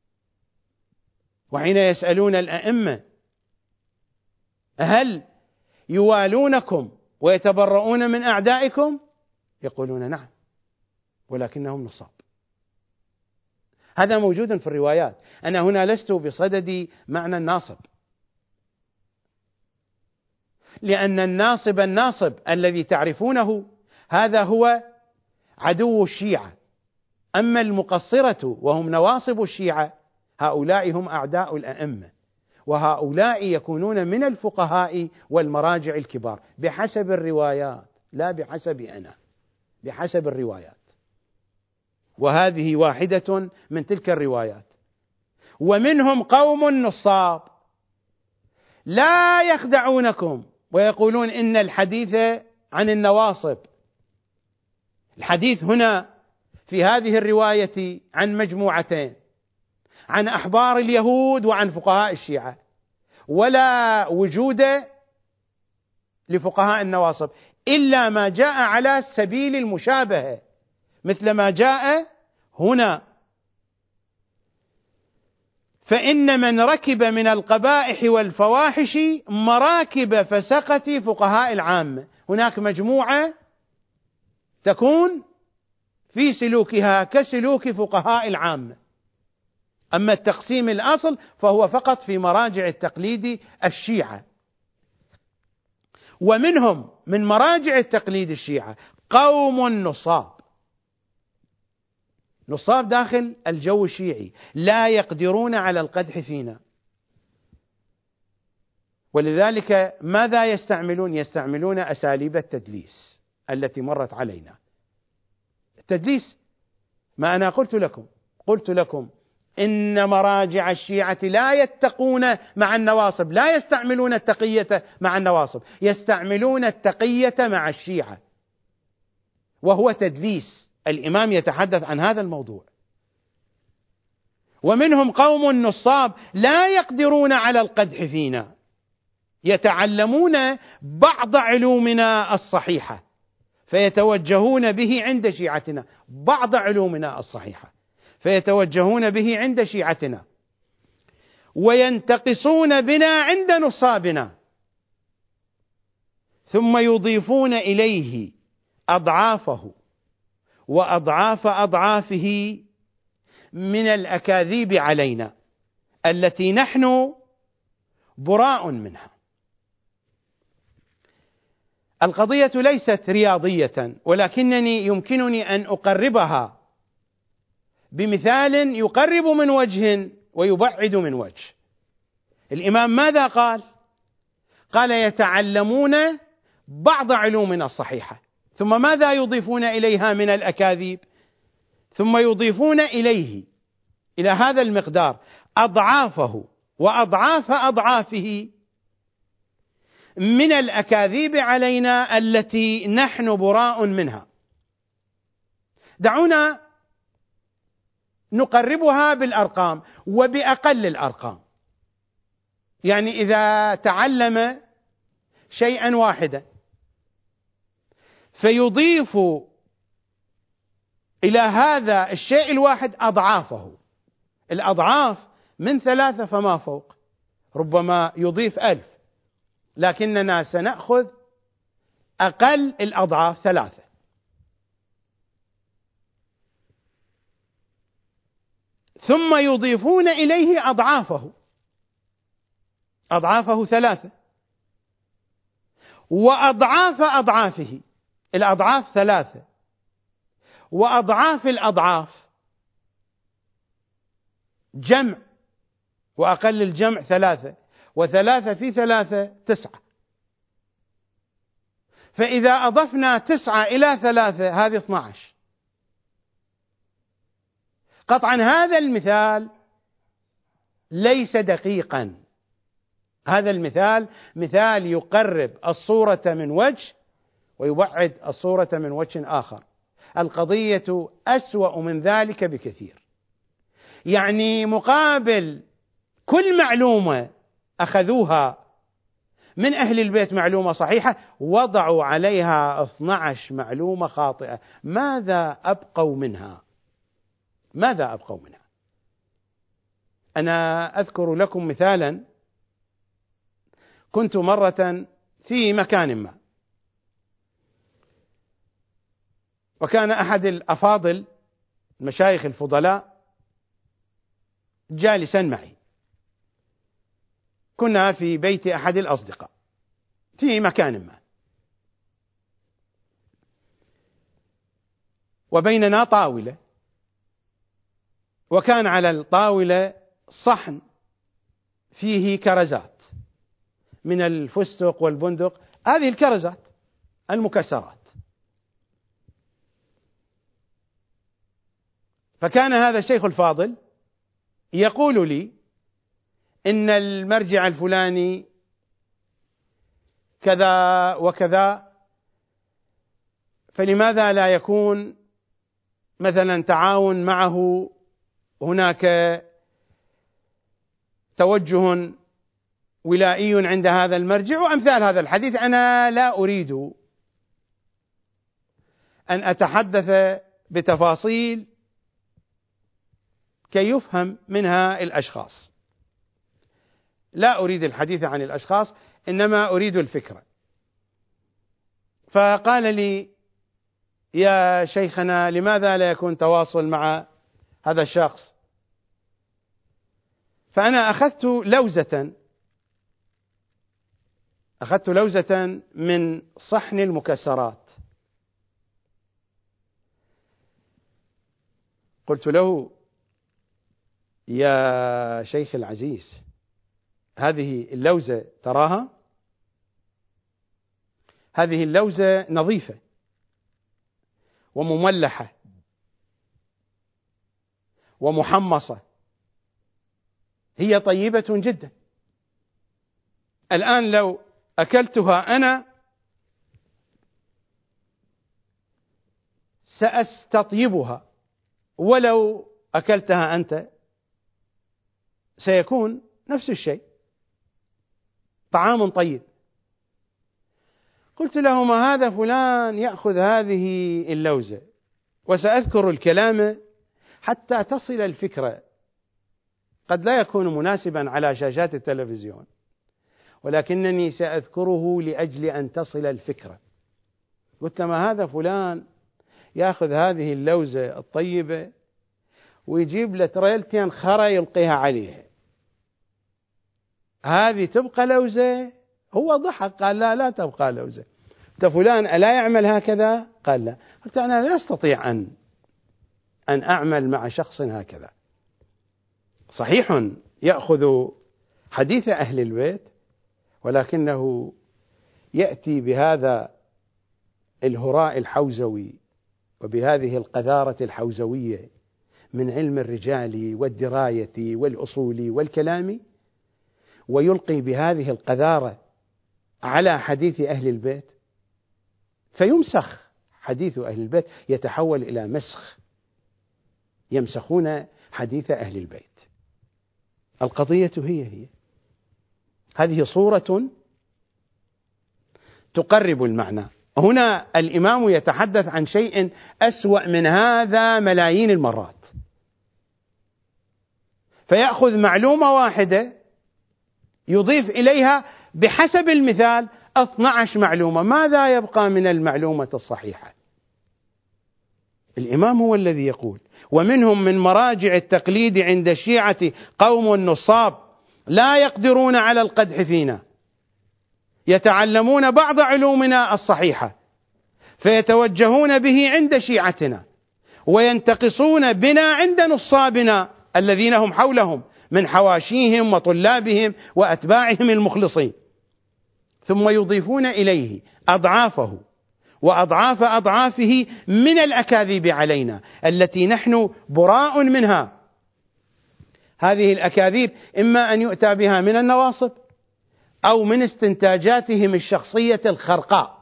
وحين يسألون الأئمة هل يوالونكم ويتبرؤون من أعدائكم؟ يقولون نعم، ولكنهم نصاب. هذا موجود في الروايات. أنا هنا لست بصدد معنى الناصب، لأن الناصب الناصب الذي تعرفونه هذا هو عدو الشيعة، أما المقصرة وهم نواصب الشيعة هؤلاء هم أعداء الأئمة، وهؤلاء يكونون من الفقهاء والمراجع الكبار بحسب الروايات، لا بحسب أنا، بحسب الروايات، وهذه واحدة من تلك الروايات. ومنهم قوم نصاب لا يخدعونكم ويقولون إن الحديث عن النواصب، الحديث هنا في هذه الرواية عن مجموعتين، عن أحبار اليهود وعن فقهاء الشيعة، ولا وجود لفقهاء النواصب إلا ما جاء على سبيل المشابهة، مثل ما جاء هنا: فإن من ركب من القبائح والفواحش مراكب فسقة فقهاء العامة. هناك مجموعة تكون في سلوكها كسلوك فقهاء العامة، أما التقسيم الأصل فهو فقط في مراجع التقليد الشيعة. ومنهم من مراجع التقليد الشيعة قوم نصاب، نصاب داخل الجو الشيعي، لا يقدرون على القدح فينا، ولذلك ماذا يستعملون؟ يستعملون أساليب التدليس التي مرت علينا. التدليس، ما أنا قلت لكم قلت لكم إن مراجع الشيعة لا يتقون مع النواصب، لا يستعملون التقية مع النواصب، يستعملون التقية مع الشيعة، وهو تدليس. الإمام يتحدث عن هذا الموضوع. ومنهم قوم نصاب لا يقدرون على القدح فينا، يتعلمون بعض علومنا الصحيحة فيتوجهون به عند شيعتنا، بعض علومنا الصحيحة فيتوجهون به عند شيعتنا، وينتقصون بنا عند نصابنا، ثم يضيفون إليه أضعافه وأضعاف أضعافه من الأكاذيب علينا التي نحن براء منها. القضية ليست رياضية، ولكنني يمكنني أن أقربها بمثال يقرب من وجه ويبعد من وجه. الإمام ماذا قال؟ قال يتعلمون بعض علومنا الصحيحة، ثم ماذا يضيفون إليها من الأكاذيب؟ ثم يضيفون إليه إلى هذا المقدار أضعافه وأضعاف أضعافه من الأكاذيب علينا التي نحن براء منها. دعونا نقربها بالأرقام وبأقل الأرقام. يعني إذا تعلم شيئا واحدا فيضيف إلى هذا الشيء الواحد أضعافه، الأضعاف من ثلاثة فما فوق، ربما يضيف ألف، لكننا سنأخذ أقل الأضعاف ثلاثة. ثم يضيفون إليه أضعافه، أضعافه ثلاثة، وأضعاف أضعافه، الأضعاف ثلاثة، وأضعاف الأضعاف جمع، وأقل الجمع ثلاثة، وثلاثة في ثلاثة تسعة. فإذا أضفنا تسعة إلى ثلاثة هذه اثنى عشر. قطعا هذا المثال ليس دقيقا، هذا المثال مثال يقرب الصورة من وجه ويبعد الصورة من وجه آخر. القضية أسوأ من ذلك بكثير. يعني مقابل كل معلومة أخذوها من أهل البيت معلومة صحيحة، وضعوا عليها اثنتي عشرة معلومة خاطئة. ماذا أبقوا منها؟ ماذا أبقوا منها؟ أنا أذكر لكم مثالا. كنت مرة في مكان ما، وكان أحد الأفاضل المشايخ الفضلاء جالسا معي. كنا في بيت أحد الأصدقاء في مكان ما، وبيننا طاولة، وكان على الطاولة صحن فيه كرزات من الفستق والبندق، هذه الكرزات المكسرات. فكان هذا الشيخ الفاضل يقول لي إن المرجع الفلاني كذا وكذا، فلماذا لا يكون مثلا تعاون معه، هناك توجه ولائي عند هذا المرجع، وأمثال هذا الحديث. أنا لا أريد أن أتحدث بتفاصيل كي يفهم منها الأشخاص، لا أريد الحديث عن الأشخاص، إنما أريد الفكرة. فقال لي: يا شيخنا، لماذا لا يكون تواصل مع هذا الشخص؟ فأنا أخذت لوزة أخذت لوزة من صحن المكسرات، قلت له: يا شيخ العزيز، هذه اللوزة تراها؟ هذه اللوزة نظيفة ومملحة ومحمصة، هي طيبة جدا. الآن لو أكلتها أنا سأستطيبها، ولو أكلتها أنت سيكون نفس الشيء، طعام طيب. قلت له: ما هذا فلان يأخذ هذه اللوزة، وسأذكر الكلام حتى تصل الفكرة. قد لا يكون مناسبا على شاشات التلفزيون، ولكنني سأذكره لأجل أن تصل الفكرة. قلت: ما هذا فلان يأخذ هذه اللوزة الطيبة ويجيب له تريلتين خرا يلقيها عليها، هذه تبقى لوزة؟ هو ضحك قال: لا لا تبقى لوزة. قلت: فلان ألا يعمل هكذا؟ قال: لا. قلت: أنا لا أستطيع أن أن أعمل مع شخص هكذا. صحيح يأخذ حديث أهل البيت، ولكنه يأتي بهذا الهراء الحوزوي وبهذه القذارة الحوزوية من علم الرجال والدراية والأصول والكلام، ويلقي بهذه القذارة على حديث أهل البيت، فيمسخ حديث أهل البيت، يتحول إلى مسخ، يمسخون حديث أهل البيت. القضية هي هي هذه صورة تقرب المعنى. هنا الإمام يتحدث عن شيء أسوأ من هذا ملايين المرات، فيأخذ معلومة واحدة يضيف إليها بحسب المثال اثنتي عشرة معلومة. ماذا يبقى من المعلومة الصحيحة؟ الإمام هو الذي يقول: ومنهم من مراجع التقليد عند الشيعة قوم نصاب لا يقدرون على القدح فينا، يتعلمون بعض علومنا الصحيحة فيتوجهون به عند شيعتنا، وينتقصون بنا عند نصابنا الذين هم حولهم من حواشيهم وطلابهم وأتباعهم المخلصين، ثم يضيفون إليه أضعافه وأضعاف أضعافه من الأكاذيب علينا التي نحن براء منها. هذه الأكاذيب إما أن يؤتى بها من النواصب أو من استنتاجاتهم الشخصية الخرقاء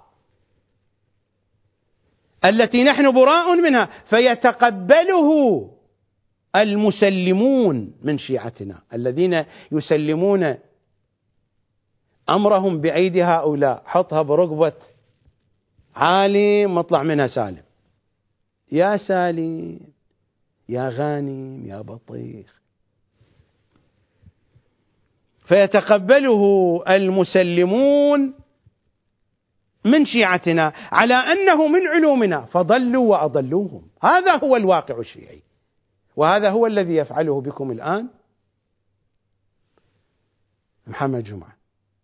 التي نحن براء منها، فيتقبله المسلمون من شيعتنا الذين يسلمون أمرهم بأيدي هؤلاء، حطها برقبة عالم مطلع منها سالم، يا سالم يا غانم يا بطيخ. فيتقبله المسلمون من شيعتنا على أنه من علومنا فضلوا وأضلوهم. هذا هو الواقع الشيعي، وهذا هو الذي يفعله بكم الآن محمد جمعة.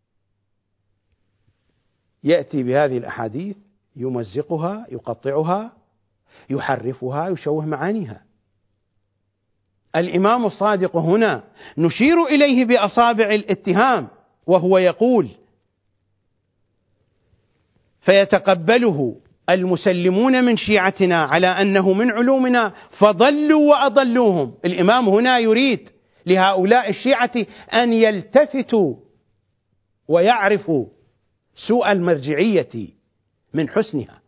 يأتي بهذه الأحاديث يمزقها يقطعها يحرفها يشوه معانيها. الإمام الصادق هنا نشير إليه بأصابع الاتهام وهو يقول: فيتقبله المسلمون من شيعتنا على أنه من علومنا فضلوا وأضلوهم. الإمام هنا يريد لهؤلاء الشيعة أن يلتفتوا ويعرفوا سوء المرجعية من حسنها.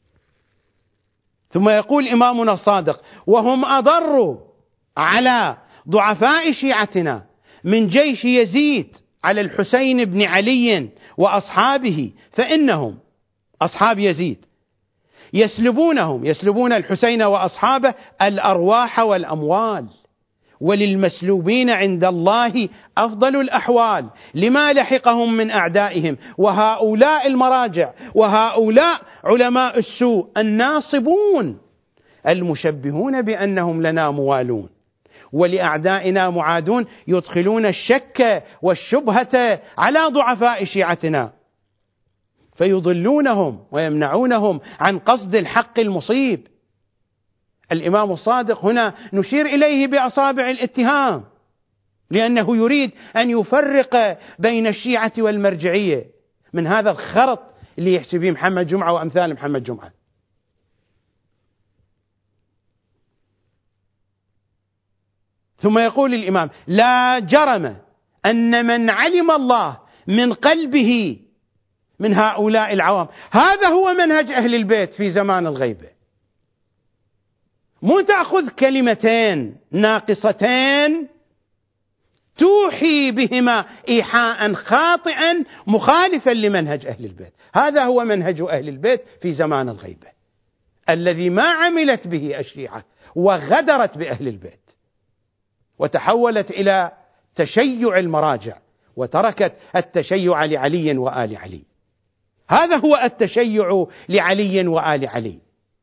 ثم يقول إمامنا الصادق: وهم أضروا على ضعفاء شيعتنا من جيش يزيد على الحسين بن علي وأصحابه، فإنهم أصحاب يزيد يسلبونهم يسلبون الحسين وأصحابه الأرواح والأموال، وللمسلوبين عند الله أفضل الأحوال لما لحقهم من أعدائهم. وهؤلاء المراجع وهؤلاء علماء السوء الناصبون المشبهون بأنهم لنا موالون ولأعدائنا معادون يدخلون الشك والشبهة على ضعفاء شيعتنا فيضلونهم ويمنعونهم عن قصد الحق المصيب. الإمام الصادق هنا نشير إليه بأصابع الاتهام، لأنه يريد أن يفرق بين الشيعة والمرجعية من هذا الخرط اللي يحسب به محمد جمعة وأمثال محمد جمعة. ثم يقول الإمام: لا جرم أن من علم الله من قلبه من هؤلاء العوام. هذا هو منهج أهل البيت في زمان الغيبة، مو تأخذ كلمتين ناقصتين توحي بهما إيحاء خاطئا مخالفا لمنهج أهل البيت. هذا هو منهج أهل البيت في زمان الغيبة الذي ما عملت به الشيعة وغدرت بأهل البيت وتحولت إلى تشيع المراجع وتركت التشيع لعلي وآل علي. هذا هو التشيع لعلي وآل علي،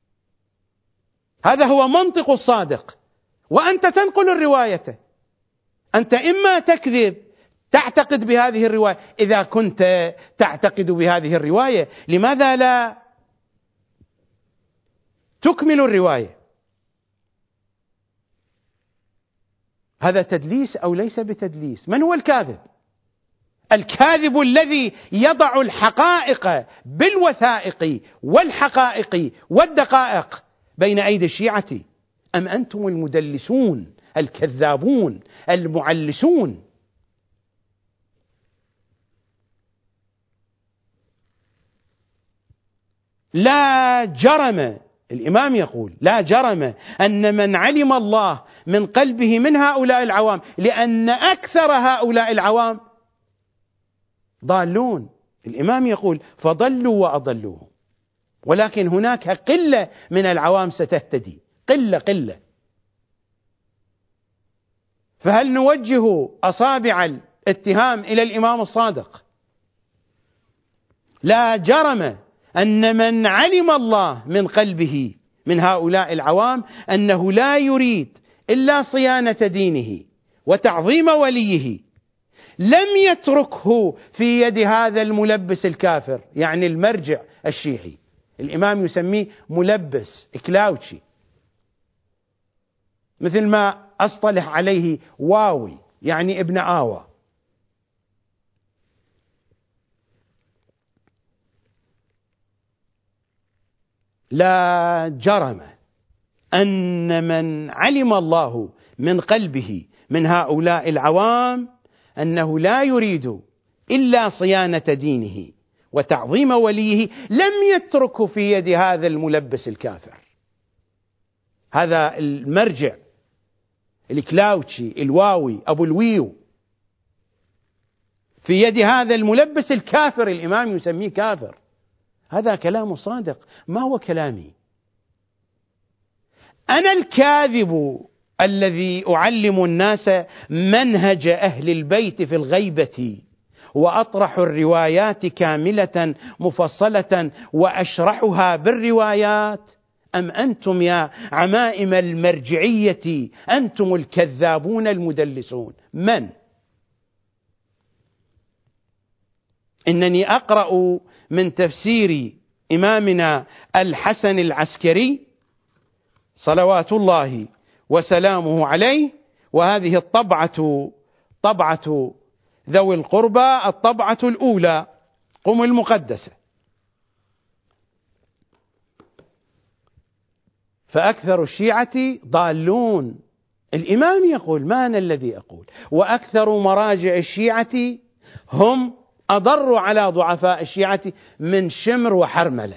هذا هو منطق الصادق. وأنت تنقل الرواية، أنت إما تكذب تعتقد بهذه الرواية، إذا كنت تعتقد بهذه الرواية لماذا لا تكمل الرواية؟ هذا تدليس أو ليس بتدليس؟ من هو الكاذب؟ الكاذب الذي يضع الحقائق بالوثائق والحقائق والدقائق بين أيدي الشيعة، أم أنتم المدلسون الكذابون المعلسون؟ لا جرم، الإمام يقول: لا جرم أن من علم الله من قلبه من هؤلاء العوام، لأن أكثر هؤلاء العوام ضالون. الإمام يقول: فضلوا وأضلوهم، ولكن هناك قلة من العوام ستهتدي، قلة قلة. فهل نوجه أصابع الاتهام إلى الإمام الصادق؟ لا جرم أن من علم الله من قلبه من هؤلاء العوام أنه لا يريد إلا صيانة دينه وتعظيم وليه لم يتركه في يد هذا الملبس الكافر، يعني المرجع الشيعي. الإمام يسميه ملبس إكلاوتشي، مثل ما أصطلح عليه واوي يعني ابن آوى. لا جرم أن من علم الله من قلبه من هؤلاء العوام أنه لا يريد إلا صيانة دينه وتعظيم وليه لم يتركه في يد هذا الملبس الكافر، هذا المرجع الكلاوتشي الواوي أبو الويو في يد هذا الملبس الكافر، الإمام يسميه كافر. هذا كلام صادق، ما هو كلامي. أنا الكاذب الذي أعلم الناس منهج أهل البيت في الغيبة، وأطرح الروايات كاملة مفصلة وأشرحها بالروايات، أم أنتم يا عمائم المرجعية أنتم الكذابون المدلسون؟ من؟ إنني أقرأ من تفسير إمامنا الحسن العسكري صلوات الله وسلامه عليه، وهذه الطبعة طبعة ذوي القربى، الطبعة الأولى قم المقدسة. فأكثر الشيعة ضالون. الإمام يقول، ما أنا الذي أقول، وأكثر مراجع الشيعة هم أضر على ضعفاء الشيعة من شمر وحرملة.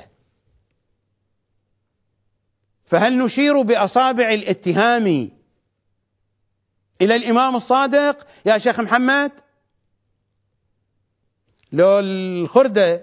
فهل نشير بأصابع الاتهام إلى الإمام الصادق يا شيخ محمد؟ لو الخردة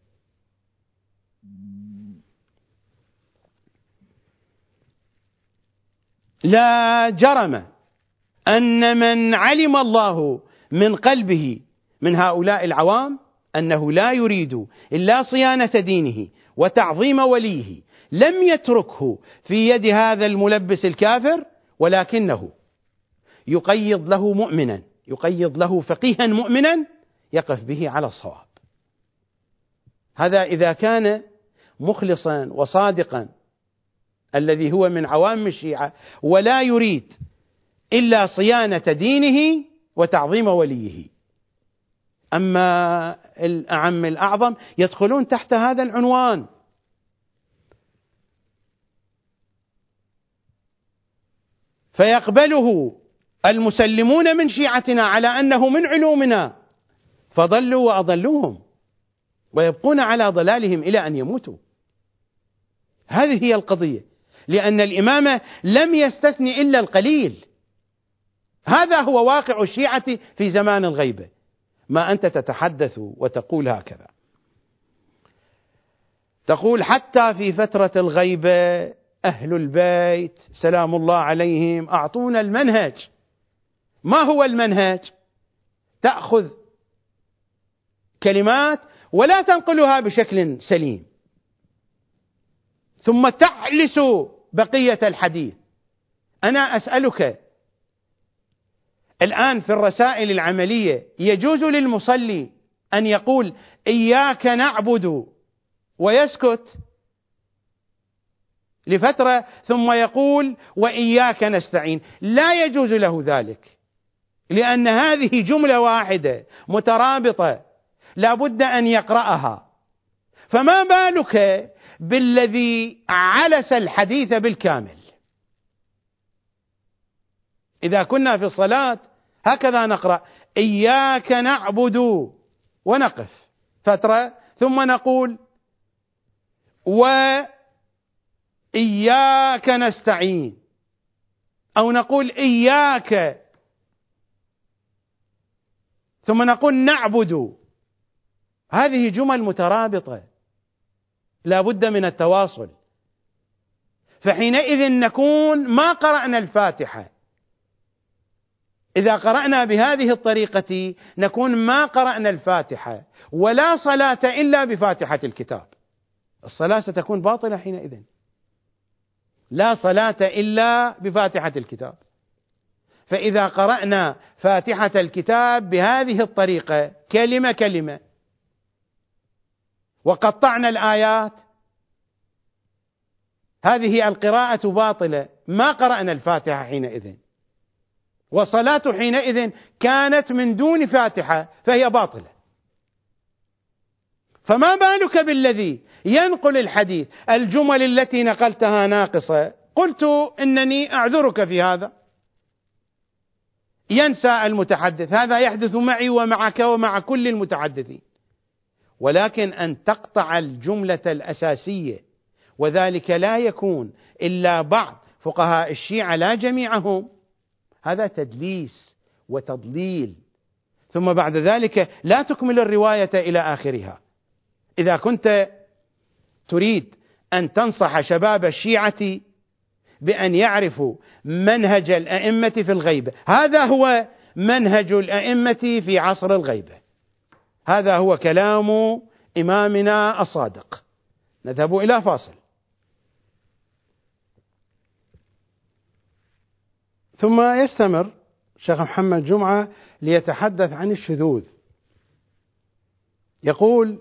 لا جرم أن من علم الله من قلبه من هؤلاء العوام أنه لا يريد إلا صيانة دينه وتعظيم وليه لم يتركه في يد هذا الملبس الكافر، ولكنه يقيض له مؤمنا، يقيض له فقيها مؤمنا يقف به على الصواب. هذا إذا كان مخلصا وصادقا الذي هو من عوام الشيعة ولا يريد إلا صيانة دينه وتعظيم وليه. أما الأعم الأعظم يدخلون تحت هذا العنوان. فيقبله المسلمون من شيعتنا على أنه من علومنا، فضلوا وأضلوهم ويبقون على ضلالهم إلى أن يموتوا. هذه هي القضية، لأن الإمامة لم يستثني إلا القليل. هذا هو واقع الشيعة في زمان الغيبة. ما أنت تتحدث وتقول هكذا، تقول حتى في فترة الغيبة أهل البيت سلام الله عليهم أعطونا المنهج. ما هو المنهج؟ تأخذ كلمات ولا تنقلها بشكل سليم، ثم تعلس بقية الحديث. أنا أسألك الآن في الرسائل العملية يجوز للمصلي أن يقول إياك نعبد ويسكت لفترة ثم يقول وإياك نستعين؟ لا يجوز له ذلك، لأن هذه جملة واحدة مترابطة لا بد أن يقرأها. فما بالك بالذي علس الحديث بالكامل؟ إذا كنا في الصلاة هكذا نقرأ إياك نعبد ونقف فترة ثم نقول وإياك نستعين، أو نقول إياك ثم نقول نعبد. هذه جمل مترابطة لا بد من التواصل. فحينئذ نكون ما قرأنا الفاتحة. إذا قرأنا بهذه الطريقة نكون ما قرأنا الفاتحة، ولا صلاة إلا بفاتحة الكتاب. الصلاة ستكون باطلة حينئذ، لا صلاة إلا بفاتحة الكتاب. فإذا قرأنا فاتحة الكتاب بهذه الطريقة كلمة كلمة وقطعنا الآيات، هذه القراءة باطلة، ما قرأنا الفاتحة حينئذ، وصلاة حينئذ كانت من دون فاتحة فهي باطلة. فما بالك بالذي ينقل الحديث الجمل التي نقلتها ناقصة؟ قلت إنني أعذرك في هذا، ينسى المتحدث، هذا يحدث معي ومعك ومع كل المتحدثين. ولكن أن تقطع الجملة الأساسية، وذلك لا يكون إلا بعض فقهاء الشيعة لا جميعهم، هذا تدليس وتضليل. ثم بعد ذلك لا تكمل الرواية إلى آخرها. إذا كنت تريد أن تنصح شباب الشيعة بأن يعرفوا منهج الأئمة في الغيبة، هذا هو منهج الأئمة في عصر الغيبة، هذا هو كلام إمامنا الصادق. نذهب إلى فاصل ثم يستمر شيخ محمد جمعة ليتحدث عن الشذوذ. يقول: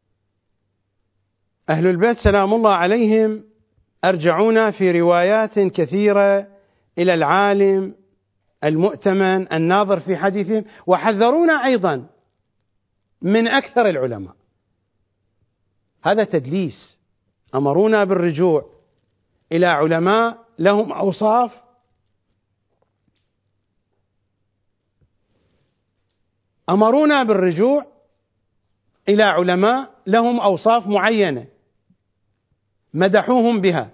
أهل البيت سلام الله عليهم أرجعونا في روايات كثيرة إلى العالم المؤتمن الناظر في حديثهم، وحذرونا أيضا من أكثر العلماء. هذا تدليس. أمرونا بالرجوع إلى علماء لهم أوصاف أمرونا بالرجوع إلى علماء لهم أوصاف معينة مدحوهم بها،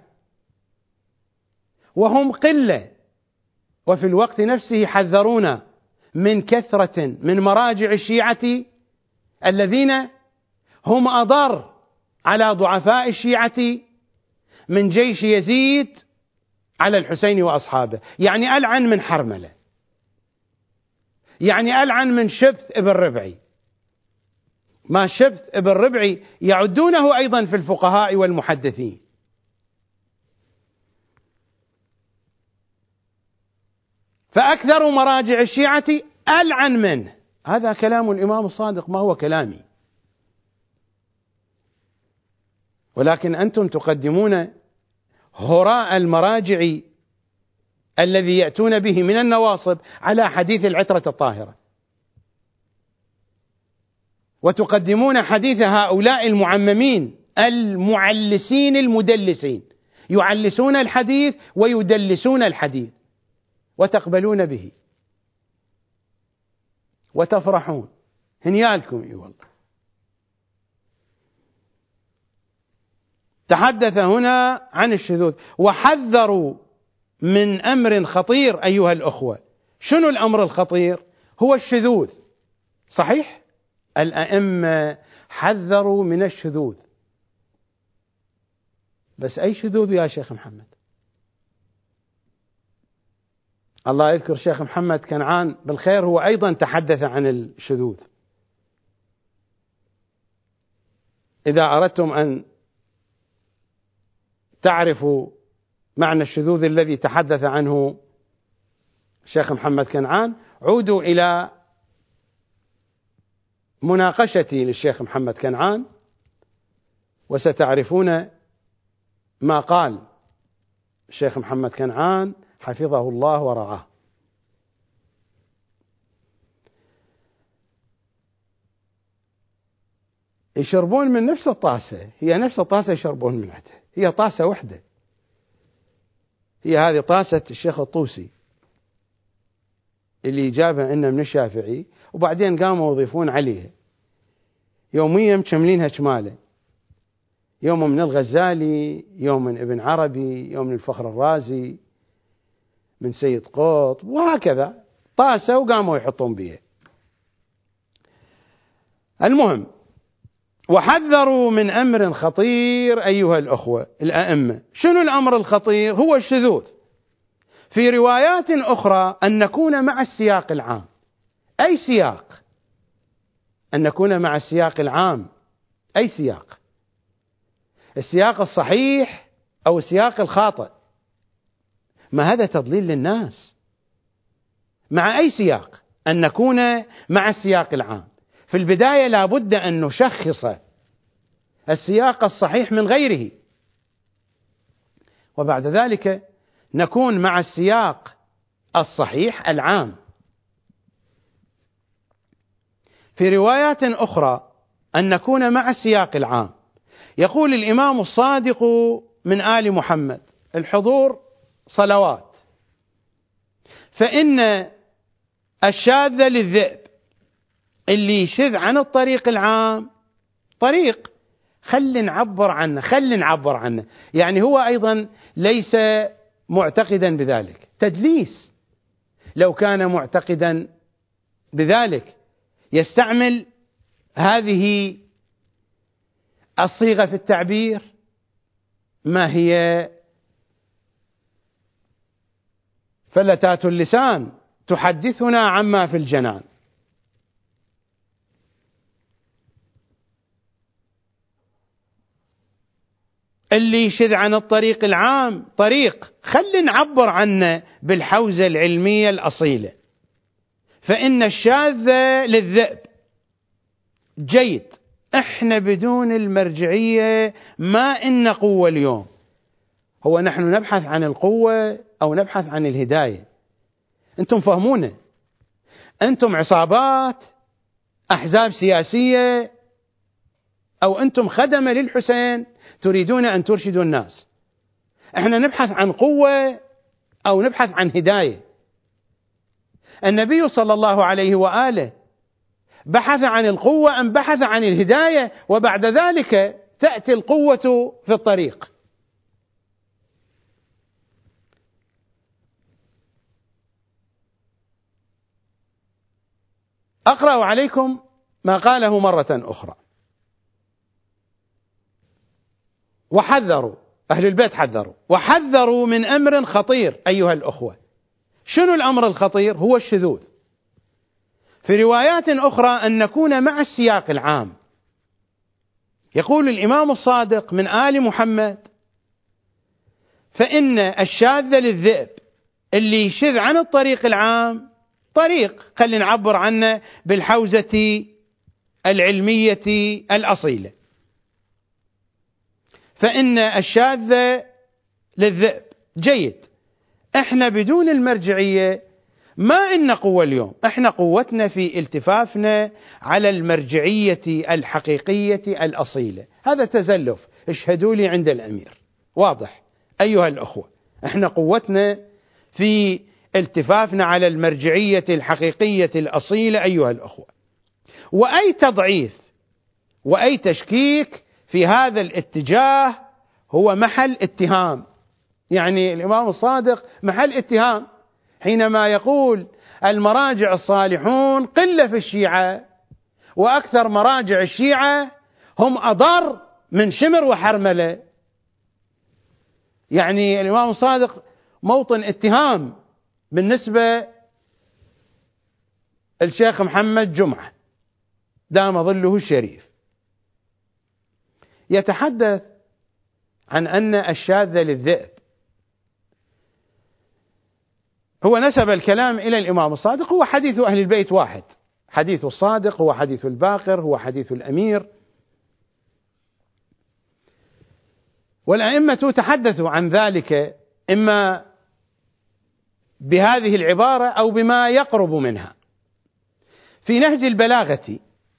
وهم قلة، وفي الوقت نفسه حذرونا من كثرة من مراجع الشيعة الذين هم أضر على ضعفاء الشيعة من جيش يزيد على الحسين وأصحابه. يعني ألعن من حرملة، يعني ألعن من شبث ابن ربعي. ما شبث ابن ربعي يعدونه أيضا في الفقهاء والمحدثين. فأكثر مراجع الشيعة ألعن منه. هذا كلام الإمام الصادق، ما هو كلامي. ولكن أنتم تقدمون هراء المراجع الذي يأتون به من النواصب على حديث العترة الطاهرة، وتقدمون حديث هؤلاء المعممين المعلسين المدلسين، يعلسون الحديث ويدلسون الحديث، وتقبلون به وتفرحون. هنيالكم اي والله. تحدث هنا عن الشذوذ وحذروا من أمر خطير أيها الأخوة. شنو الأمر الخطير؟ هو الشذوذ. صحيح الأئمة حذروا من الشذوذ، بس أي شذوذ يا شيخ محمد؟ الله يذكر شيخ محمد كنعان بالخير، هو أيضا تحدث عن الشذوذ. إذا أردتم أن تعرفوا معنى الشذوذ الذي تحدث عنه شيخ محمد كنعان، عودوا إلى مناقشتي للشيخ محمد كنعان وستعرفون ما قال الشيخ محمد كنعان حفظه الله ورعاه. يشربون من نفس الطاسة، هي نفس الطاسة يشربون منها، هي طاسة واحدة، هي هذه طاسة الشيخ الطوسي اللي جابها لنا من الشافعي، وبعدين قاموا يضيفون عليها يوميا مشملينها شماله، يوم من الغزالي، يوم من ابن عربي، يوم من الفخر الرازي، من سيد قطب، وهكذا طاسة وقاموا يحطون بها. المهم، وحذروا من أمر خطير أيها الأخوة الأئمة. شنو الأمر الخطير؟ هو الشذوذ. في روايات أخرى أن نكون مع السياق العام. أي سياق؟ أن نكون مع السياق العام. أي سياق؟ السياق الصحيح أو السياق الخاطئ؟ ما هذا تضليل للناس. مع أي سياق؟ أن نكون مع السياق العام. في البداية لابد أن نشخص السياق الصحيح من غيره، وبعد ذلك نكون مع السياق الصحيح العام. في روايات أخرى أن نكون مع السياق العام. يقول الإمام الصادق من آل محمد: الحضور صلوات، فإن الشاذ للذئب، اللي يشذ عن الطريق العام طريق، خل نعبر عنه خل نعبر عنه يعني هو أيضا ليس معتقدا بذلك. تدليس، لو كان معتقدا بذلك يستعمل هذه الصيغة في التعبير؟ ما هي فلتات اللسان تحدثنا عما في الجنان. اللي يشذ عن الطريق العام طريق، خلي نعبر عنه بالحوزة العلمية الأصيلة. فإن الشاذ للذئب. جيد، احنا بدون المرجعية ما إن قوة اليوم. هو نحن نبحث عن القوة أو نبحث عن الهداية؟ أنتم فهمونا، أنتم عصابات، أحزاب سياسية، أو أنتم خدمة للحسين تريدون أن ترشدوا الناس. احنا نبحث عن قوة أو نبحث عن هداية؟ النبي صلى الله عليه وآله بحث عن القوة أم بحث عن الهداية؟ وبعد ذلك تأتي القوة في الطريق. أقرأ عليكم ما قاله مرة أخرى. وحذروا أهل البيت، حذروا وحذروا من أمر خطير أيها الأخوة. شنو الأمر الخطير؟ هو الشذوذ. في روايات أخرى أن نكون مع السياق العام. يقول الإمام الصادق من آل محمد: فإن الشاذ للذئب، اللي يشذ عن الطريق العام طريق، خلينا نعبر عنه بالحوزة العلمية الأصيلة. فإن الشاذ للذئب. جيد، احنا بدون المرجعية ما إن قوة اليوم. احنا قوتنا في التفافنا على المرجعية الحقيقية الأصيلة. هذا تزلف، اشهدوا لي عند الأمير. واضح أيها الأخوة، احنا قوتنا في التفافنا على المرجعية الحقيقية الأصيلة أيها الأخوة. وأي تضعيف وأي تشكيك في هذا الاتجاه هو محل اتهام. يعني الإمام الصادق محل اتهام حينما يقول المراجع الصالحون قلة في الشيعة، وأكثر مراجع الشيعة هم أضر من شمر وحرملة. يعني الإمام الصادق موطن اتهام بالنسبة للشيخ محمد جمعة دام ظله الشريف. يتحدث عن أن الشاذ للذئب. هو نسب الكلام إلى الإمام الصادق. هو حديث أهل البيت واحد، حديث الصادق هو حديث الباقر، هو حديث الأمير. والأئمة تحدثوا عن ذلك إما بهذه العبارة أو بما يقرب منها. في نهج البلاغة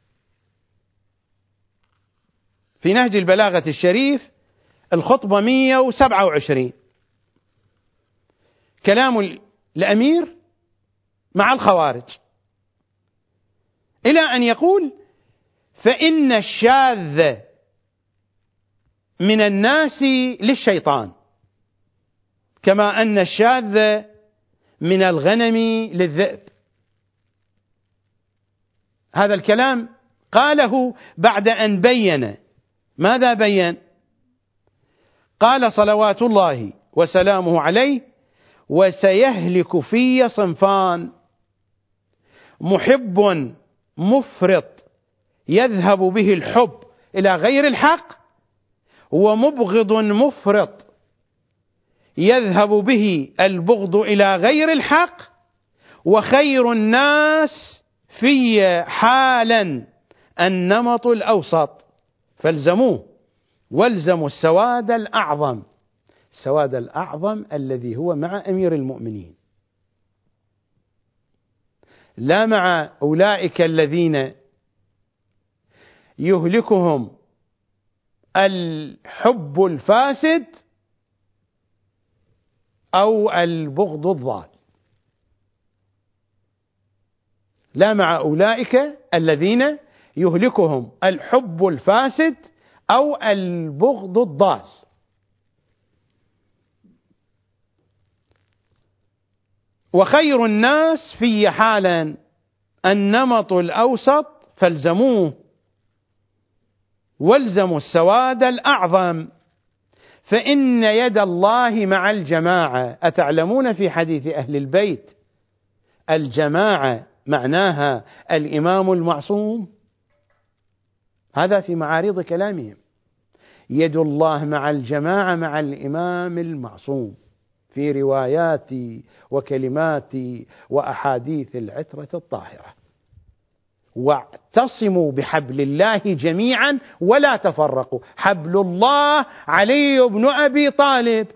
في نهج البلاغة الشريف الخطبة مئة وسبعة وعشرين، كلام الأمير مع الخوارج، إلى أن يقول: فإن الشاذ من الناس للشيطان، كما أن الشاذ من الغنم للذئب. هذا الكلام قاله بعد أن بين. ماذا بين؟ قال صلوات الله وسلامه عليه: وسيهلك في صنفان، محب مفرط يذهب به الحب إلى غير الحق، ومبغض مفرط يذهب به البغض إلى غير الحق، وخير الناس في حالا النمط الأوسط، فالزموه والزموا السواد الأعظم. السواد الأعظم الذي هو مع أمير المؤمنين، لا مع أولئك الذين يهلكهم الحب الفاسد أو البغض الضال. لا مع أولئك الذين يهلكهم الحب الفاسد أو البغض الضال. وخير الناس في حالا النمط الأوسط فالزموه، والزموا السواد الأعظم، فإن يد الله مع الجماعة. أتعلمون في حديث أهل البيت الجماعة معناها الإمام المعصوم؟ هذا في معارض كلامهم، يد الله مع الجماعة مع الإمام المعصوم، في روايات وكلمات وأحاديث العترة الطاهرة. واعتصموا بحبل الله جميعا ولا تفرقوا. حبل الله علي بن أبي طالب،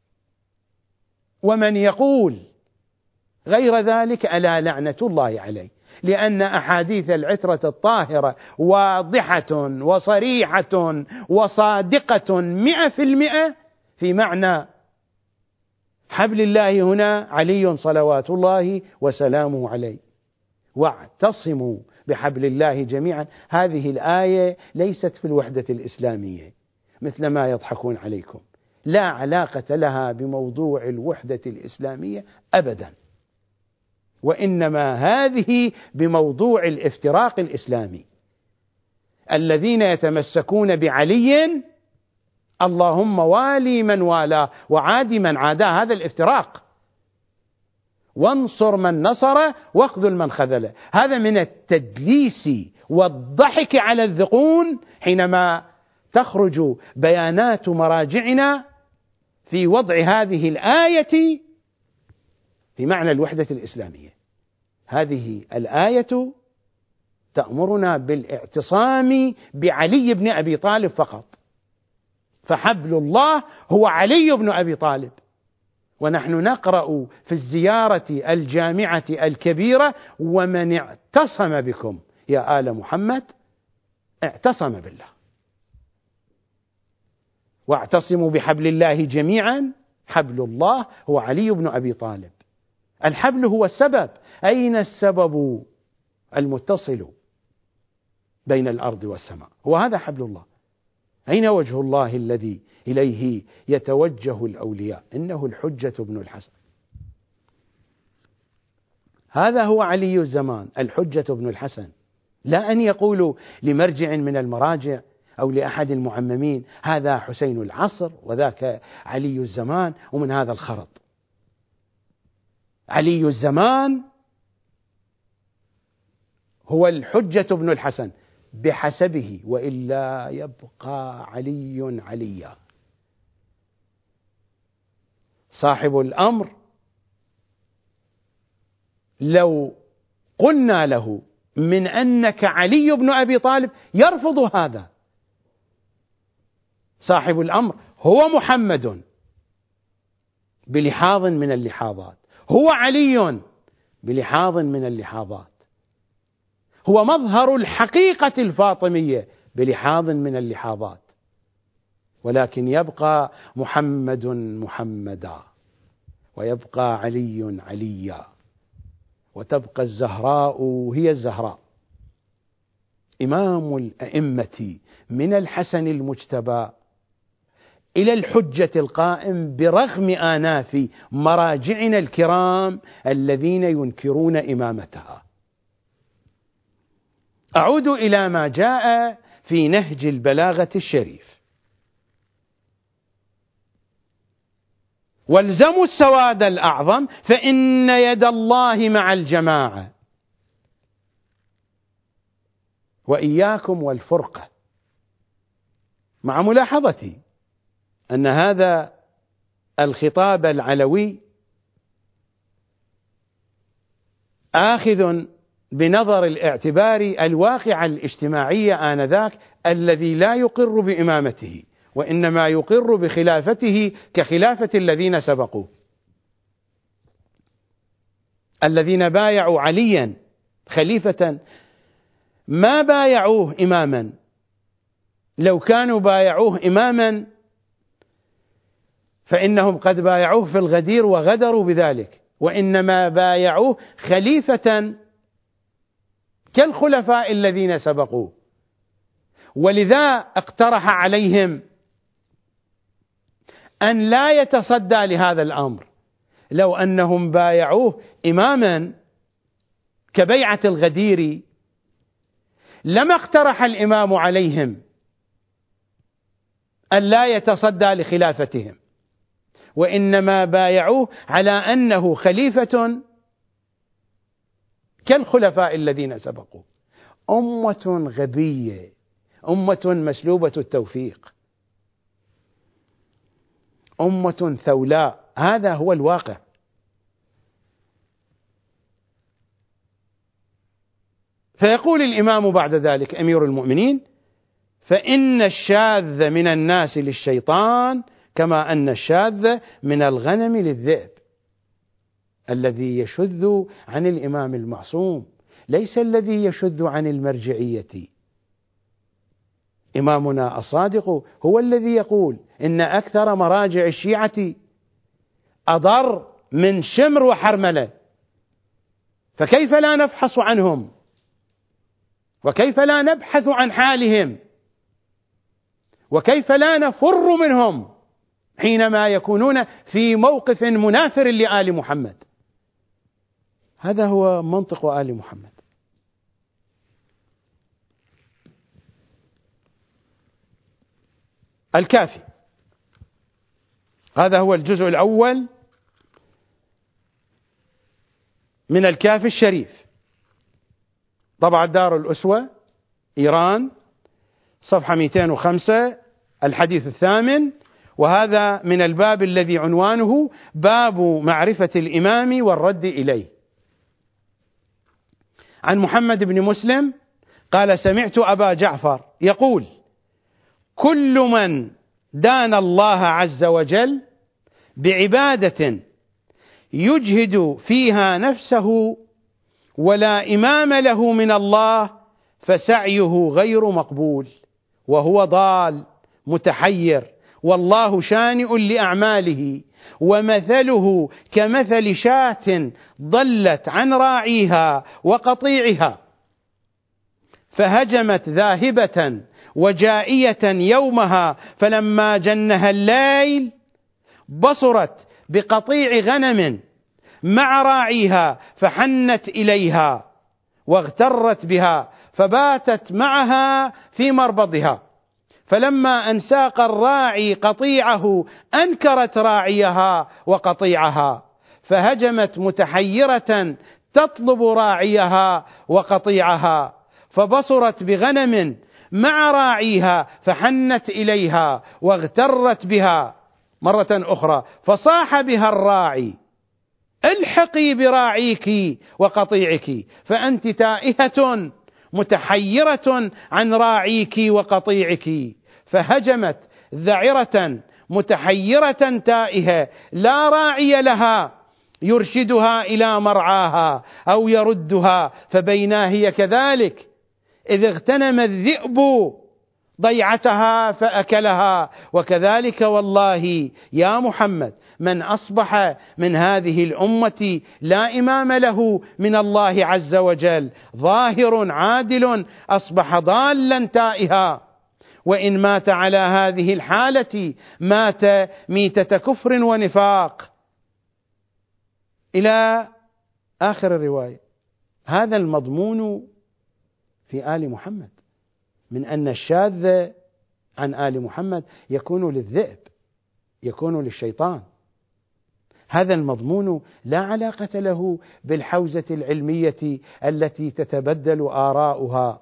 ومن يقول غير ذلك ألا لعنة الله عليه، لأن أحاديث العترة الطاهرة واضحة وصريحة وصادقة مئة في المئة في معنى حبل الله هنا علي صلوات الله وسلامه عليه. واعتصموا بحبل الله جميعا، هذه الآية ليست في الوحدة الإسلامية مثل ما يضحكون عليكم، لا علاقة لها بموضوع الوحدة الإسلامية أبدا، وإنما هذه بموضوع الافتراق الإسلامي. الذين يتمسكون بعلي اللهم والي من والاه وعادي من عاداه، هذا الافتراق. وانصر من نصره واخذل من خذله، هذا من التدليس والضحك على الذقون حينما تخرج بيانات مراجعنا في وضع هذه الآية في معنى الوحدة الإسلامية. هذه الآية تأمرنا بالاعتصام بعلي بن أبي طالب فقط، فحبل الله هو علي بن أبي طالب. ونحن نقرأ في الزيارة الجامعة الكبيرة ومن اعتصم بكم يا آل محمد اعتصم بالله. واعتصموا بحبل الله جميعا، حبل الله هو علي بن أبي طالب. الحبل هو السبب، أين السبب المتصل بين الأرض والسماء؟ وهذا حبل الله. أين وجه الله الذي إليه يتوجه الأولياء؟ إنه الحجة بن الحسن، هذا هو علي الزمان الحجة بن الحسن. لا أن يقولوا لمرجع من المراجع أو لأحد المعممين هذا حسين العصر وذاك علي الزمان، ومن هذا الخرط. علي الزمان هو الحجة بن الحسن بحسبه، وإلا يبقى علي عليا. صاحب الأمر لو قلنا له من أنك علي بن أبي طالب يرفض هذا. صاحب الأمر هو محمد بلحاظ من اللحاظات، هو علي بلحاظ من اللحاظات، هو مظهر الحقيقة الفاطمية بلحاظ من اللحاظات، ولكن يبقى محمد محمدا، ويبقى علي عليا، وتبقى الزهراء هي الزهراء. إمام الأئمة من الحسن المجتبى إلى الحجة القائم برغم آناف مراجعنا الكرام الذين ينكرون إمامتها. أعود إلى ما جاء في نهج البلاغة الشريف: والزموا السواد الأعظم فإن يد الله مع الجماعة. وإياكم والفرقة، مع ملاحظتي أن هذا الخطاب العلوي آخذ بنظر الاعتبار الواقع الاجتماعي آنذاك الذي لا يقر بإمامته، وإنما يقر بخلافته كخلافة الذين سبقوه، الذين بايعوا عليا خليفة ما بايعوه إماما. لو كانوا بايعوه إماما فإنهم قد بايعوه في الغدير وغدروا بذلك، وإنما بايعوه خليفة كالخلفاء الذين سبقوه. ولذا اقترح عليهم أن لا يتصدى لهذا الأمر، لو أنهم بايعوه إماما كبيعة الغدير لما اقترح الإمام عليهم أن لا يتصدى لخلافتهم، وإنما بايعوه على أنه خليفة كالخلفاء الذين سبقوا. أمة غبية، أمة مسلوبة التوفيق، أمة ثولاء، هذا هو الواقع. فيقول الإمام بعد ذلك أمير المؤمنين: فإن الشاذ من الناس للشيطان كما أن الشاذ من الغنم للذئب. الذي يشذ عن الإمام المعصوم ليس الذي يشذ عن المرجعية. إمامنا الصادق هو الذي يقول إن أكثر مراجع الشيعة أضر من شمر وحرملة، فكيف لا نفحص عنهم وكيف لا نبحث عن حالهم وكيف لا نفر منهم حينما يكونون في موقف منافر لآل محمد. هذا هو منطق آل محمد. الكافي، هذا هو الجزء الأول من الكافي الشريف، طبعة دار الأسوة إيران، صفحة مئتين وخمسة، الحديث الثامن، وهذا من الباب الذي عنوانه باب معرفة الإمام والرد إليه. عن محمد بن مسلم قال: سمعت أبا جعفر يقول: كل من دان الله عز وجل بعبادة يجهد فيها نفسه ولا إمام له من الله فسعيه غير مقبول، وهو ضال متحير، والله شانئ لأعماله، ومثله كمثل شاة ضلت عن راعيها وقطيعها، فهجمت ذاهبة وجائية يومها، فلما جنها الليل بصرت بقطيع غنم مع راعيها فحنت إليها واغترت بها، فباتت معها في مربضها، فلما أن ساق الراعي قطيعه أنكرت راعيها وقطيعها، فهجمت متحيرة تطلب راعيها وقطيعها، فبصرت بغنم مع راعيها فحنت إليها واغترت بها مرة أخرى، فصاح بها الراعي: الحقي براعيك وقطيعك، فأنت تائهة متحيرة عن راعيك وقطيعك. فهجمت ذعرة متحيرة تائهة لا راعي لها يرشدها إلى مرعاها أو يردها، فبينا هي كذلك إذ اغتنم الذئب ضيعتها فأكلها. وكذلك والله يا محمد من أصبح من هذه الأمة لا إمام له من الله عز وجل ظاهر عادل أصبح ضالا تائها، وإن مات على هذه الحالة مات ميتة كفر ونفاق، إلى آخر الرواية. هذا المضمون في آل محمد، من أن الشاذ عن آل محمد يكون للذئب، يكون للشيطان. هذا المضمون لا علاقة له بالحوزة العلمية التي تتبدل آراؤها.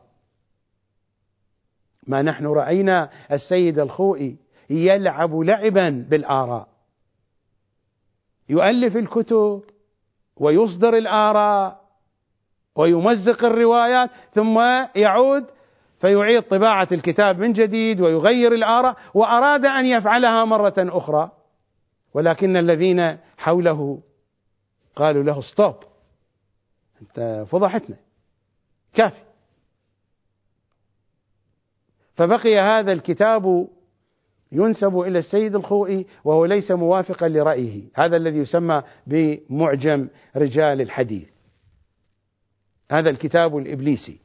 ما نحن رأينا السيد الخوئي يلعب لعبا بالآراء، يؤلف الكتب ويصدر الآراء ويمزق الروايات، ثم يعود فيعيد طباعة الكتاب من جديد ويغير الآراء، وأراد أن يفعلها مرة أخرى، ولكن الذين حوله قالوا له: ستوب، أنت فضحتنا، كافي. فبقي هذا الكتاب ينسب إلى السيد الخوئي وهو ليس موافقا لرأيه، هذا الذي يسمى بمعجم رجال الحديث، هذا الكتاب الإبليسي.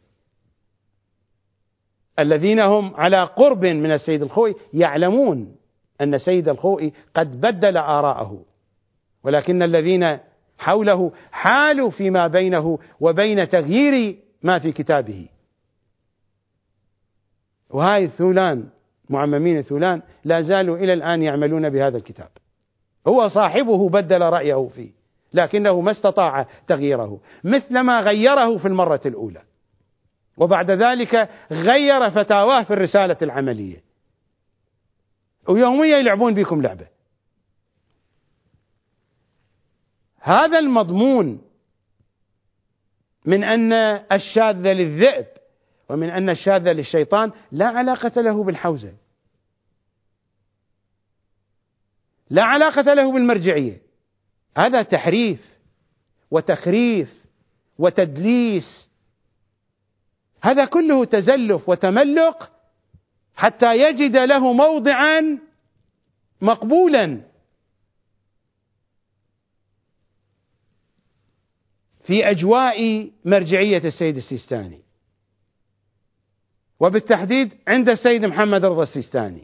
الذين هم على قرب من السيد الخوئي يعلمون أن السيد الخوئي قد بدل آراءه ولكن الذين حوله حالوا فيما بينه وبين تغيير ما في كتابه. وهاي الثولان معممين الثولان لا زالوا إلى الآن يعملون بهذا الكتاب، هو صاحبه بدل رأيه فيه لكنه ما استطاع تغييره، مثلما غيره في المرة الأولى، وبعد ذلك غير فتاواه في الرسالة العملية، ويوميا يلعبون بكم لعبة. هذا المضمون من أن الشاذ للذئب ومن أن الشاذ للشيطان لا علاقة له بالحوزة، لا علاقة له بالمرجعية، هذا تحريف وتخريف وتدليس، هذا كله تزلف وتملق حتى يجد له موضعا مقبولا في أجواء مرجعية السيد السيستاني، وبالتحديد عند السيد محمد رضا السيستاني.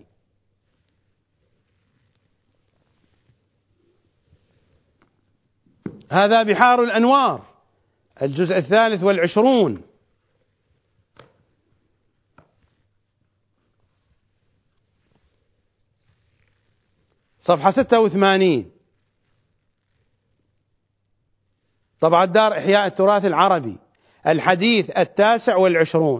هذا بحار الأنوار الجزء الثالث والعشرون، صفحة ستة وثمانين، طبعة دار إحياء التراث العربي، الحديث التاسع والعشرون.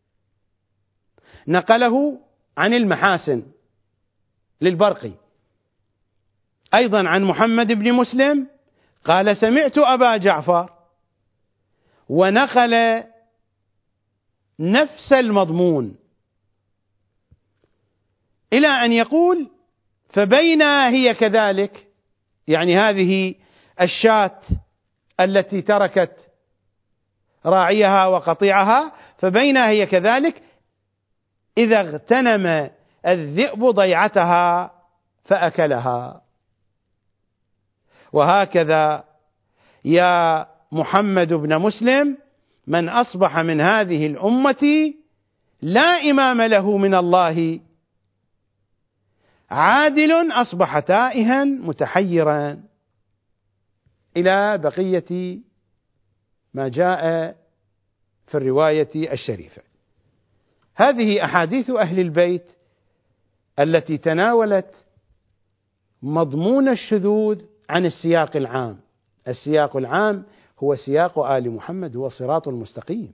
نقله عن المحاسن للبرقي، أيضا عن محمد بن مسلم قال سمعت أبا جعفر، ونقل نفس المضمون إلى أن يقول فبينا هي كذلك، يعني هذه الشاة التي تركت راعيها وقطيعها، فبينا هي كذلك إذا اغتنم الذئب ضيعتها فأكلها. وهكذا يا محمد بن مسلم من أصبح من هذه الأمة لا إمام له من الله عادل أصبح تائها متحيرا، إلى بقية ما جاء في الرواية الشريفة. هذه أحاديث أهل البيت التي تناولت مضمون الشذوذ عن السياق العام. السياق العام هو سياق آل محمد، هو صراط المستقيم.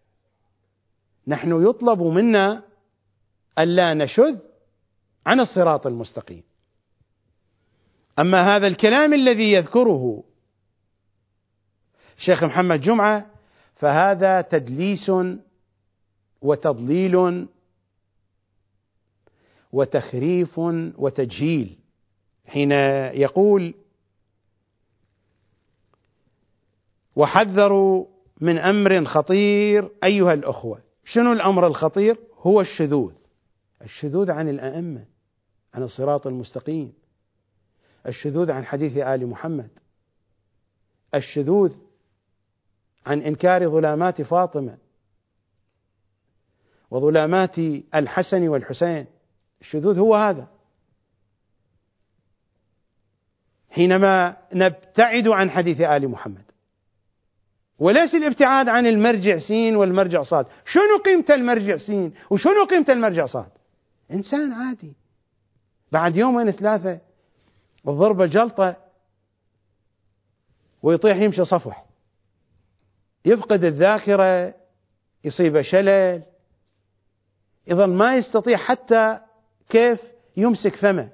نحن يطلب منا ألا نشذ عن الصراط المستقيم. أما هذا الكلام الذي يذكره شيخ محمد جمعة فهذا تدليس وتضليل وتخريف وتجهيل، حين يقول وحذروا من أمر خطير أيها الأخوة. شنو الأمر الخطير؟ هو الشذوذ، الشذوذ عن الأئمة، عن الصراط المستقيم، الشذوذ عن حديث آل محمد، الشذوذ عن إنكار ظلامات فاطمة وظلامات الحسن والحسين. الشذوذ هو هذا. حينما نبتعد عن حديث آل محمد، وليس الابتعاد عن المرجع سين والمرجع صاد. شنو قيمة المرجع سين وشنو قيمة المرجع صاد؟ إنسان عادي بعد يومين ثلاثة الضربة جلطة ويطيح يمشي صفح، يفقد الذاكرة، يصيب شلل، إذا ما يستطيع حتى كيف يمسك فمه،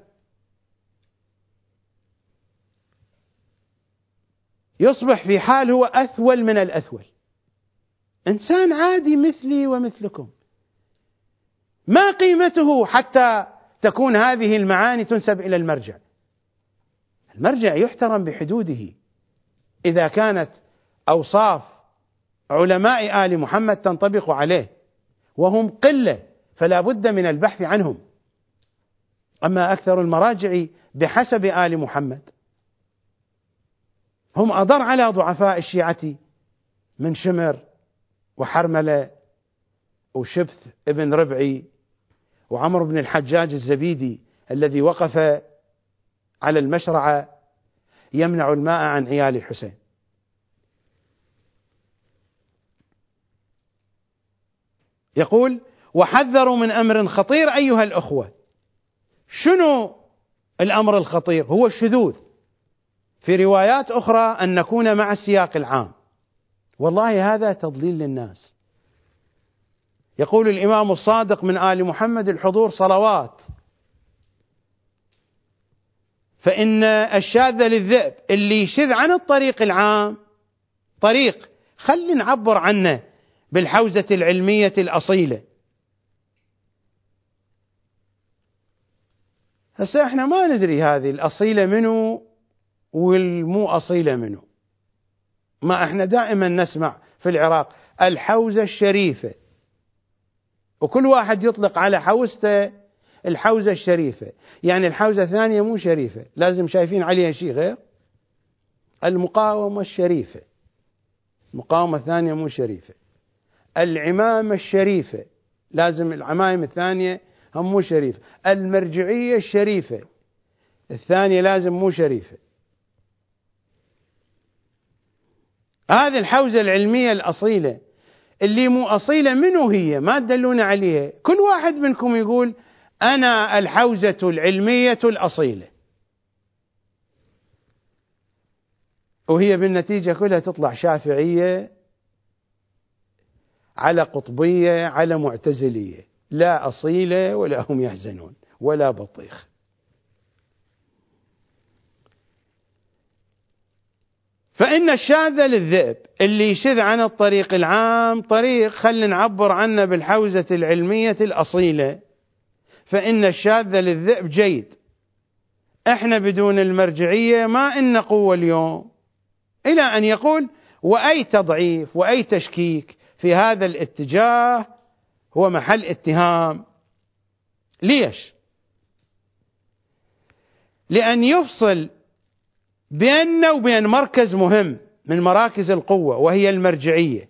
يصبح في حال هو أثول من الأثول. إنسان عادي مثلي ومثلكم، ما قيمته حتى تكون هذه المعاني تنسب إلى المرجع؟ المرجع يحترم بحدوده. إذا كانت أوصاف علماء آل محمد تنطبق عليه وهم قلة فلا بد من البحث عنهم. أما أكثر المراجع بحسب آل محمد هم أضر على ضعفاء الشيعة من شمر وحرملة وشبث ابن ربعي وعمر بن الحجاج الزبيدي الذي وقف على المشرعة يمنع الماء عن عيال الحسين. يقول: وحذروا من أمر خطير أيها الأخوة. شنو الأمر الخطير؟ هو الشذوذ. في روايات أخرى أن نكون مع السياق العام. والله هذا تضليل للناس. يقول الإمام الصادق من آل محمد الحضور صلوات: فإن الشاذ للذئب، اللي يشذ عن الطريق العام طريق، خلي نعبر عنه بالحوزة العلمية الأصيلة. هسه احنا ما ندري هذه الأصيلة منو والمو أصيلة منو. ما احنا دائما نسمع في العراق الحوزة الشريفة، وكل واحد يطلق على حوزته الحوزة الشريفة، يعني الحوزة الثانية مو شريفة، لازم شايفين عليها شيء غير. المقاومة الشريفة، المقاومة الثانية مو شريفة. العمامة الشريفة، لازم العمائم الثانية هم مو شريفة. المرجعية الشريفة، الثانية لازم مو شريفة. هذه الحوزة العلمية الأصيلة اللي مو أصيلة منو هي؟ ما تدلون عليها. كل واحد منكم يقول أنا الحوزة العلمية الأصيلة، وهي بالنتيجة كلها تطلع شافعية على قطبية على معتزلية، لا أصيلة ولا هم يحزنون ولا بطيخ. فإن الشاذ للذئب، اللي يشذ عن الطريق العام طريق، خلينا نعبر عنه بالحوزة العلمية الأصيلة. فإن الشاذ للذئب جيد. احنا بدون المرجعية ما إن قوة اليوم، إلى أن يقول: وأي تضعيف وأي تشكيك في هذا الاتجاه هو محل اتهام. ليش؟ لأن يفصل بيننا وبين مركز مهم من مراكز القوة وهي المرجعية،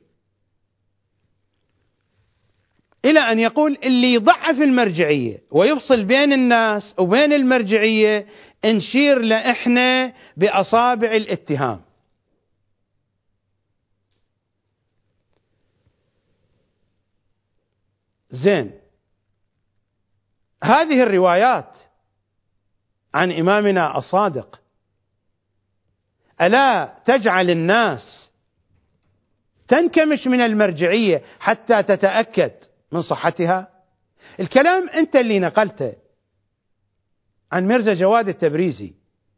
إلى أن يقول اللي يضعف المرجعية ويفصل بين الناس وبين المرجعية نشير له إحنا بأصابع الاتهام. زين، هذه الروايات عن إمامنا الصادق ألا تجعل الناس تنكمش من المرجعية حتى تتأكد من صحتها؟ الكلام أنت اللي نقلته عن ميرزا جواد التبريزي،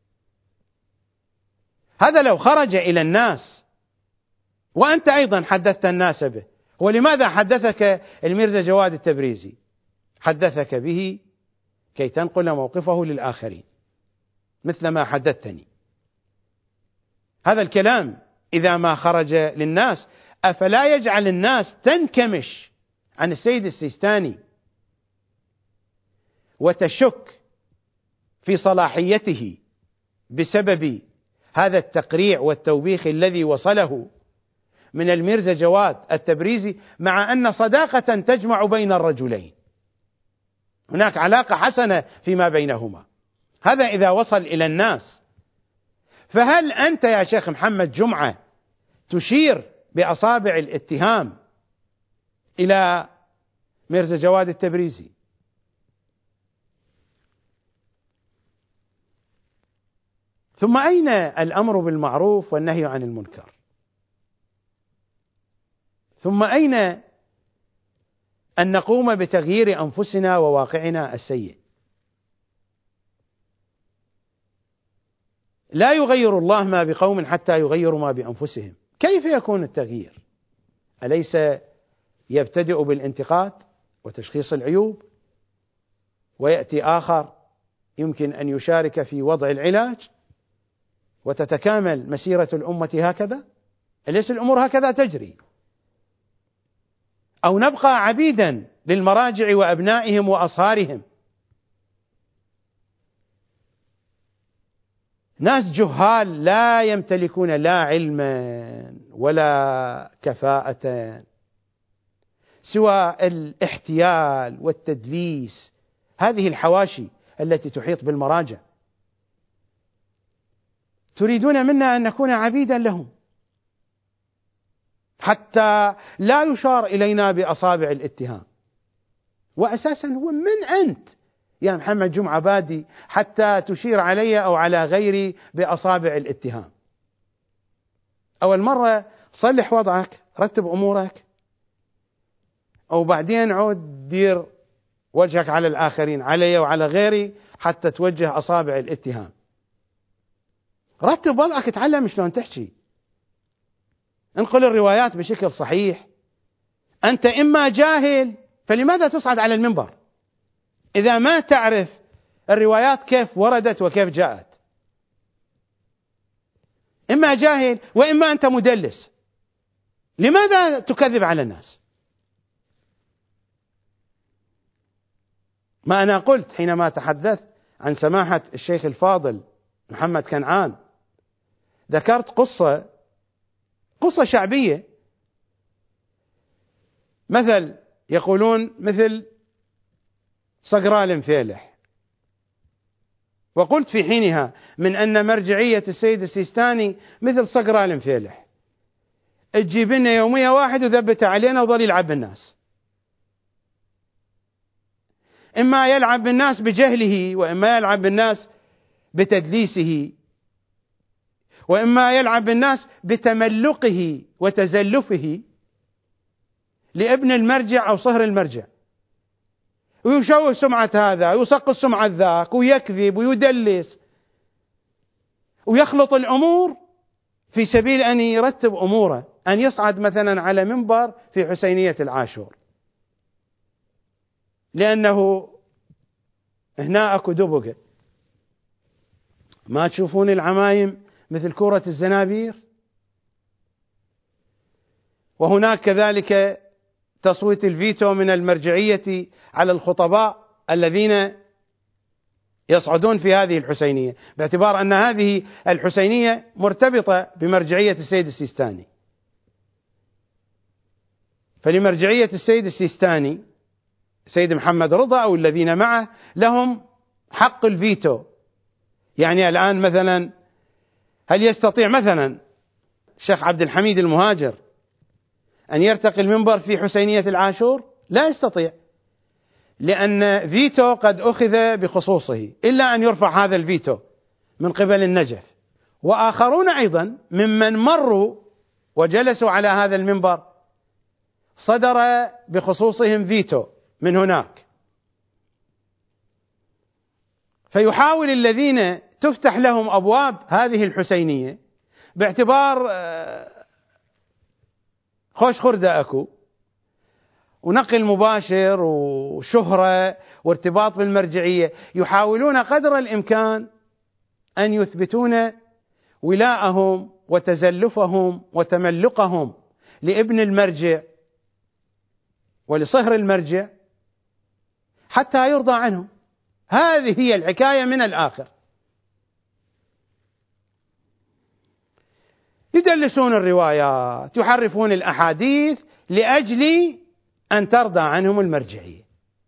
هذا لو خرج إلى الناس وأنت أيضا حدثت الناس به. ولماذا حدثك الميرزا جواد التبريزي؟ حدثك به كي تنقل موقفه للآخرين مثل ما حدثتني. هذا الكلام إذا ما خرج للناس أفلا يجعل الناس تنكمش عن السيد السيستاني وتشك في صلاحيته بسبب هذا التقريع والتوبيخ الذي وصله من الميرزا جواد التبريزي، مع أن صداقة تجمع بين الرجلين، هناك علاقة حسنة فيما بينهما. هذا إذا وصل إلى الناس. فهل أنت يا شيخ محمد جمعة تشير بأصابع الاتهام إلى ميرزا جواد التبريزي؟ ثم أين الأمر بالمعروف والنهي عن المنكر؟ ثم أين أن نقوم بتغيير أنفسنا وواقعنا السيء؟ لا يغير الله ما بقوم حتى يغيروا ما بأنفسهم. كيف يكون التغيير؟ أليس يبتدئ بالانتقاد وتشخيص العيوب، ويأتي آخر يمكن أن يشارك في وضع العلاج وتتكامل مسيرة الأمة هكذا؟ أليس الأمور هكذا تجري؟ أو نبقى عبيدا للمراجع وأبنائهم وأصهارهم، ناس جهال لا يمتلكون لا علما ولا كفاءة سوى الاحتيال والتدليس، هذه الحواشي التي تحيط بالمراجع. تريدون منا أن نكون عبيدا لهم حتى لا يشار إلينا بأصابع الاتهام. وأساسا هو من أنت يا محمد جمعة بادي حتى تشير علي أو على غيري بأصابع الاتهام؟ أول مرة صلح وضعك، رتب أمورك، أو بعدين عود دير وجهك على الآخرين، علي وعلى غيري، حتى توجه أصابع الاتهام. رتب وضعك، اتعلم شلون تحكي، انقل الروايات بشكل صحيح. أنت إما جاهل، فلماذا تصعد على المنبر إذا ما تعرف الروايات كيف وردت وكيف جاءت؟ إما جاهل وإما أنت مدلس، لماذا تكذب على الناس؟ ما أنا قلت حينما تحدثت عن سماحة الشيخ الفاضل محمد كنعان، ذكرت قصة قصة شعبية، مثل يقولون مثل صقرال المفيلح، وقلت في حينها من أن مرجعية السيد السيستاني مثل صقرال المفيلح، تجيب لنا يومية واحد وذبت علينا وظل يلعب بالناس، إما يلعب بالناس بجهله، وإما يلعب بالناس بتدليسه، وإما يلعب بالناس بتملقه وتزلفه لابن المرجع أو صهر المرجع، ويشوه سمعة هذا ويسقط سمعة ذاك ويكذب ويدلس ويخلط الأمور في سبيل أن يرتب أموره، أن يصعد مثلا على منبر في حسينية العاشور لأنه هنا أكو دبقة. ما تشوفون العمايم مثل كرة الزنابير؟ وهناك كذلك تصويت الفيتو من المرجعية على الخطباء الذين يصعدون في هذه الحسينية، باعتبار أن هذه الحسينية مرتبطة بمرجعية السيد السيستاني. فلمرجعية السيد السيستاني سيد محمد رضا أو الذين معه لهم حق الفيتو. يعني الآن مثلا هل يستطيع مثلا الشيخ عبد الحميد المهاجر أن يرتقي المنبر في حسينية العاشور؟ لا يستطيع، لأن فيتو قد أخذ بخصوصه، إلا أن يرفع هذا الفيتو من قبل النجف. وآخرون أيضا ممن مروا وجلسوا على هذا المنبر صدر بخصوصهم فيتو من هناك. فيحاول الذين تفتح لهم أبواب هذه الحسينية باعتبار خوش خردة أكو ونقل مباشر وشهرة وارتباط بالمرجعية، يحاولون قدر الإمكان أن يثبتون ولاءهم وتزلفهم وتملقهم لابن المرجع ولصهر المرجع حتى يرضى عنهم. هذه هي الحكاية من الآخر. يدلسون الروايات، يحرفون الأحاديث لأجل أن ترضى عنهم المرجعية،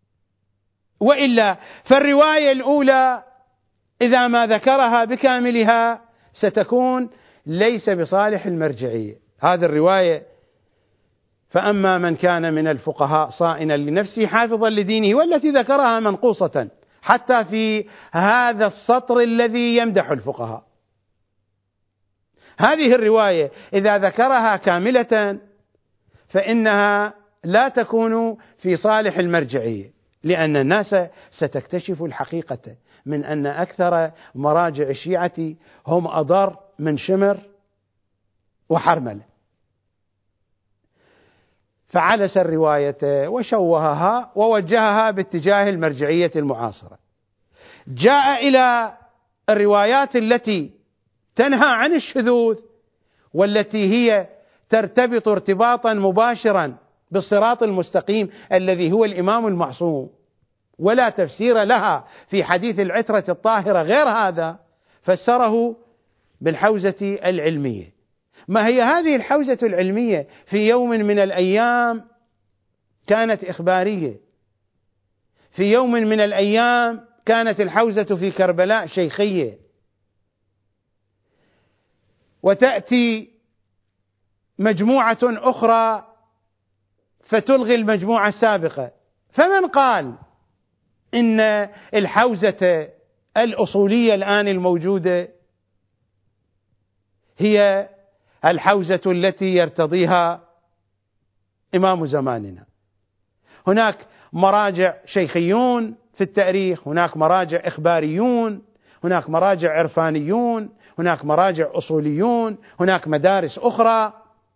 وإلا فالرواية الأولى إذا ما ذكرها بكاملها ستكون ليس بصالح المرجعية. هذه الرواية فأما من كان من الفقهاء صائنا لنفسه حافظا لدينه، والتي ذكرها منقوصة حتى في هذا السطر الذي يمدح الفقهاء. هذه الرواية إذا ذكرها كاملة فإنها لا تكون في صالح المرجعية، لأن الناس ستكتشف الحقيقة من أن أكثر مراجع الشيعة هم أضر من شمر وحرملة. فعلس الرواية وشوهها ووجهها باتجاه المرجعية المعاصرة. جاء إلى الروايات التي تنهى عن الشذوذ والتي هي ترتبط ارتباطا مباشرا بالصراط المستقيم الذي هو الإمام المعصوم، ولا تفسير لها في حديث العترة الطاهرة غير هذا، فسره بالحوزة العلمية. ما هي هذه الحوزة العلمية؟ في يوم من الأيام كانت إخبارية، في يوم من الأيام كانت الحوزة في كربلاء شيخية، وتأتي مجموعة أخرى فتلغي المجموعة السابقة. فمن قال إن الحوزة الأصولية الآن الموجودة هي الحوزة التي يرتضيها إمام زماننا؟ هناك مراجع شيخيون في التاريخ، هناك مراجع إخباريون، هناك مراجع عرفانيون، هناك مراجع أصوليون، هناك مدارس أخرى.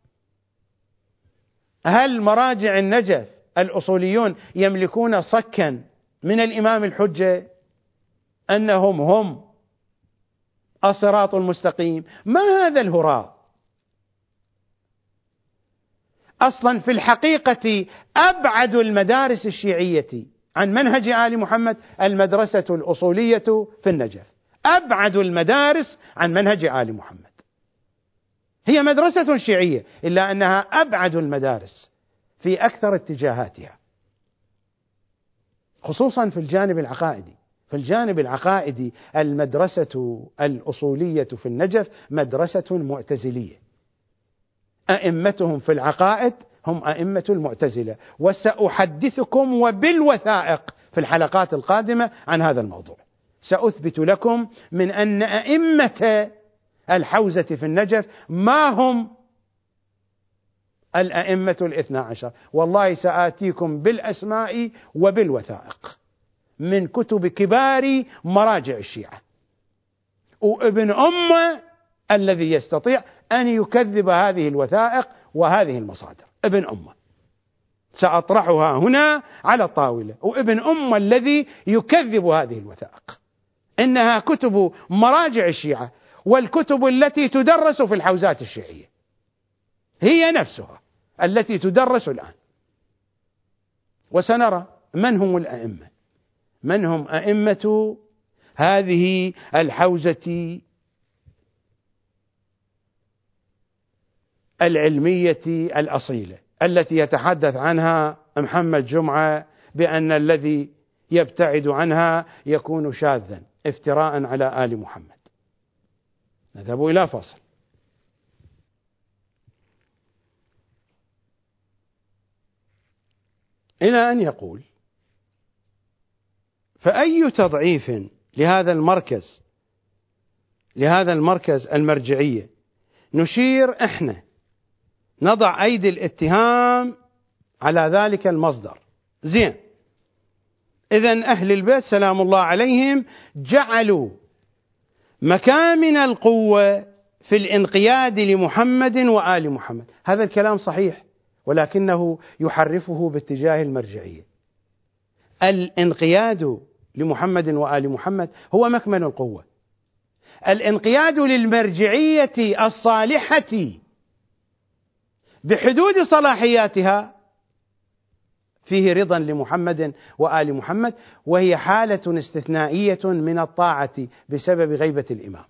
هل مراجع النجف الأصوليون يملكون صكا من الإمام الحجة أنهم هم الصراط المستقيم؟ ما هذا الهراء؟ أصلا في الحقيقة أبعد المدارس الشيعية عن منهج آل محمد المدرسة الأصولية في النجف، أبعد المدارس عن منهج آل محمد. هي مدرسة شيعية إلا أنها أبعد المدارس في أكثر اتجاهاتها، خصوصا في الجانب العقائدي. في الجانب العقائدي المدرسة الأصولية في النجف مدرسة معتزلية، أئمتهم في العقائد هم أئمة المعتزلة، وسأحدثكم وبالوثائق في الحلقات القادمة عن هذا الموضوع. سأثبت لكم من أن أئمة الحوزة في النجف ما هم الأئمة الاثنى عشر، والله سآتيكم بالأسماء وبالوثائق من كتب كبار مراجع الشيعة، وابن أمة الذي يستطيع أن يكذب هذه الوثائق وهذه المصادر، ابن أمة سأطرحها هنا على الطاولة، وابن أمة الذي يكذب هذه الوثائق إنها كتب مراجع الشيعة، والكتب التي تدرس في الحوزات الشيعية هي نفسها التي تدرس الآن. وسنرى من هم الأئمة، من هم أئمة هذه الحوزة العلمية الأصيلة التي يتحدث عنها محمد جمعة بأن الذي يبتعد عنها يكون شاذا افتراء على آل محمد. نذهب إلى فاصل. إلى أن يقول: فأي تضعيف لهذا المركز لهذا المركز المرجعية نشير إحنا نضع أيدي الاتهام على ذلك المصدر. زين، إذن أهل البيت سلام الله عليهم جعلوا مكامن القوة في الانقياد لمحمد وآل محمد. هذا الكلام صحيح، ولكنه يحرفه باتجاه المرجعية. الانقياد لمحمد وآل محمد هو مكمن القوة. الانقياد للمرجعية الصالحة بحدود صلاحياتها فيه رضا لمحمد وآل محمد، وهي حالة استثنائية من الطاعة بسبب غيبة الإمام.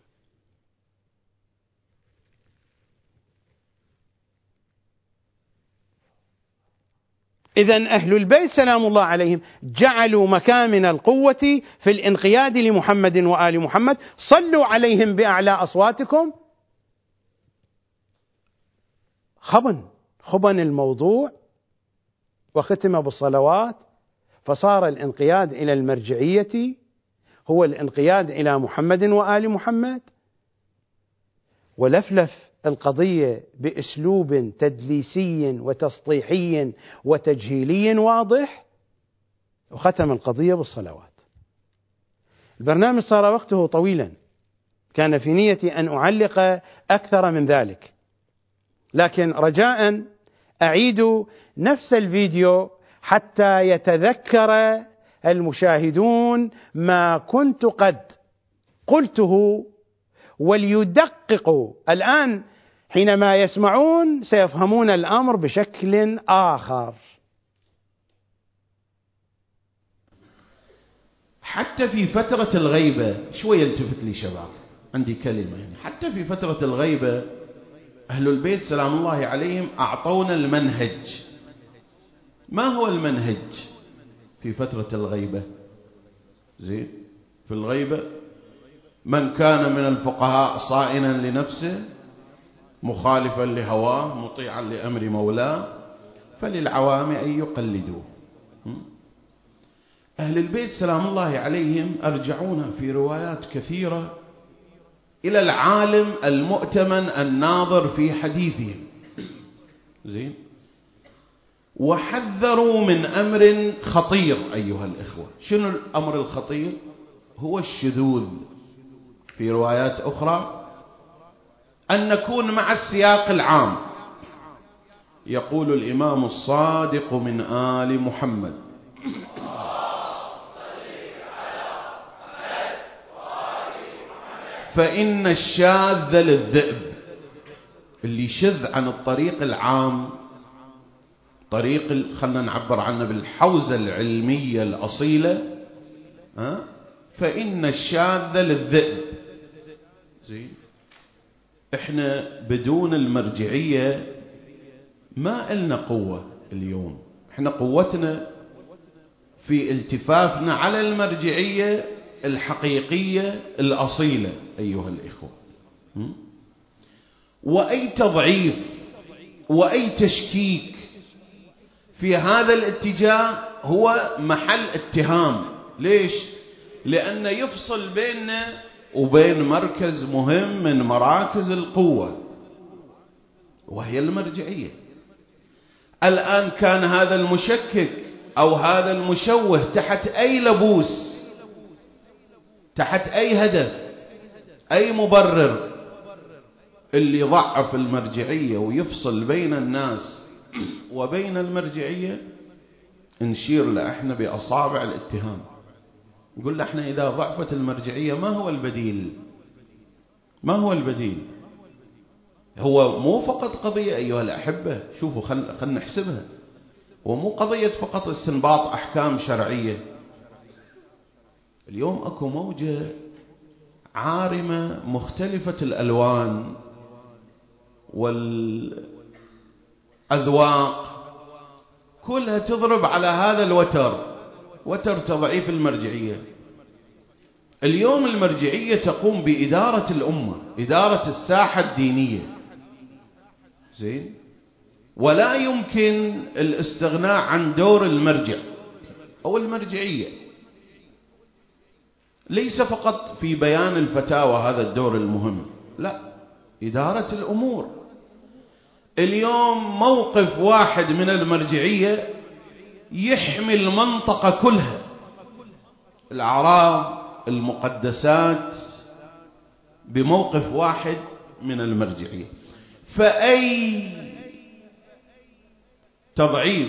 إذن أهل البيت سلام الله عليهم جعلوا مكامن القوة في الانقياد لمحمد وآل محمد. صلوا عليهم بأعلى أصواتكم. خبن خبن الموضوع وختم بالصلوات، فصار الانقياد إلى المرجعية هو الانقياد إلى محمد وآل محمد، ولفلف القضية بأسلوب تدليسي وتسطيحي وتجهيلي واضح، وختم القضية بالصلوات. البرنامج صار وقته طويلا، كان في نيتي أن أعلق أكثر من ذلك، لكن رجاء أعيد نفس الفيديو حتى يتذكر المشاهدون ما كنت قد قلته وليدققوا. الآن حينما يسمعون سيفهمون الأمر بشكل آخر. حتى في فترة الغيبة، شوية التفت لي شباب، عندي كلمة يعني. حتى في فترة الغيبة أهل البيت سلام الله عليهم أعطونا المنهج. ما هو المنهج في فترة الغيبة؟ زين، في الغيبة من كان من الفقهاء صائنا لنفسه مخالفا لهواه مطيعا لأمر مولاه فللعوام أن يقلدوه. أهل البيت سلام الله عليهم أرجعونا في روايات كثيرة إلى العالم المؤتمن الناظر في حديثهم، زين، وحذروا من أمر خطير أيها الإخوة. شنو الأمر الخطير؟ هو الشذوذ. في روايات أخرى أن نكون مع السياق العام. يقول الإمام الصادق من آل محمد فإن الشاذ للذئب. اللي شذ عن الطريق العام، طريق خلنا نعبر عنه بالحوزة العلمية الأصيلة، ها؟ فإن الشاذ للذئب. زين، احنا بدون المرجعية ما إلنا قوة اليوم. احنا قوتنا في التفافنا على المرجعية الحقيقية الأصيلة أيها الإخوة. وأي تضعيف وأي تشكيك في هذا الاتجاه هو محل اتهام. ليش؟ لأنه يفصل بيننا وبين مركز مهم من مراكز القوة وهي المرجعية. الآن كان هذا المشكك أو هذا المشوه تحت أي لبوس، تحت أي هدف، أي مبرر، اللي يضعف المرجعية ويفصل بين الناس وبين المرجعية نشير له احنا بأصابع الاتهام. نقول له احنا إذا ضعفت المرجعية ما هو البديل؟ ما هو البديل؟ هو مو فقط قضية أيها الأحبة، شوفوا خلنا خل نحسبها، ومو قضية فقط استنباط أحكام شرعية. اليوم أكو موجة عارمة مختلفة الألوان والأذواق كلها تضرب على هذا الوتر، وتر تضعيف المرجعية. اليوم المرجعية تقوم بإدارة الأمة، إدارة الساحة الدينية، زين، ولا يمكن الاستغناء عن دور المرجع أو المرجعية. ليس فقط في بيان الفتاوى هذا الدور المهم، لا، إدارة الأمور. اليوم موقف واحد من المرجعية يحمي المنطقة كلها، الأعراض، المقدسات، بموقف واحد من المرجعية. فأي تضعيف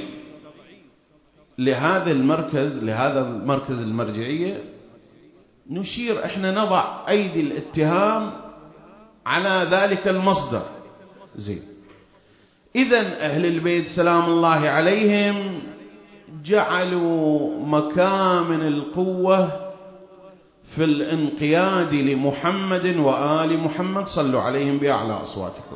لهذا المركز لهذا المركز المرجعية نشير احنا نضع أيدي الاتهام على ذلك المصدر. زين، إذن أهل البيت سلام الله عليهم جعلوا مكامن القوة في الانقياد لمحمد وآل محمد. صلوا عليهم بأعلى أصواتكم.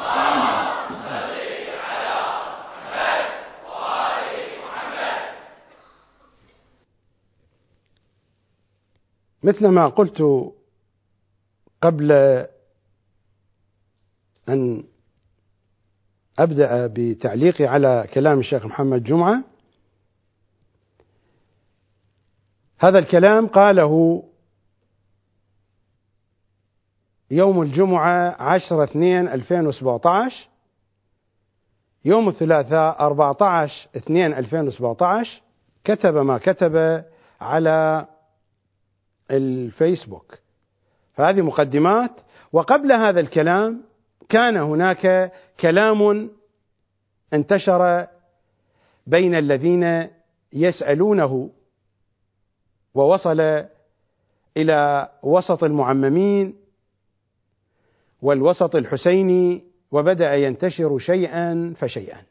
مثل ما قلت قبل أن أبدأ بتعليقي على كلام الشيخ محمد جمعة، هذا الكلام قاله يوم الجمعة عشرة اثنين ألفين وسبعة عشر، يوم الثلاثاء أربعة عشر اثنين ألفين وسبعة عشر كتب ما كتب على الفيسبوك. فهذه مقدمات. وقبل هذا الكلام كان هناك كلام انتشر بين الذين يسألونه ووصل إلى وسط المعممين والوسط الحسيني وبدأ ينتشر شيئا فشيئا.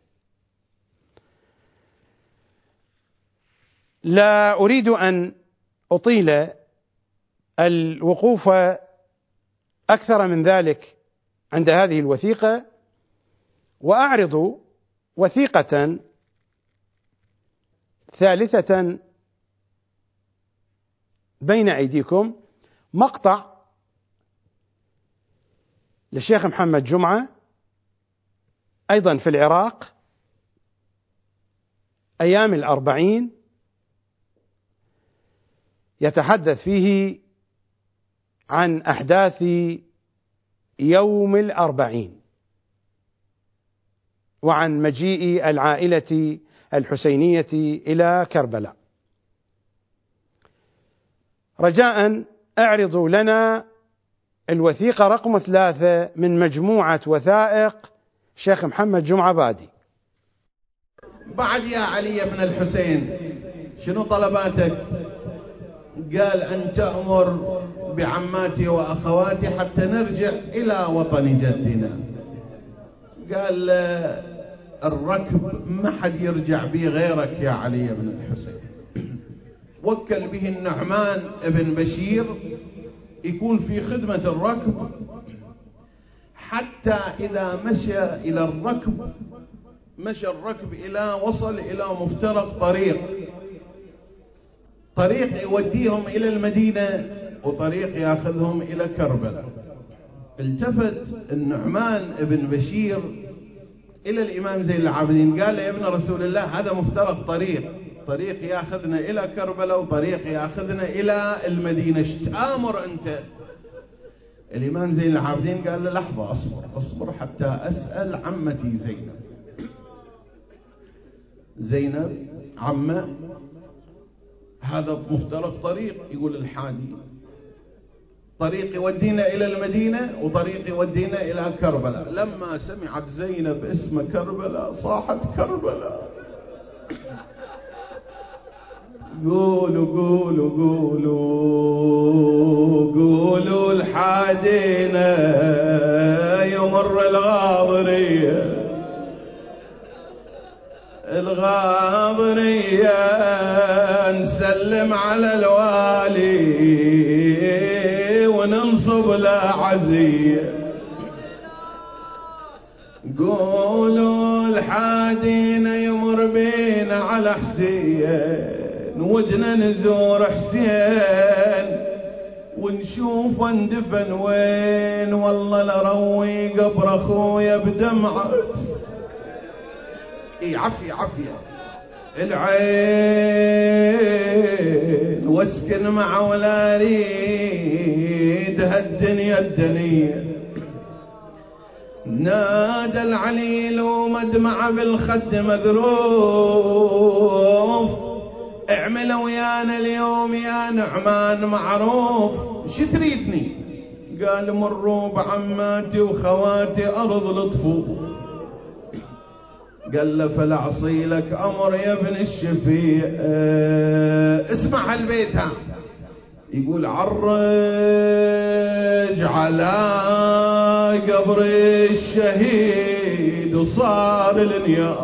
لا أريد أن أطيل الوقوف أكثر من ذلك عند هذه الوثيقة، وأعرض وثيقة ثالثة بين أيديكم، مقطع للشيخ محمد جمعة أيضا في العراق أيام الأربعين يتحدث فيه عن أحداث يوم الأربعين وعن مجيء العائلة الحسينية إلى كربلاء. رجاء اعرضوا لنا الوثيقة رقم ثلاثة من مجموعة وثائق شيخ محمد جمعة بادي. بعد يا علي بن الحسين شنو طلباتك؟ قال أن تأمر بعماتي وأخواتي حتى نرجع إلى وطن جدنا. قال الركب ما حد يرجع به غيرك يا علي بن الحسين. وكل به النعمان بن بشير يكون في خدمة الركب، حتى إذا مشى إلى الركب مشى الركب إلى وصل إلى مفترق طريق، طريق يوديهم إلى المدينة وطريق يأخذهم إلى كربلاء. التفت النعمان بن بشير إلى الإمام زين العابدين قال له يا ابن رسول الله هذا مفترق طريق، طريق يأخذنا إلى كربلاء وطريق يأخذنا إلى المدينة، ايش تآمر أنت؟ الإمام زين العابدين قال له لحظة أصبر أصبر حتى أسأل عمتي زينب. زينب عمة هذا مفترق طريق، يقول الحادي طريق يودينا إلى المدينة وطريق يودينا إلى كربلاء. لما سمعت زينب اسم كربلاء صاحت كربلاء. قولوا قولوا قولوا قولوا الحادينا يمر الغاضرية الغاضرية نسلم على الوالي وننصب له عزية. قولوا الحادينا يمر بينا على حسين ودنا نزور حسين ونشوف اندفن وين، والله لروي قبر اخويا بدمعة. اي عافية عافية العين واسكن مع ولا اريد هالدنيا الدنيا. نادى العليل ومدمع بالخد مذروف، اعمل ويانا اليوم يا نعمان معروف. شو تريدني؟ قال مروا بعماتي وخواتي ارض لطفو. قال له فلعصي لك امر يا ابن الشفيع. اه اسمع هالبيت ها، يقول عرج على قبر الشهيد وصار الانياح،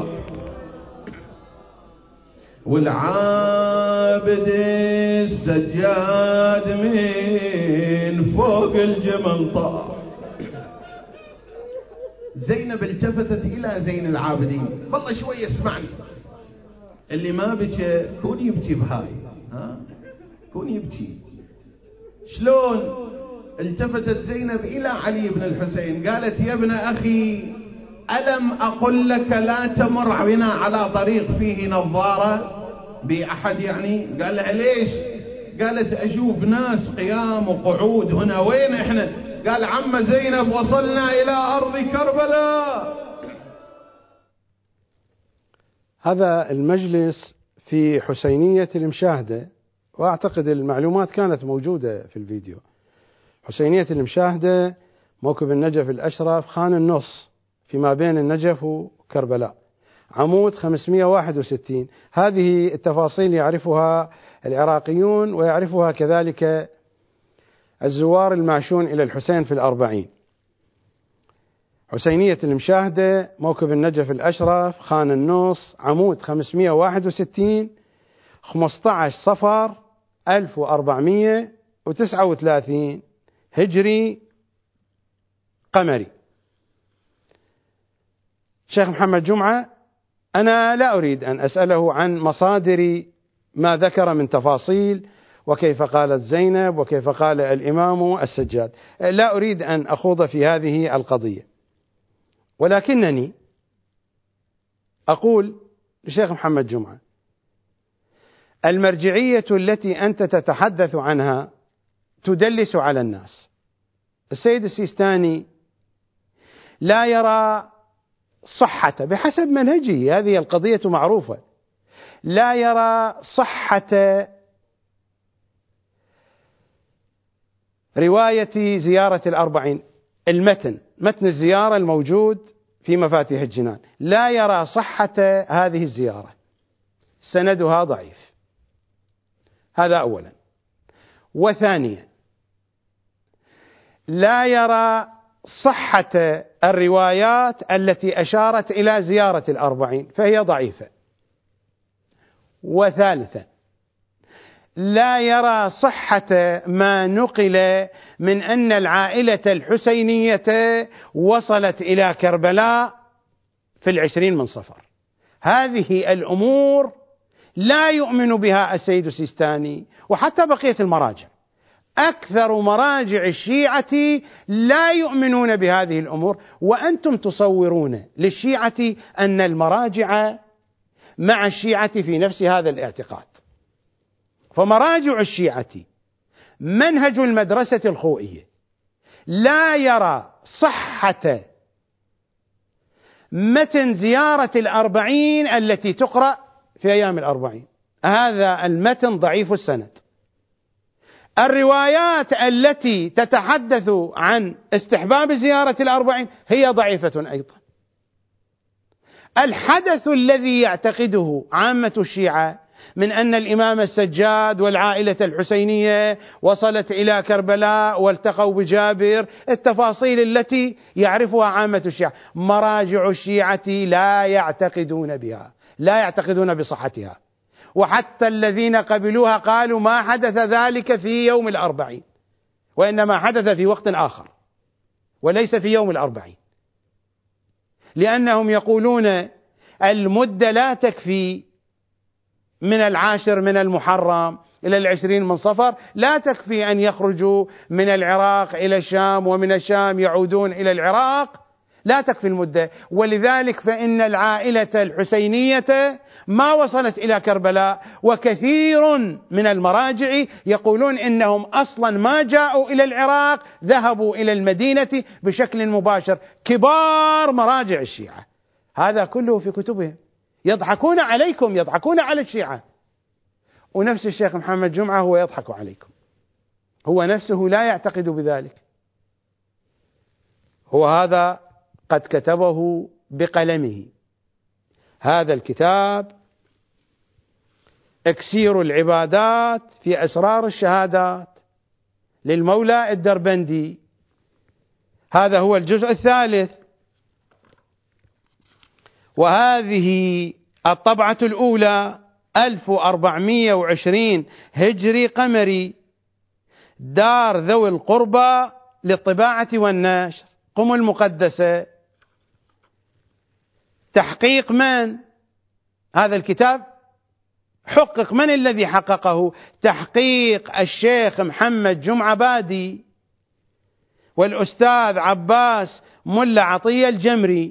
والعابد السجاد من فوق الجمل طاح. زينب التفتت إلى زين العابدين، والله شوي اسمعني، اللي ما بكى كون يبكي بهاي، ها كون يبكي. شلون؟ التفتت زينب إلى علي بن الحسين قالت يا ابن أخي ألم أقل لك لا تمر بنا على طريق فيه نظارة بأحد يعني؟ قال لها ليش؟ قالت أشوف ناس قيام وقعود هنا، وين إحنا؟ قال عم زينب وصلنا إلى أرض كربلاء. هذا المجلس في حسينية المشاهدة، وأعتقد المعلومات كانت موجودة في الفيديو. حسينية المشاهدة موكب النجف الأشرف خان النص فيما بين النجف وكربلاء، عمود خمسمئة وواحد وستين. هذه التفاصيل يعرفها العراقيون ويعرفها كذلك الزوار الماشون إلى الحسين في الأربعين. حسينية المشاهدة موكب النجف الأشرف خان النص عمود خمسمئة وواحد وستين، خمسة عشر صفر ألف وأربعمئة وتسعة وثلاثين هجري قمري. شيخ محمد جمعة أنا لا أريد أن أسأله عن مصادر ما ذكر من تفاصيل وكيف قالت زينب وكيف قال الإمام السجاد، لا أريد أن أخوض في هذه القضية، ولكنني أقول للشيخ محمد جمعة: المرجعية التي أنت تتحدث عنها تدلس على الناس. السيد السيستاني لا يرى صحة، بحسب منهجه، هذه القضية معروفة، لا يرى صحة رواية زيارة الأربعين، المتن متن الزيارة الموجود في مفاتيح الجنان، لا يرى صحة هذه الزيارة، سندها ضعيف. هذا أولا. وثانيا، لا يرى صحة الروايات التي أشارت إلى زيارة الأربعين، فهي ضعيفة. وثالثا، لا يرى صحة ما نقل من أن العائلة الحسينية وصلت إلى كربلاء في العشرين من صفر. هذه الأمور لا يؤمن بها السيد السيستاني وحتى بقية المراجع. أكثر مراجع الشيعة لا يؤمنون بهذه الأمور، وأنتم تصورون للشيعة أن المراجع مع الشيعة في نفس هذا الاعتقاد. فمراجع الشيعة منهج المدرسة الخوئية لا يرى صحة متن زيارة الأربعين التي تقرأ في أيام الأربعين، هذا المتن ضعيف السند. الروايات التي تتحدث عن استحباب زيارة الأربعين هي ضعيفة أيضا. الحدث الذي يعتقده عامة الشيعة من أن الإمام السجاد والعائلة الحسينية وصلت إلى كربلاء والتقوا بجابر، التفاصيل التي يعرفها عامة الشيعة، مراجع الشيعة لا يعتقدون بها، لا يعتقدون بصحتها. وحتى الذين قبلوها قالوا ما حدث ذلك في يوم الأربعين، وإنما حدث في وقت آخر وليس في يوم الأربعين، لأنهم يقولون المدة لا تكفي من العاشر من المحرم إلى العشرين من صفر، لا تكفي أن يخرجوا من العراق إلى الشام ومن الشام يعودون إلى العراق، لا تكفي المدة. ولذلك فإن العائلة الحسينية ما وصلت إلى كربلاء، وكثير من المراجع يقولون إنهم أصلا ما جاءوا إلى العراق، ذهبوا إلى المدينة بشكل مباشر، كبار مراجع الشيعة، هذا كله في كتبهم. يضحكون عليكم، يضحكون على الشيعة. ونفس الشيخ محمد جمعة هو يضحك عليكم، هو نفسه لا يعتقد بذلك. هو هذا قد كتبه بقلمه، هذا الكتاب اكسير العبادات في أسرار الشهادات للمولى الدربندي، هذا هو الجزء الثالث. وهذه الطبعة الأولى ألف وأربعمائة وعشرين هجري قمري، دار ذوي القربى للطباعة والنشر، قم المقدسة. تحقيق من؟ هذا الكتاب حقق، من الذي حققه؟ تحقيق الشيخ محمد جمعة بادي والأستاذ عباس ملا عطية الجمري.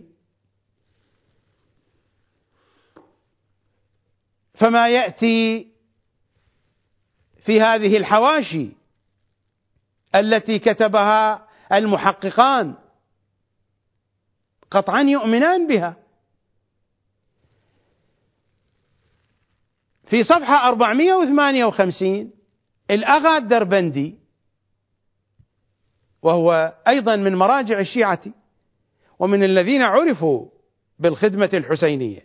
فما يأتي في هذه الحواشي التي كتبها المحققان قطعا يؤمنان بها. في صفحة أربعمائة وثمانية وخمسين الأغا الدربندي، وهو أيضا من مراجع الشيعة ومن الذين عرفوا بالخدمة الحسينية،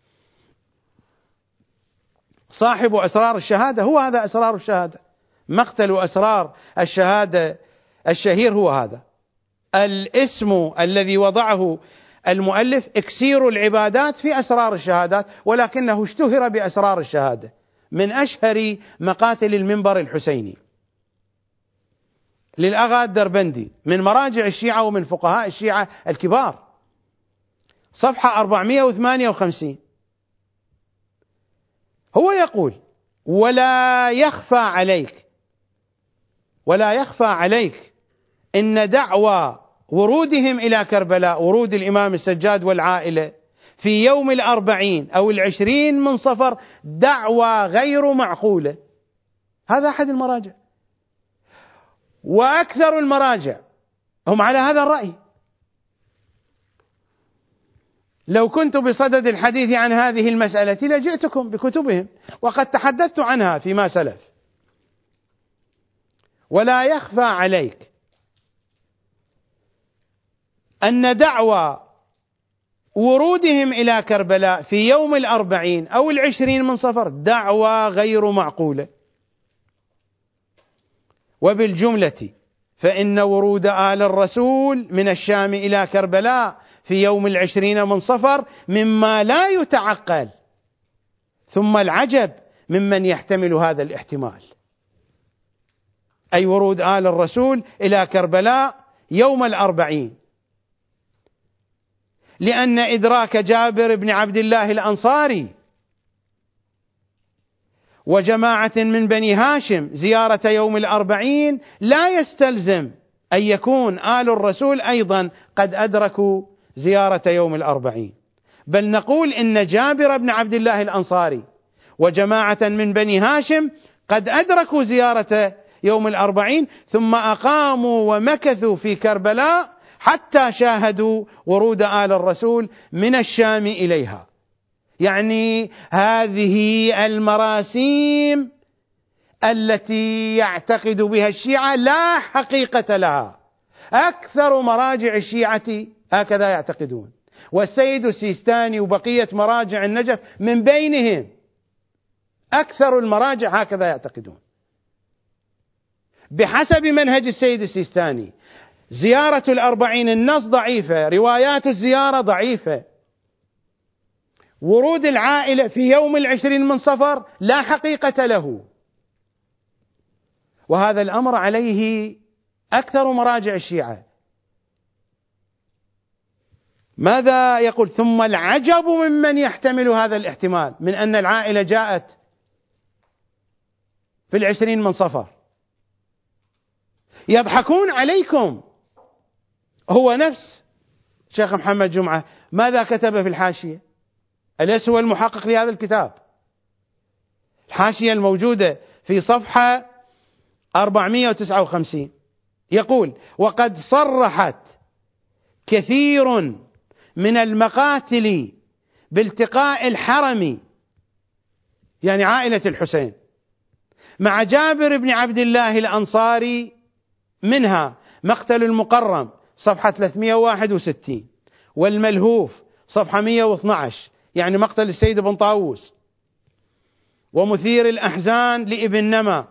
صاحب أسرار الشهادة، هو هذا أسرار الشهادة، مقتل أسرار الشهادة الشهير هو هذا. الاسم الذي وضعه المؤلف اكسير العبادات في أسرار الشهادات، ولكنه اشتهر بأسرار الشهادة، من أشهر مقاتل المنبر الحسيني للأغا الدربندي، من مراجع الشيعة ومن فقهاء الشيعة الكبار. صفحة أربعمائة وثمانية وخمسين هو يقول: ولا يخفى عليك ولا يخفى عليك إن دعوى ورودهم إلى كربلاء، ورود الإمام السجاد والعائلة في يوم الأربعين أو العشرين من صفر دعوى غير معقولة. هذا أحد المراجع، وأكثر المراجع هم على هذا الرأي. لو كنت بصدد الحديث عن هذه المسألة لجئتكم بكتبهم، وقد تحدثت عنها فيما سلف. ولا يخفى عليك أن دعوى ورودهم إلى كربلاء في يوم الأربعين أو العشرين من صفر دعوى غير معقولة. وبالجملة فإن ورود آل الرسول من الشام إلى كربلاء في يوم العشرين من صفر مما لا يتعقل، ثم العجب ممن يحتمل هذا الاحتمال، أي ورود آل الرسول إلى كربلاء يوم الأربعين، لأن إدراك جابر بن عبد الله الأنصاري وجماعة من بني هاشم زيارة يوم الأربعين لا يستلزم أن يكون آل الرسول أيضا قد أدركوا زيارة يوم الأربعين، بل نقول إن جابر بن عبد الله الأنصاري وجماعة من بني هاشم قد أدركوا زيارة يوم الأربعين، ثم أقاموا ومكثوا في كربلاء حتى شاهدوا ورود آل الرسول من الشام إليها. يعني هذه المراسيم التي يعتقد بها الشيعة لا حقيقة لها. أكثر مراجع الشيعة هكذا يعتقدون، والسيد السيستاني وبقية مراجع النجف من بينهم. أكثر المراجع هكذا يعتقدون بحسب منهج السيد السيستاني. زيارة الأربعين النص ضعيفة، روايات الزيارة ضعيفة، ورود العائلة في يوم العشرين من صفر لا حقيقة له، وهذا الأمر عليه أكثر مراجع الشيعة. ماذا يقول؟ ثم العجب ممن يحتمل هذا الاحتمال من أن العائلة جاءت في العشرين من صفر. يضحكون عليكم. هو نفس شيخ محمد جمعة ماذا كتب في الحاشية؟ أليس هو المحقق لهذا الكتاب؟ الحاشية الموجودة في صفحة أربعمائة وتسعة وخمسين يقول: وقد صرحت كثير من المقاتل بالتقاء الحرم، يعني عائلة الحسين، مع جابر بن عبد الله الأنصاري، منها مقتل المقرم صفحة ثلاثمائة وواحد وستين، والملهوف صفحة مائة واثني عشر، يعني مقتل السيد بن طاووس، ومثير الأحزان لابن نما،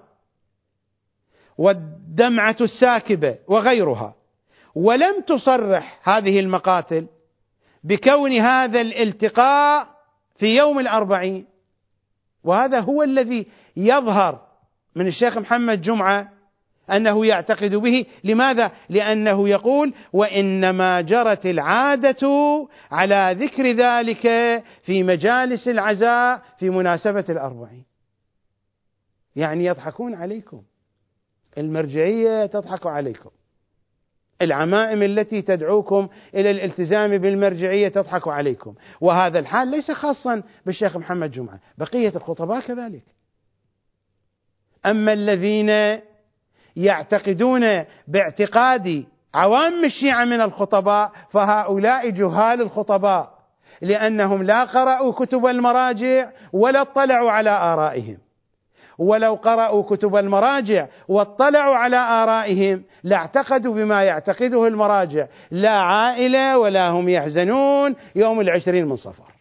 والدمعة الساكبة وغيرها. ولم تصرح هذه المقاتل بكون هذا الالتقاء في يوم الأربعين، وهذا هو الذي يظهر من الشيخ محمد جمعة أنه يعتقد به. لماذا؟ لأنه يقول: وإنما جرت العادة على ذكر ذلك في مجالس العزاء في مناسبة الأربعين. يعني يضحكون عليكم، المرجعية تضحك عليكم، العمائم التي تدعوكم إلى الالتزام بالمرجعية تضحك عليكم. وهذا الحال ليس خاصا بالشيخ محمد جمعة، بقية الخطباء كذلك. أما الذين يعتقدون باعتقاد عوام الشيعة من الخطباء فهؤلاء جهال الخطباء، لأنهم لا قرأوا كتب المراجع ولا اطلعوا على آرائهم. ولو قرأوا كتب المراجع واطلعوا على آرائهم لاعتقدوا بما يعتقده المراجع، لا عائلة ولا هم يحزنون يوم العشرين من صفر،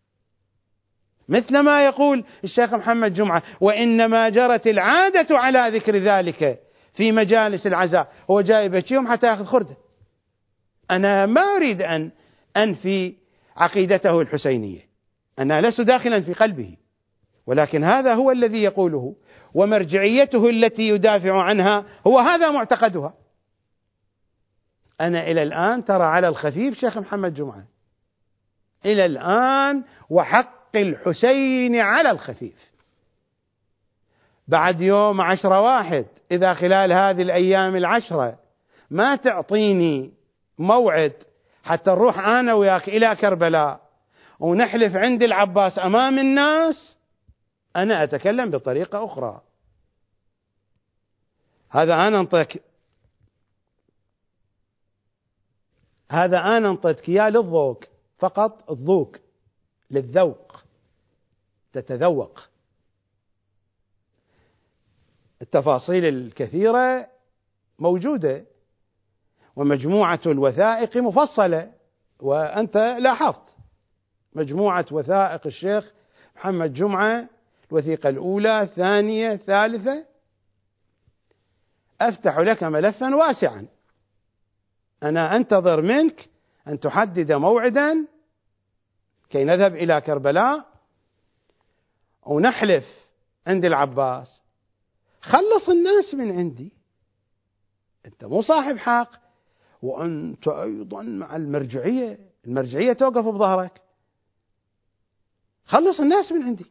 مثل ما يقول الشيخ محمد جمعة: وإنما جرت العادة على ذكر ذلك في مجالس العزاء. هو جاي بيوم حتى يأخذ خردة. أنا ما أريد أن أنفي عقيدته الحسينية، أنا لست داخلا في قلبه، ولكن هذا هو الذي يقوله، ومرجعيته التي يدافع عنها هو هذا معتقدها. أنا إلى الآن ترى على الخفيف شيخ محمد جمعة إلى الآن، وحق الحسين على الخفيف. بعد يوم عشرة واحد، إذا خلال هذه الأيام العشرة ما تعطيني موعد حتى نروح أنا وياك إلى كربلاء ونحلف عند العباس أمام الناس، أنا أتكلم بطريقة أخرى. هذا أنا أنطيك هذا أنا أنطيتك إياه للذوق فقط، الذوق للذوق، تتذوق. التفاصيل الكثيرة موجودة، ومجموعة الوثائق مفصلة، وأنت لاحظت مجموعة وثائق الشيخ محمد جمعة، الوثيقة الأولى، الثانية، الثالثة. أفتح لك ملفا واسعا. أنا أنتظر منك أن تحدد موعدا كي نذهب إلى كربلاء ونحلف عند العباس. خلص الناس من عندي، أنت مو صاحب حق، وأنت أيضا مع المرجعية، المرجعية توقف بظهرك. خلص الناس من عندي،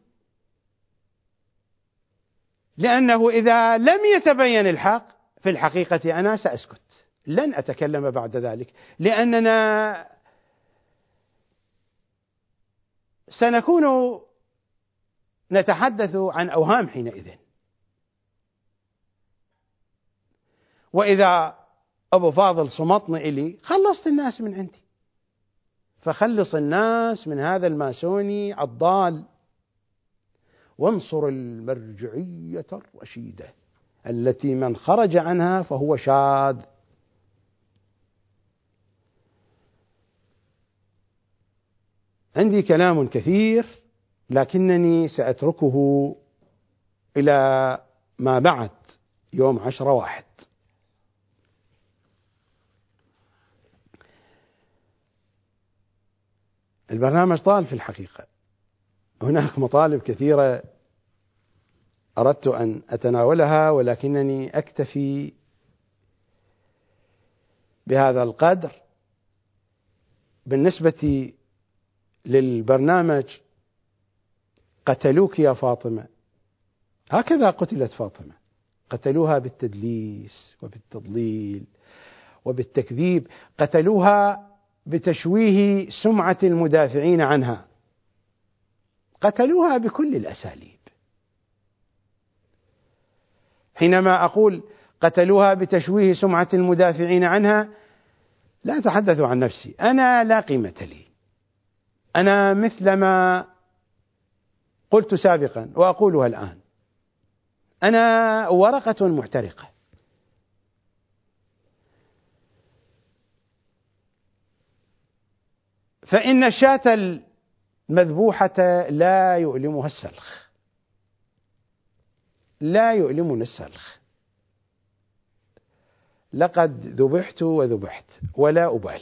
لأنه إذا لم يتبين الحق في الحقيقة أنا سأسكت، لن أتكلم بعد ذلك، لأننا سنكون نتحدث عن أوهام حينئذ. وإذا أبو فاضل صمتني إلي، خلصت الناس من عندي، فخلص الناس من هذا الماسوني الضال، وانصر المرجعية الرشيدة التي من خرج عنها فهو شاذ. عندي كلام كثير لكنني سأتركه إلى ما بعد يوم عشرة واحد. البرنامج طال في الحقيقة، هناك مطالب كثيرة أردت أن أتناولها، ولكنني أكتفي بهذا القدر. بالنسبة للبرنامج قتلوك يا فاطمة، هكذا قتلت فاطمة، قتلوها بالتدليس وبالتضليل وبالتكذيب، قتلوها بتشويه سمعة المدافعين عنها، قتلوها بكل الأساليب. حينما أقول قتلوها بتشويه سمعة المدافعين عنها، لا أتحدث عن نفسي، أنا لا قيمة لي، أنا مثلما قلت سابقا وأقولها الآن، أنا ورقة محترقة. فإن الشاة المذبوحة لا يؤلمها السلخ، لا يؤلمني السلخ، لقد ذبحت وذبحت ولا أبالي.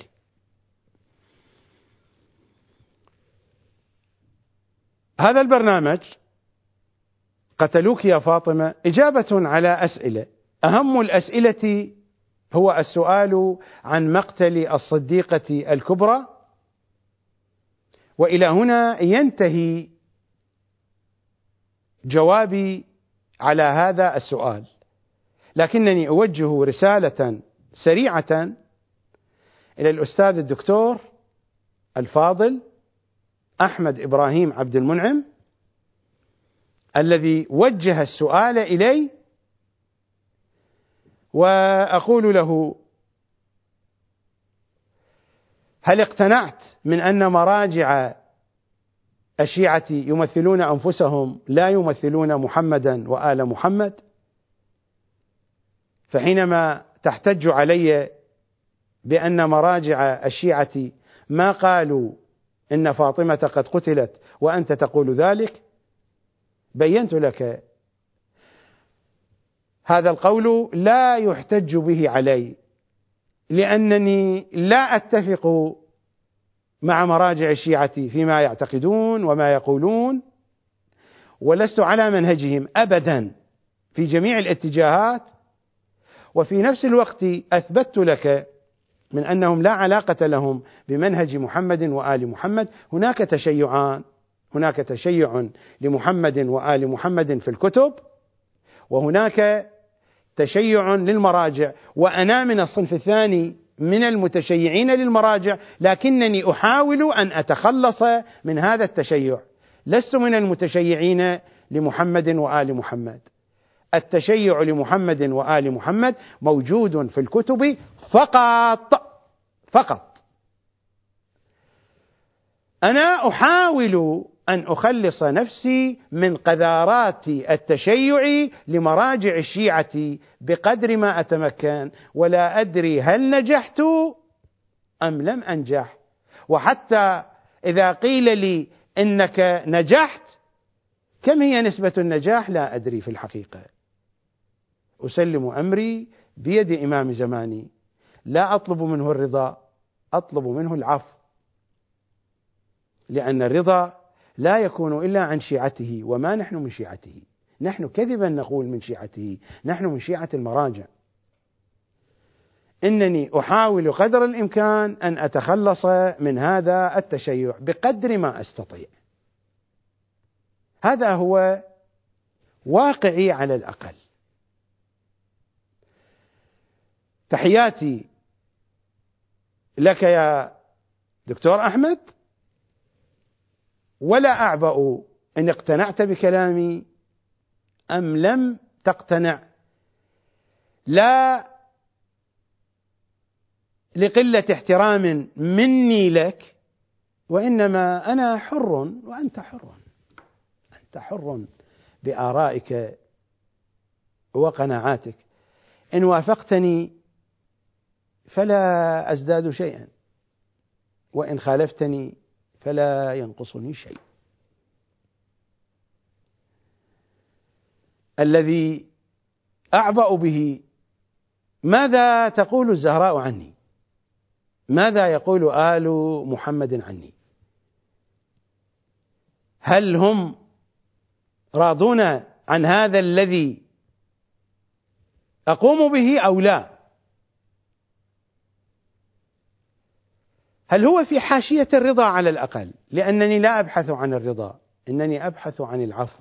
هذا البرنامج قتلوك يا فاطمة إجابة على أسئلة، أهم الأسئلة هو السؤال عن مقتل الصديقة الكبرى، وإلى هنا ينتهي جوابي على هذا السؤال. لكنني أوجه رسالة سريعة إلى الأستاذ الدكتور الفاضل أحمد إبراهيم عبد المنعم الذي وجه السؤال إلي، وأقول له: هل اقتنعت من أن مراجع الشيعة يمثلون أنفسهم لا يمثلون محمدا وآل محمد؟ فحينما تحتج علي بأن مراجع الشيعة ما قالوا إن فاطمة قد قتلت وأنت تقول ذلك، بينت لك هذا القول لا يحتج به علي، لأنني لا أتفق مع مراجع الشيعة فيما يعتقدون وما يقولون، ولست على منهجهم أبدا في جميع الاتجاهات. وفي نفس الوقت أثبت لك من أنهم لا علاقة لهم بمنهج محمد وآل محمد. هناك تشيعان، هناك تشيع لمحمد وآل محمد في الكتب، وهناك تشيع للمراجع، وأنا من الصنف الثاني من المتشيعين للمراجع، لكنني أحاول أن أتخلص من هذا التشيع. لست من المتشيعين لمحمد وآل محمد. التشيع لمحمد وآل محمد موجود في الكتب فقط فقط. أنا أحاول أن أخلص نفسي من قذارات التشيع لمراجع الشيعة بقدر ما أتمكن، ولا أدري هل نجحت أم لم أنجح. وحتى إذا قيل لي إنك نجحت، كم هي نسبة النجاح؟ لا أدري في الحقيقة. أسلم أمري بيد إمام زماني، لا أطلب منه الرضا، أطلب منه العفو، لأن الرضا لا يكون إلا عن شيعته، وما نحن من شيعته. نحن كذبا نقول من شيعته، نحن من شيعة المراجع. إنني أحاول قدر الإمكان أن أتخلص من هذا التشيع بقدر ما أستطيع. هذا هو واقعي على الأقل. تحياتي لك يا دكتور أحمد، ولا أعبأ إن اقتنعت بكلامي أم لم تقتنع، لا لقلة احترام مني لك، وإنما أنا حر وأنت حر. أنت حر بآرائك وقناعاتك. إن وافقتني فلا أزداد شيئا، وإن خالفتني فلا ينقصني شيء. الذي أعبأ به ماذا تقول الزهراء عني، ماذا يقول آل محمد عني، هل هم راضون عن هذا الذي أقوم به أو لا؟ هل هو في حاشية الرضا على الأقل؟ لأنني لا أبحث عن الرضا، إنني أبحث عن العفو،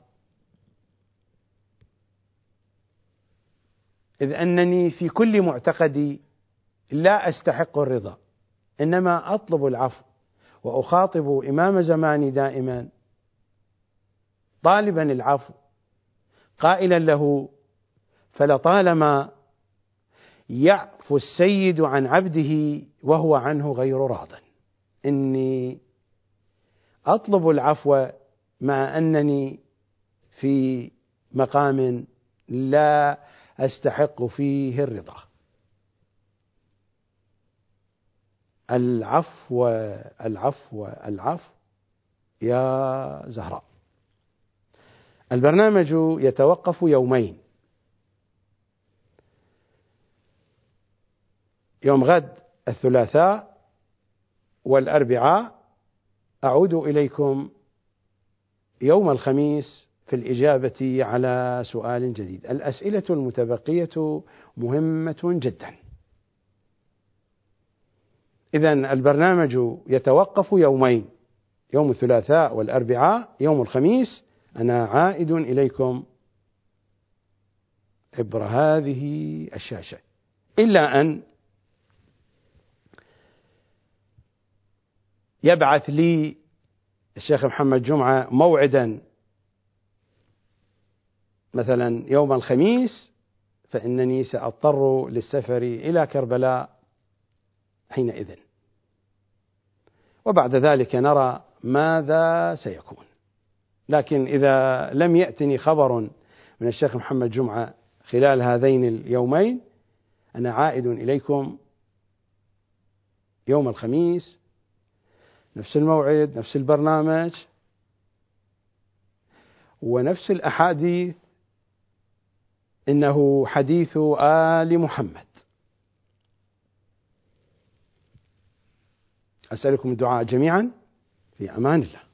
إذ أنني في كل معتقدي لا أستحق الرضا، إنما أطلب العفو. وأخاطب إمام زماني دائما طالبا العفو، قائلا له: فلطالما يعفو السيد عن عبده وهو عنه غير راض. إني أطلب العفو مع أنني في مقام لا أستحق فيه الرضا. العفو العفو العفو يا زهراء. البرنامج يتوقف يومين، يوم غد الثلاثاء والأربعاء، أعود إليكم يوم الخميس في الإجابة على سؤال جديد. الأسئلة المتبقية مهمة جدا. إذن البرنامج يتوقف يومين، يوم الثلاثاء والأربعاء. يوم الخميس أنا عائد إليكم عبر هذه الشاشة، إلا أن يبعث لي الشيخ محمد جمعة موعدا مثلا يوم الخميس، فإنني سأضطر للسفر إلى كربلاء حينئذ، وبعد ذلك نرى ماذا سيكون. لكن إذا لم يأتني خبر من الشيخ محمد جمعة خلال هذين اليومين، أنا عائد إليكم يوم الخميس، نفس الموعد، نفس البرنامج، ونفس الأحاديث. إنه حديث آل محمد. أسألكم الدعاء جميعا، في أمان الله.